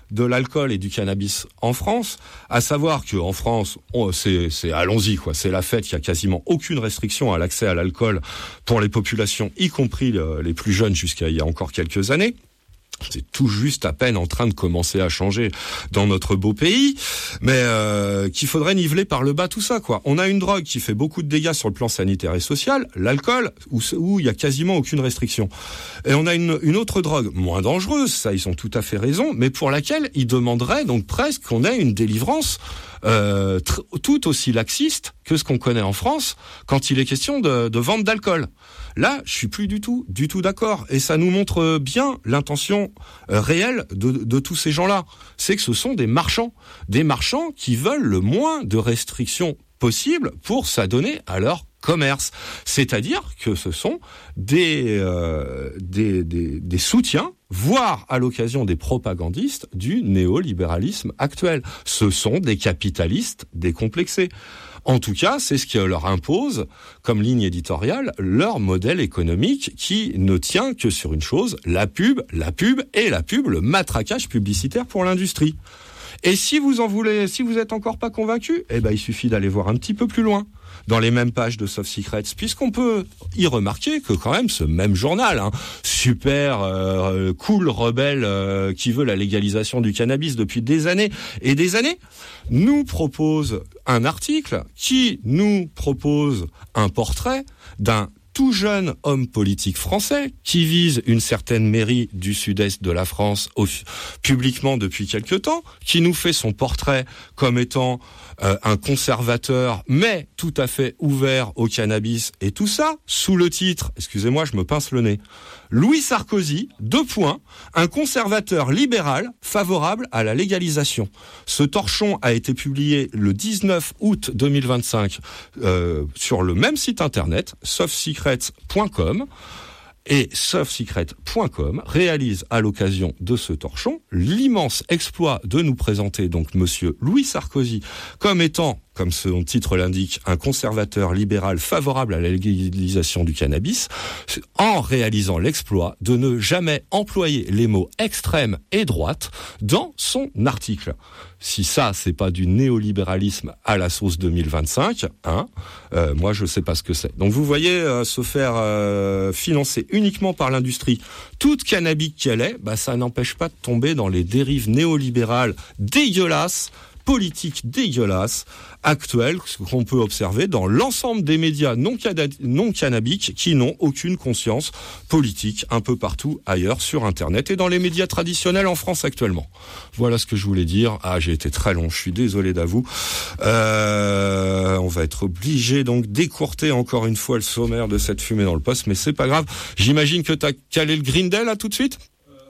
de l'alcool et du cannabis en France, à savoir que en France, on, c'est, c'est allons-y quoi, c'est la fête, il y a quasiment aucune restriction à l'accès à l'alcool pour les populations, y compris le, les plus jeunes jusqu'à il y a encore quelques années. C'est tout juste à peine en train de commencer à changer dans notre beau pays, mais euh, qu'il faudrait niveler par le bas tout ça, quoi. On a une drogue qui fait beaucoup de dégâts sur le plan sanitaire et social, l'alcool, où, où il y a quasiment aucune restriction. Et on a une, une autre drogue moins dangereuse, ça ils ont tout à fait raison, mais pour laquelle ils demanderaient donc presque qu'on ait une délivrance euh, tr- tout aussi laxiste que ce qu'on connaît en France quand il est question de, de vente d'alcool. Là, je suis plus du tout, du tout d'accord. Et ça nous montre bien l'intention euh, réelle de, de tous ces gens-là. C'est que ce sont des marchands. Des marchands qui veulent le moins de restrictions possibles pour s'adonner à leur commerce. C'est-à-dire que ce sont des, euh, des, des, des soutiens, voire à l'occasion des propagandistes du néolibéralisme actuel. Ce sont des capitalistes décomplexés. En tout cas, c'est ce qui leur impose, comme ligne éditoriale, leur modèle économique qui ne tient que sur une chose, la pub, la pub et la pub, le matraquage publicitaire pour l'industrie. Et si vous en voulez, si vous n'êtes encore pas convaincu, eh ben, il suffit d'aller voir un petit peu plus loin, dans les mêmes pages de Soft Secrets, puisqu'on peut y remarquer que quand même ce même journal, hein, super euh, cool rebelle euh, qui veut la légalisation du cannabis depuis des années et des années, nous propose un article qui nous propose un portrait d'un tout jeune homme politique français qui vise une certaine mairie du sud-est de la France au, publiquement depuis quelque temps, qui nous fait son portrait comme étant euh, un conservateur, mais tout à fait ouvert au cannabis et tout ça, sous le titre, excusez-moi, je me pince le nez, Louis Sarkozy, deux points, un conservateur libéral favorable à la légalisation. Ce torchon a été publié le dix-neuf août deux mille vingt-cinq euh, sur le même site internet, soft secrets point com. Et soft secrets point com réalise à l'occasion de ce torchon l'immense exploit de nous présenter donc monsieur Louis Sarkozy comme étant, comme son titre l'indique, un conservateur libéral favorable à la légalisation du cannabis, en réalisant l'exploit de ne jamais employer les mots extrême et droite dans son article. Si ça, c'est pas du néolibéralisme à la sauce deux mille vingt-cinq, hein, euh, moi je sais pas ce que c'est. Donc vous voyez euh, se faire euh, financer uniquement par l'industrie, toute cannabique qu'elle est, bah ça n'empêche pas de tomber dans les dérives néolibérales dégueulasses, politique dégueulasse actuelle qu'on peut observer dans l'ensemble des médias non, cana- non cannabiques qui n'ont aucune conscience politique un peu partout ailleurs sur Internet et dans les médias traditionnels en France actuellement. Voilà ce que je voulais dire. Ah, j'ai été très long, je suis désolé d'avou. Euh, on va être obligé donc d'écourter encore une fois le sommaire de cette fumée dans le poste, mais c'est pas grave. J'imagine que t'as calé le Grindel là tout de suite ?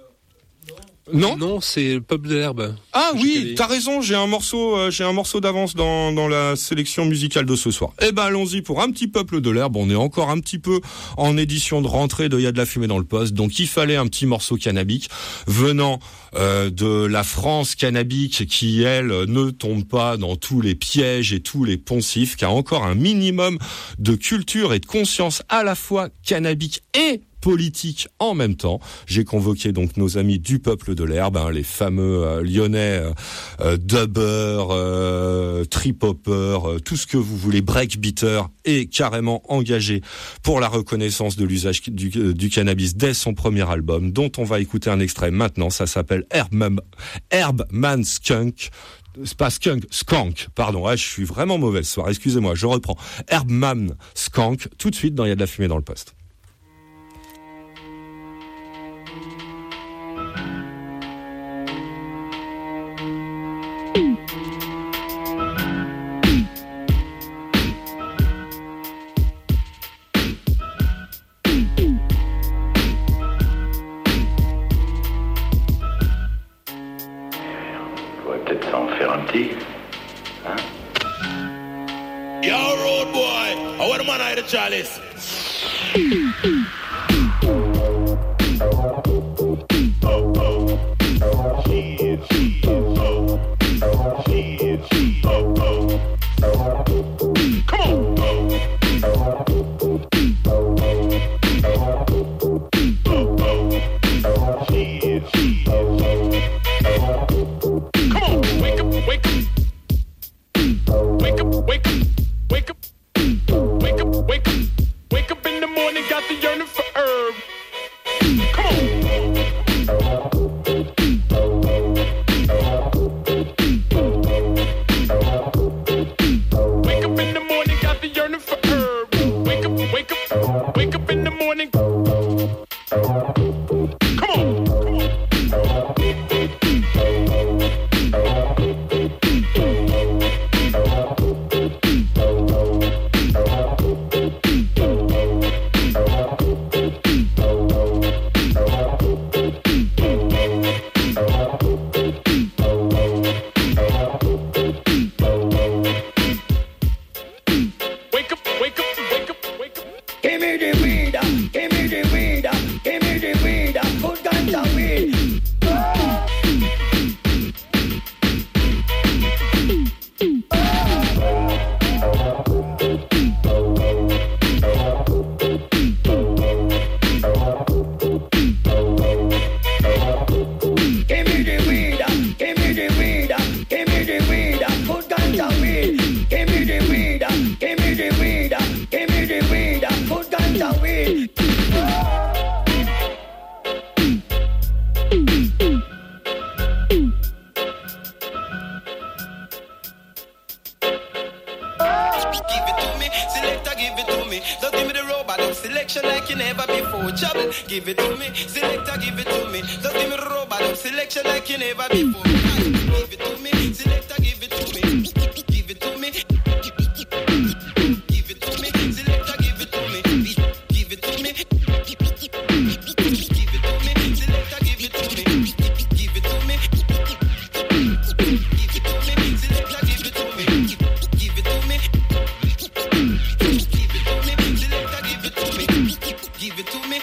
Non, non, c'est le peuple de l'herbe. Ah J'ai oui, calé. t'as raison. J'ai un morceau, euh, j'ai un morceau d'avance dans dans la sélection musicale de ce soir. Eh ben allons-y pour un petit peuple de l'herbe. On est encore un petit peu en édition de rentrée de Y a de la fumée dans le poste, donc il fallait un petit morceau cannabique venant euh, de la France cannabique qui elle ne tombe pas dans tous les pièges et tous les poncifs, qui a encore un minimum de culture et de conscience à la fois cannabique et politique en même temps. J'ai convoqué donc nos amis du peuple de l'herbe, hein, les fameux euh, lyonnais euh, euh, dubber, euh, trip-hopper, euh, tout ce que vous voulez, breakbeater, et carrément engagé pour la reconnaissance de l'usage du, euh, du cannabis dès son premier album, dont on va écouter un extrait maintenant. Ça s'appelle Herbman, Herbman Skunk. C'est pas skunk, skank, pardon. Ah, je suis vraiment mauvais ce soir. Excusez-moi, je reprends. Herbman Skunk, tout de suite dans Il y a de la fumée dans le poste. Yo, road boy, I want a man out of the chalice. Come on. Selection like you never before. Trouble, give it to me. Selector, give it to me. Just give me the robot of selection like you never before. Give it to me. Selector, give it to me. Give it to me. Give it to me. Selector, give it to me. Give it to me. Give it to me. Selector, give it to me. Give it to me. Give it to me. Selector, give it to me. Give it to me. Give it to me.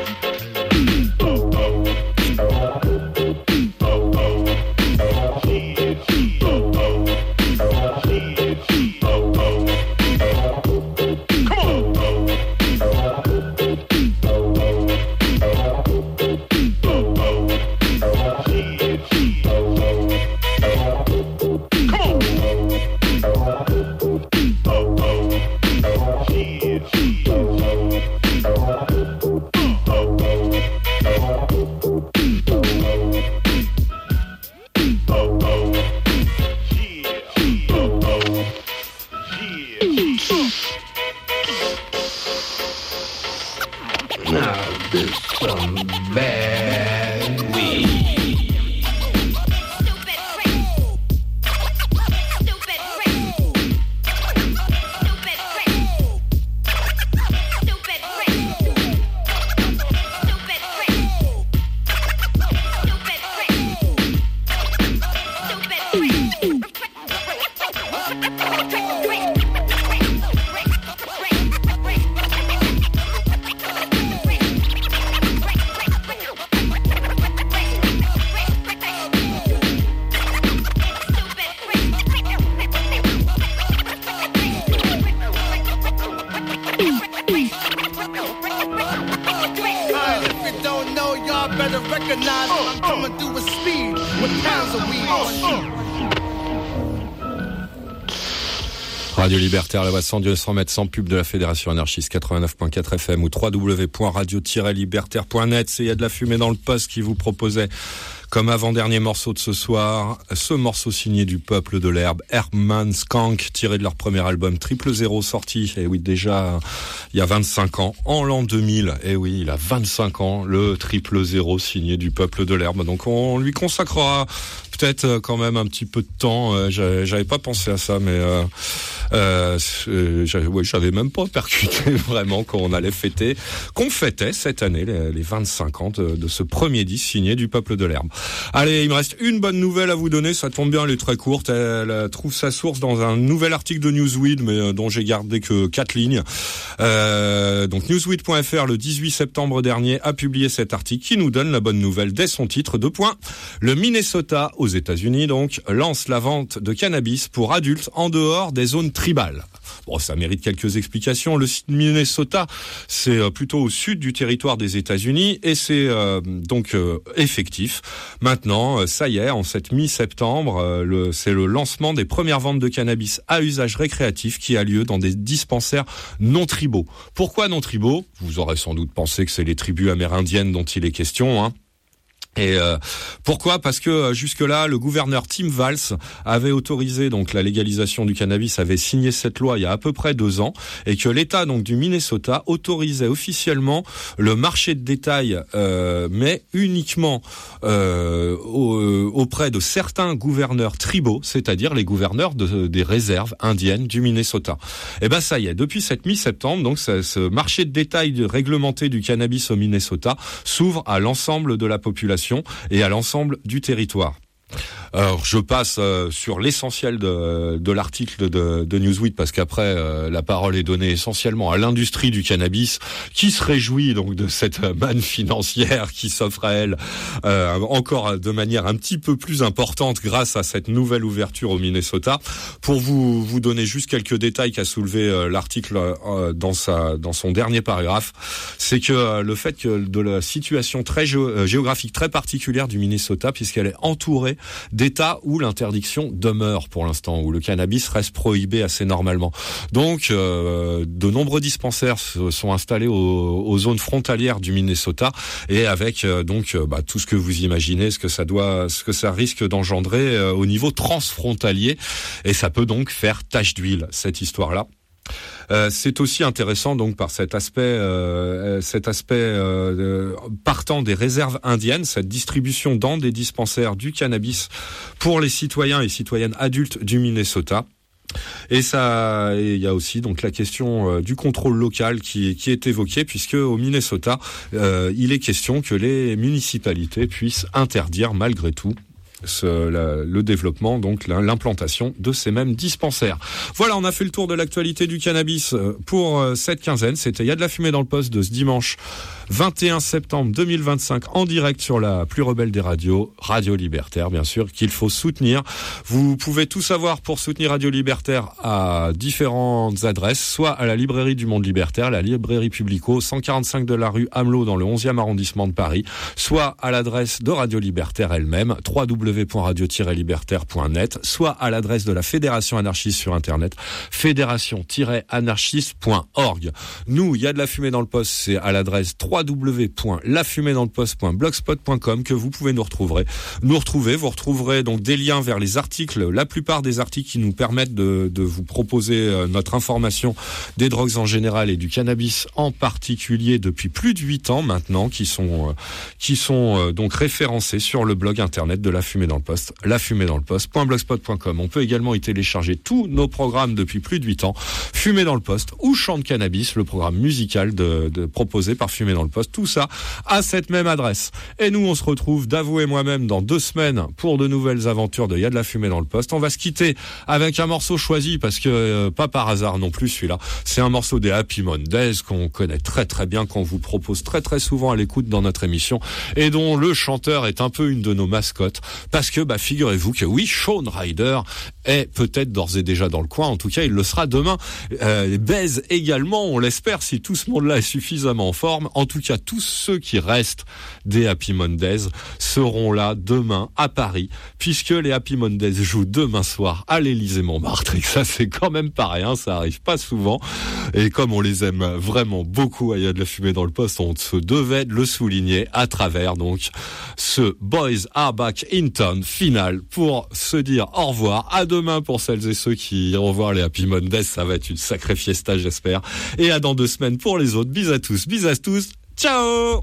Radio Libertaire, la voix cent deux cents mètres sans pub de la Fédération Anarchiste quatre-vingt-neuf virgule quatre F M ou w w w point radio tiret libertaire point net. C'est Il y a de la fumée dans le poste qui vous proposait comme avant-dernier morceau de ce soir, ce morceau signé du Peuple de l'Herbe, Herman Skank, tiré de leur premier album Triple Zéro, sorti, et oui, déjà, il y a vingt-cinq ans, en l'an deux mille, et oui, il a vingt-cinq ans, le Triple Zéro signé du Peuple de l'Herbe. Donc on lui consacrera peut-être quand même un petit peu de temps. J'avais, j'avais pas pensé à ça, mais euh, euh, j'avais, ouais, j'avais même pas percuté vraiment qu'on allait fêter, qu'on fêtait cette année les, les vingt-cinq ans de, de ce premier disque signé du Peuple de l'Herbe. Allez, il me reste une bonne nouvelle à vous donner, ça tombe bien, elle est très courte, elle, elle trouve sa source dans un nouvel article de Newsweek, mais euh, dont j'ai gardé que quatre lignes. Euh, donc Newsweek point F R, le dix-huit septembre dernier, a publié cet article qui nous donne la bonne nouvelle dès son titre, deux points. Le Minnesota, aux États-Unis donc, lance la vente de cannabis pour adultes en dehors des zones tribales. Bon, ça mérite quelques explications. Le Minnesota, c'est plutôt au sud du territoire des États-Unis et c'est euh, donc euh, effectif. Maintenant, ça y est, en cette mi-septembre, euh, le, c'est le lancement des premières ventes de cannabis à usage récréatif qui a lieu dans des dispensaires non tribaux. Pourquoi non tribaux ? Vous aurez sans doute pensé que c'est les tribus amérindiennes dont il est question, hein. Et euh, pourquoi ? Parce que euh, jusque-là, le gouverneur Tim Walz avait autorisé donc la légalisation du cannabis, avait signé cette loi il y a à peu près deux ans, et que l'État donc du Minnesota autorisait officiellement le marché de détail, euh, mais uniquement euh, au, euh, auprès de certains gouverneurs tribaux, c'est-à-dire les gouverneurs de, des réserves indiennes du Minnesota. Et ben ça y est, depuis cette mi-septembre, donc ce, ce marché de détail réglementé du cannabis au Minnesota s'ouvre à l'ensemble de la population et à l'ensemble du territoire. Alors, je passe euh, sur l'essentiel de, de l'article de, de Newsweek parce qu'après euh, la parole est donnée essentiellement à l'industrie du cannabis qui se réjouit donc de cette manne financière qui s'offre à elle euh, encore de manière un petit peu plus importante grâce à cette nouvelle ouverture au Minnesota. Pour vous vous donner juste quelques détails qu'a soulevé euh, l'article euh, dans sa dans son dernier paragraphe, c'est que euh, le fait que de la situation très géo- géographique très particulière du Minnesota, puisqu'elle est entourée des d'États où l'interdiction demeure pour l'instant, où le cannabis reste prohibé assez normalement. Donc, euh, de nombreux dispensaires sont installés aux, aux zones frontalières du Minnesota et avec euh, donc bah, tout ce que vous imaginez, ce que ça doit, ce que ça risque d'engendrer euh, au niveau transfrontalier, et ça peut donc faire tache d'huile cette histoire-là. Euh, c'est aussi intéressant donc par cet aspect, euh, cet aspect euh, partant des réserves indiennes, cette distribution dans des dispensaires du cannabis pour les citoyens et citoyennes adultes du Minnesota. Et ça, il y a aussi donc la question euh, du contrôle local qui, qui est évoquée, puisque au Minnesota, euh, il est question que les municipalités puissent interdire malgré tout Ce, la, le développement, donc l'implantation de ces mêmes dispensaires. Voilà, on a fait le tour de l'actualité du cannabis pour euh, cette quinzaine. C'était Il y a de la fumée dans le poste de ce dimanche vingt et un septembre deux mille vingt-cinq en direct sur la plus rebelle des radios, Radio Libertaire, bien sûr, qu'il faut soutenir. Vous pouvez tout savoir pour soutenir Radio Libertaire à différentes adresses, soit à la librairie du Monde Libertaire, la librairie Publico, cent quarante-cinq de la rue Amelot dans le onzième arrondissement de Paris, soit à l'adresse de Radio Libertaire elle-même, w w w point radio tiret libertaire point net, soit à l'adresse de la Fédération anarchiste sur Internet, fédération tiret anarchiste point org. Nous, il y a de la fumée dans le poste, c'est à l'adresse w w w point la fumée dans le poste point blogspot point com que vous pouvez nous retrouver. Nous retrouver, vous retrouverez donc des liens vers les articles, la plupart des articles qui nous permettent de, de vous proposer notre information des drogues en général et du cannabis en particulier depuis plus de huit ans maintenant, qui sont qui sont donc référencés sur le blog internet de la fumée dans le poste, la fumée dans le poste point blogspot point com. On peut également y télécharger tous nos programmes depuis plus de huit ans, Fumée dans le poste ou Chant de cannabis, le programme musical de, de proposé par Fumée dans le poste, tout ça à cette même adresse. Et nous, on se retrouve, Davo et moi-même, dans deux semaines pour de nouvelles aventures de Il y a de la fumée dans le poste. On va se quitter avec un morceau choisi, parce que euh, pas par hasard non plus celui-là. C'est un morceau des Happy Mondays qu'on connaît très très bien, qu'on vous propose très très souvent à l'écoute dans notre émission, et dont le chanteur est un peu une de nos mascottes, parce que bah figurez-vous que oui, Shaun Ryder est peut-être d'ores et déjà dans le coin, en tout cas il le sera demain. Euh, Baise également, on l'espère, si tout ce monde-là est suffisamment en forme. En tout cas, tous ceux qui restent des Happy Mondays seront là demain à Paris, puisque les Happy Mondays jouent demain soir à l'Élysée-Montmartre, et ça c'est quand même pas rien, ça arrive pas souvent, et comme on les aime vraiment beaucoup, il y a de la fumée dans le poste, on se devait de le souligner à travers donc ce Boys Are Back in Town final, pour se dire au revoir, à demain pour celles et ceux qui iront voir les Happy Mondays, ça va être une sacrée fiesta j'espère, et à dans deux semaines pour les autres. Bis à tous, bis à tous, ciao.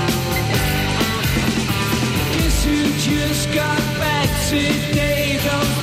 Got back today, those